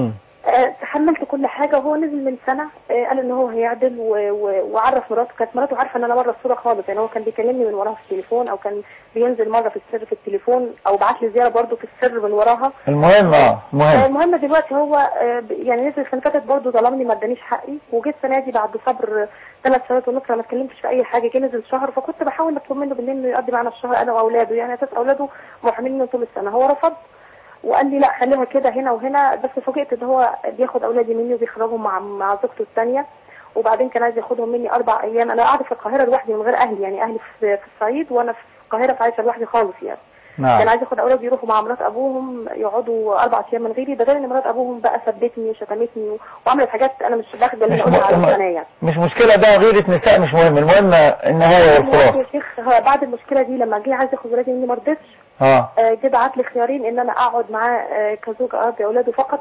تحملت كل حاجة. وهو نزل من سنة قال ان هو هيعدل وعرف مراته. كانت مراته عارفة ان انا بره الصورة خالص، يعني هو كان بيكلمني من وراها في التليفون، او كان بينزل مرة في السر في التليفون، او بعت لي زيارة برضه في السر من وراها. المهم دلوقتي هو يعني نزل السنة فاتت برضه ظلمني، ما ادانيش حقي، وجيت السنة دي بعد صبر 3 سنوات ونص ما اتكلمتش في اي حاجة. جه نزل شهر، فكنت بحاول اطلب منه بالليل انه يقضي معنا الشهر انا واولاده، يعني اساس اولاده محاملين طول السنة. هو رفض وقال لي لا خليها كده هنا وهنا، بس فوجئت ان هو بياخد اولادي مني وبيخرجهم مع زوجته الثانيه، وبعدين كان عايز ياخدهم مني 4 ايام. انا قاعده في القاهره لوحدي من غير اهلي، يعني اهلي في الصعيد وانا في القاهره، فعايشه لوحدي خالص يعني. كان عايز ياخد اولادي يروحوا مع مرات ابوهم يقعدوا 4 ايام من غيري، بدل ان مرات ابوهم بقى سبتني وشتمتني وعملت حاجات انا مش باخده اللي اقولها على يعني.
مش مشكله، ده غيره نساء مش مهم، المهم النهايه والخلاص.
يا شيخ بعد المشكله دي لما جه عايز ياخد ولادي مني ما رضيتش. جه بعت لي خيارين، ان انا اقعد معاه كزوج اربي اولاده فقط،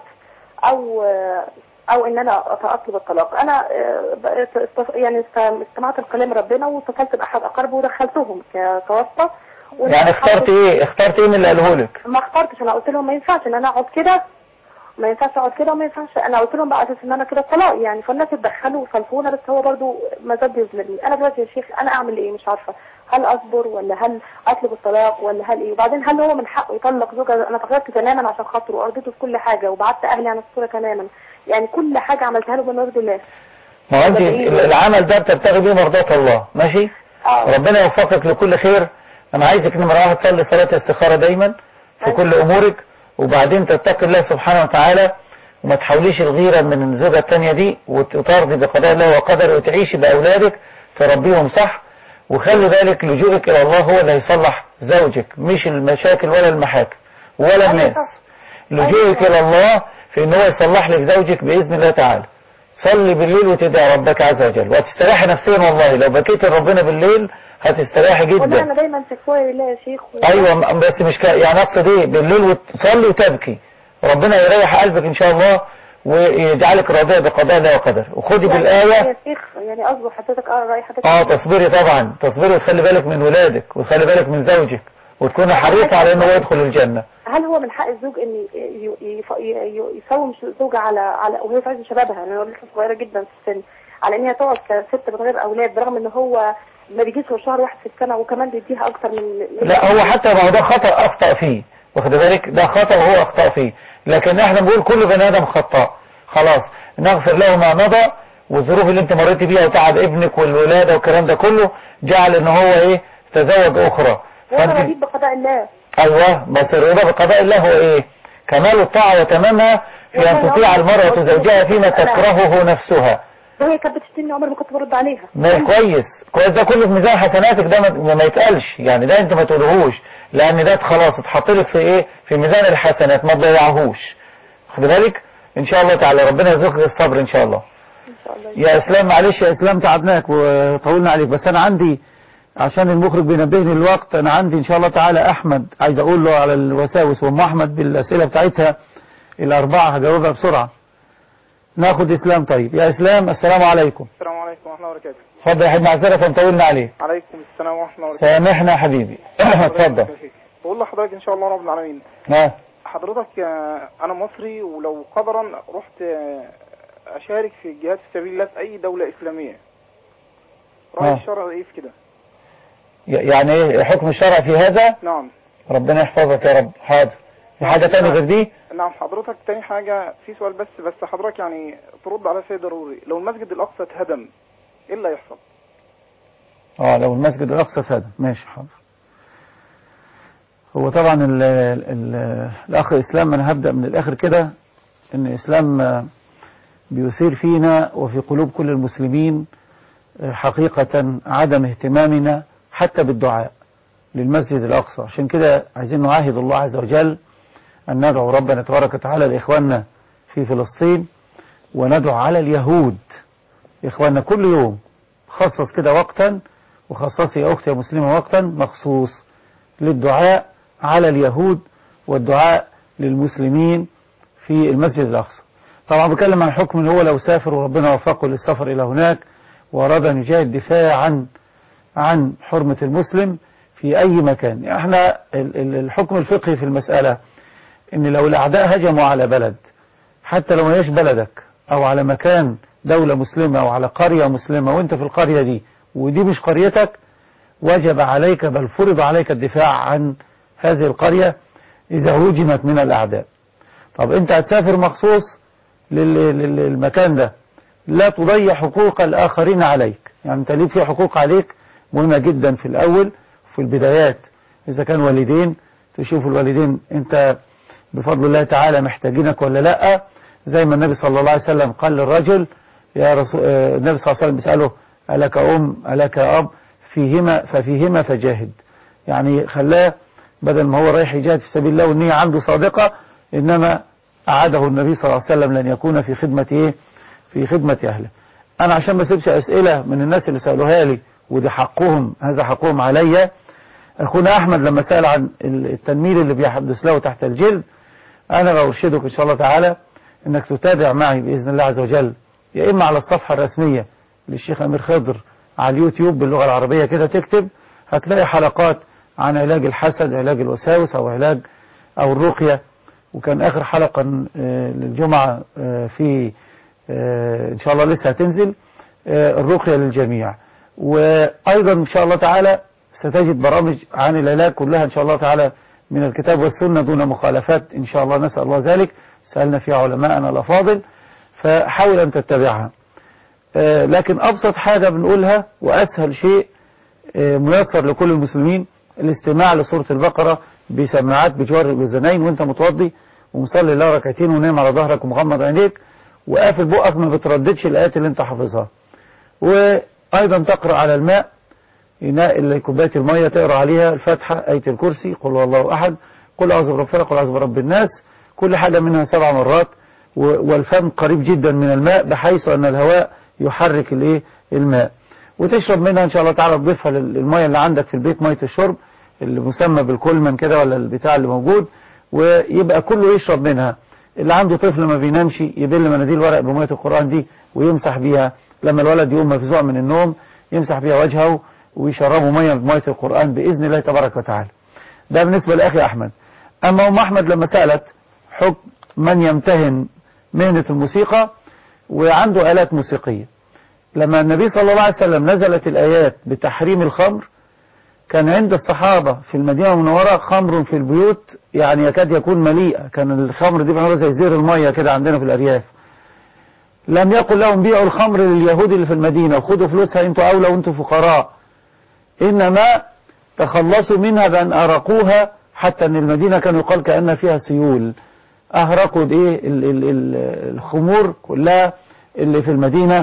او ان انا اطلب الطلاق. انا يعني استمعت لكلام ربنا واتصلت باحد اقاربه ودخلتهم كواسطه.
يعني اخترت ايه من اللي قاله لك؟
ما اخترتش، انا قلت لهم ما ينفعش ان انا اقعد كده، ما ينفعش اقعد كده، وما ينفعش. انا قلت لهم بقى اساس ان انا كده الطلاق يعني، فالناس اتدخلوا وصلفونا، بس هو برضو ما زال بيظلمني. انا دلوقتي يا شيخ انا اعمل ايه؟ مش عارفه، هل اصبر ولا هل اطلب الطلاق ولا هل ايه؟ وبعدين هل هو من حقه يطلق زوجة؟ انا تغيرت تماما عشان خاطره وارضيته في كل حاجه، وبعدت اهلي عن الصوره تماما، يعني كل حاجه عملتها له بمرض الله.
ما انت العمل ده بتبتغي بيه مرضات الله، ماشي؟ ربنا يوفقك لكل خير. انا عايزك نمره 1 تصلي صلاه الاستخاره دايما في كل امورك، وبعدين تتقي الله سبحانه وتعالى، وما تحاوليش الغيره من الزوجه الثانيه دي، وترضي بقضاء الله وقدره، وتعيشي باولادك تربيهم صح. وخلي بالك لجوءك الى الله هو اللي هيصلح زوجك، مش المشاكل ولا المحاكم ولا الناس. لجوءك الى الله في ان هو يصلح لك زوجك باذن الله تعالى. صلي بالليل وتدعي ربك عز وجل، وهتستريحي نفسيا والله. لو بكيت ربنا بالليل هتستريحي جدا.
والله انا دايما شكوى لله يا شيخ.
ايوه بس مش يعني اقصد ايه، بالليل وتصلي وتبكي، ربنا يريح قلبك ان شاء الله ويجعلك راضيه بقضاء الله وقدره. وخدي يعني بالايه
يا شيخ، يعني اصبر حضرتك راي حضرتك.
تصبري طبعا، تصبري وتخلي بالك من ولادك وتخلي بالك من زوجك، وتكوني حريصه على انه يدخل الجنه.
هل هو من حق الزوج ان يساوم زوجه على وهي في عز شبابها، لان هو لسه صغيره جدا في السن، على ان هي تقعد كست من غير اولاد، برغم ان هو ما بيجيش غير شهر واحد في السنه، وكمان بيديها اكتر من
لا هو حتى ما هو ده خطأ اخطأ فيه، واخد بالك؟ ده خطأ وهو اخطأ فيه، لكن احنا بنقول كل بني ادم خطاء، خلاص نغفر له ما مضى. والظروف اللي انت مريتي بيها وتعب ابنك والولاده والكلام ده كله جعل ان هو ايه تزوج اخرى.
وانا رضيت بقضاء الله.
ايوه بس الرضا بقضاء الله هو ايه؟ كمال الطاعه وتمامها في ان تطيع المرأة زوجها فيما تكرهه نفسها.
وهي كانت بتشتمني عمري ما كنت برد عليها.
كويس ده كله في ميزان حسناتك، ده ما يتقالش يعني، ده انت ما تقولهوش، لان ده خلاص اتحط لك في ايه؟ في ميزان الحسنات، ما تضيعهوش. خد بالك ان شاء الله تعالى، ربنا يرزقك الصبر ان شاء الله. يا اسلام معلش يا اسلام تعبناك وطولنا عليك، بس انا عندي عشان المخرج بينبهني الوقت، انا عندي ان شاء الله تعالى احمد عايز اقول له على الوساوس، وام احمد بالاسئله بتاعتها الاربعه هجاوبها بسرعه. ناخد اسلام. طيب يا اسلام السلام عليكم.
السلام عليكم ورحمه الله وبركاته.
اتفضل يا حبيبي، معذره طولنا عليك.
عليكم السلام ورحمه الله وبركاته.
سامحنا يا حبيبي. اتفضل.
بقول لحضرتك ان شاء الله رب العالمين. حضرتك انا مصري، ولو قدرا رحت اشارك في الجهاد في سبيل الله في اي دوله اسلاميه، راي الشرع ايه في كده؟
يعني ايه حكم الشرع في هذا؟
نعم.
ربنا يحفظك يا رب. حاضر. في حاجه ثانيه غير دي؟
نعم حضرتك. تاني حاجه في سؤال بس حضرتك يعني ترد على شيء ضروري. لو المسجد الاقصى اتهدم ايه اللي هيحصل؟
لو المسجد الاقصى اتهدم، ماشي حاضر. هو طبعا الاخ اسلام، انا هبدا من الاخر كده، ان اسلام بيثير فينا وفي قلوب كل المسلمين حقيقة عدم اهتمامنا حتى بالدعاء للمسجد الأقصى. عشان كده عايزين نعاهد الله عز وجل أن ندعو ربنا تبارك وتعالى لإخواننا في فلسطين، وندعو على اليهود إخواننا كل يوم. خصص كده وقتا، وخصصي يا أختي يا مسلمة وقتا مخصوص للدعاء على اليهود والدعاء للمسلمين في المسجد الأقصى. طبعا بكلم عن حكم هو لو سافر وربنا وفقه للسفر إلى هناك وأراد أن يجاهد دفاعا عن حرمة المسلم في أي مكان. احنا الحكم الفقهي في المسألة إن لو الأعداء هجموا على بلد حتى لو ما هيش بلدك أو على مكان دولة مسلمة أو على قرية مسلمة وانت في القرية دي ودي مش قريتك، وجب عليك بل فرض عليك الدفاع عن هذه القرية إذا هجمت من الأعداء. طب انت هتسافر مخصوص للمكان ده، لا تضيع حقوق الآخرين عليك. يعني انت ليه في حقوق عليك مهمة جدا في الأول في البدايات. إذا كان والدين تشوف الوالدين انت بفضل الله تعالى محتاجينك ولا لا، زي ما النبي صلى الله عليه وسلم قال للرجل يا رسول، النبي صلى الله عليه وسلم بيسأله ألك أم ألك أب ففيهما فجاهد. يعني خلاه بدل ما هو رايح يجاهد في سبيل الله والنية عنده صادقة، إنما أعاده النبي صلى الله عليه وسلم لن يكون في خدمة إيه؟ في خدمة أهله. أنا عشان ما اسيبش أسئلة من الناس اللي سألوها لي ودي حقهم، هذا حقهم عليا. أخونا أحمد لما سأل عن التنميل اللي بيحدث له تحت الجلد، أنا بأرشدك إن شاء الله تعالى إنك تتابع معي بإذن الله عز وجل، يا إما على الصفحة الرسمية للشيخ أمير خضر على اليوتيوب باللغة العربية كده تكتب، هتلاقي حلقات عن علاج الحسد، علاج الوساوس أو علاج أو الرقية. وكان آخر حلقة للجمعة في إن شاء الله لسه هتنزل الرقية للجميع. وأيضا إن شاء الله تعالى ستجد برامج عن العلاج كلها إن شاء الله تعالى من الكتاب والسنة دون مخالفات إن شاء الله، نسأل الله ذلك، سألنا فيها علماءنا الأفاضل، فحاول أن تتبعها. لكن أبسط حاجة بنقولها وأسهل شيء ميسر لكل المسلمين الاستماع لسورة البقرة بسماعات بجوار الأذنين وانت متوضي ومصلي الله ركعتين ونام على ظهرك ومغمض عينيك وقافل بقك ما بترددش الآيات اللي انت حافظها. وأيضا تقرأ على الماء، كوباية المية تقرأ عليها الفاتحة، آية الكرسي، قل هو الله أحد، قل أعوذ برب الفلق، قل أعوذ برب الناس، كل حاجة منها 7 مرات. والفم قريب جدا من الماء بحيث أن الهواء يحرك الماء. وتشرب منها إن شاء الله تعالى، تضيفها للمية اللي عندك في البيت، مية الشرب اللي مسمى بالكولمن كده ولا البتاع اللي موجود، ويبقى كله يشرب منها. اللي عنده طفل ما بينامش يبل مناديل ورق بمية القرآن دي ويمسح بيها، لما الولد يقوم مفزوع من النوم يمسح بيها وجهه ويشربوا مية بمية القرآن بإذن الله تبارك وتعالى. ده بالنسبة لأخي أحمد. أما أم أحمد لما سألت حكم من يمتهن مهنة الموسيقى وعنده آلات موسيقية، لما النبي صلى الله عليه وسلم نزلت الآيات بتحريم الخمر، كان عند الصحابة في المدينة المنورة خمر في البيوت يعني يكاد يكون مليئة، كان الخمر دي بنقولها زي زير المية كده عندنا في الأرياف. لم يقل لهم بيعوا الخمر لليهود اللي في المدينة وخدوا فلوسها انتوا أولى وانتوا فقراء، إنما تخلصوا منها بأن أرقوها، حتى أن المدينة كانوا يقال كأن فيها سيول، أهرقوا الخمور كلها اللي في المدينة.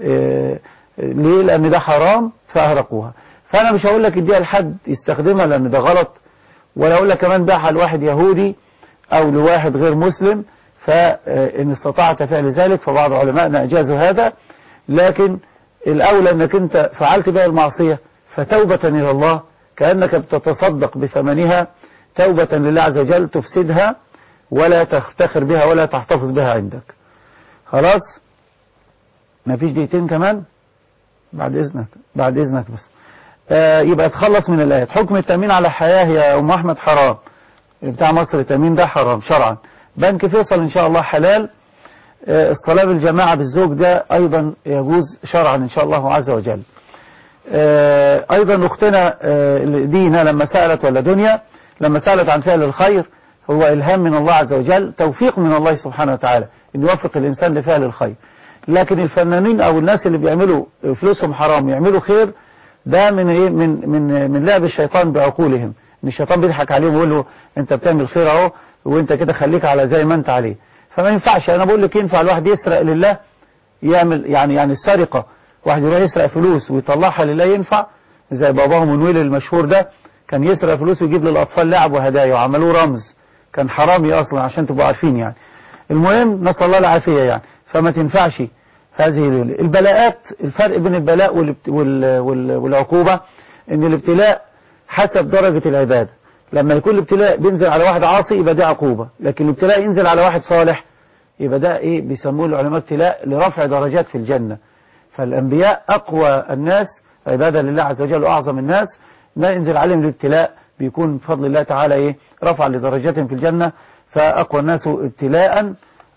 ليه؟ لأن ده حرام فأهرقوها. فأنا مش هقول لك اديها لحد يستخدمها لأن ده غلط، ولا أقول لك كمان باعها لواحد يهودي أو لواحد غير مسلم، فإن استطعت فعل ذلك فبعض علمائنا أجازوا هذا. لكن الأولى أنك أنت فعلت بها المعصية فتوبة إلى الله كأنك بتتصدق بثمنها توبة لله عز وجل، تفسدها ولا تفتخر بها ولا تحتفظ بها عندك. خلاص؟ ما فيش دقيقتين كمان بعد إذنك بس. يبقى تخلص من الآيات. حكم التأمين على الحياة يا أم أحمد حرام، بتاع مصر التأمين ده حرام شرعا. بنك فيصل إن شاء الله حلال. الصلاة بالجماعة بالزوج ده أيضا يجوز شرعا إن شاء الله عز وجل. أيضا أختنا دينا لما سألت ولا دنيا لما سألت عن فعل الخير، هو إلهام من الله عز وجل، توفيق من الله سبحانه وتعالى إن يوفق الإنسان لفعل الخير. لكن الفنانين أو الناس اللي بيعملوا فلوسهم حرام يعملوا خير، ده من إيه؟ من لعب الشيطان بعقولهم، إن الشيطان بيضحك عليهم ويقول له أنت بتعمل خير أهو وأنت كده خليك على زي ما أنت عليه. فما ينفعش. أنا بقول لك ينفع الواحد يسرق لله، يعمل يعني السرقة، واحد يروح يسرق فلوس ويطلعها لله ينفع، زي باباه منويل المشهور ده كان يسرق فلوس ويجيب للأطفال لعب وهدايا وعملوه رمز، كان حرامي أصلا عشان تبقوا عارفين يعني. المهم نسأل الله العافية يعني. فما تنفعش هذه البلاءات. الفرق بين البلاء والعقوبة إن الابتلاء حسب درجة العبادة. لما يكون الابتلاء بينزل على واحد عاصي يبقى ده عقوبة، لكن الابتلاء ينزل على واحد صالح يبقى ده إيه؟ بيسموه العلماء ابتلاء لرفع درجات في الجنة. فالأنبياء أقوى الناس عبادة لله عز وجل وأعظم الناس، ما ينزل عليهم الابتلاء بيكون بفضل الله تعالى إيه؟ رفع لدرجاتهم في الجنة. فأقوى الناس ابتلاء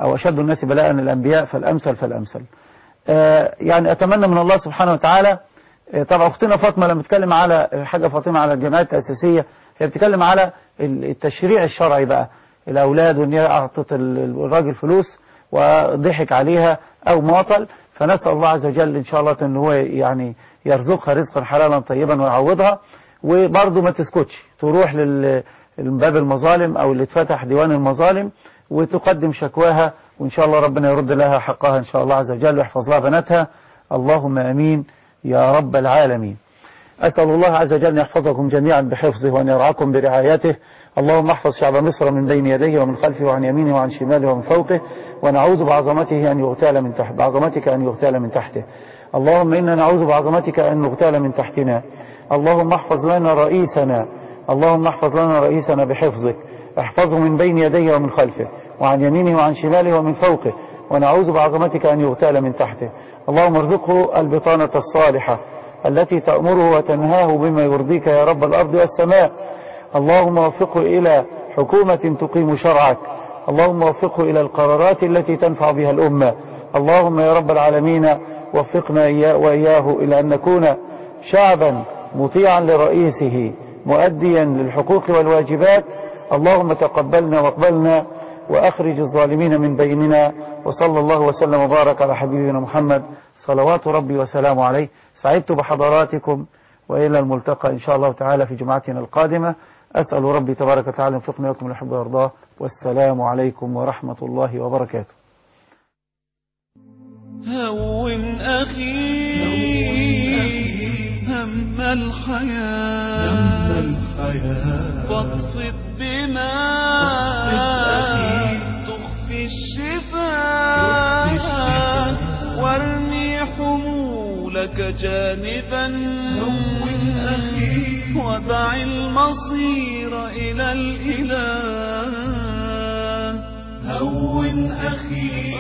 أو أشد الناس بلاء الأنبياء فالأمثل فالأمثل. يعني أتمنى من الله سبحانه وتعالى. طبعا أختنا فاطمة لما تتكلم على حاجة فاطمة على الجمعيات التأسيسية هي بتتكلم على التشريع الشرعي بقى، الأولاد وإن هي أعطت الراجل فلوس وضحك عليها أو ماطل، فنسأل الله عز وجل إن شاء الله أن هو يعني يرزقها رزقا حلالا طيبا ويعوضها. وبرضه ما تسكتش، تروح لباب المظالم أو اللي اتفتح ديوان المظالم وتقدم شكواها، وإن شاء الله ربنا يرد لها حقها إن شاء الله عز وجل ويحفظ لها بناتها. اللهم أمين يا رب العالمين. أسأل الله عز وجل أن يحفظكم جميعا بحفظه وأن يرعاكم برعايته. اللهم احفظ شعب مصر من بين يديه ومن خلفه وعن يمينه وعن شماله ومن فوقه، ونعوذ بعظمته أن يغتال من تحت بعظمتك أن يغتال من تحته. اللهم إنا نعوذ بعظمتك أن نغتال من تحتنا. اللهم احفظ لنا رئيسنا، اللهم احفظ لنا رئيسنا بحفظك، احفظه من بين يديه ومن خلفه وعن يمينه وعن شماله ومن فوقه، ونعوذ بعظمتك أن يغتال من تحته. اللهم ارزقه البطانة الصالحة التي تأمره وتنهاه بما يرضيك يا رب الأرض والسماء. اللهم وفقه إلى حكومة تقيم شرعك، اللهم وفقه إلى القرارات التي تنفع بها الأمة. اللهم يا رب العالمين وفقنا وإياه إلى أن نكون شعبا مطيعا لرئيسه مؤديا للحقوق والواجبات. اللهم تقبلنا واقبلنا وأخرج الظالمين من بيننا. وصلى الله وسلم وبارك على حبيبنا محمد صلوات ربي وسلامه عليه. سعدت بحضراتكم وإلى الملتقى إن شاء الله تعالى في جمعتنا القادمة. أسأل ربي تبارك وتعالى يوفقنا وإياكم للحب ويرضاه. والسلام عليكم ورحمة الله وبركاته.
هون أخي هم الحياة فاقصد بما تخفي الشفاء وارمي حمولك جانبا ودع المصير إلى الإله. هون أخي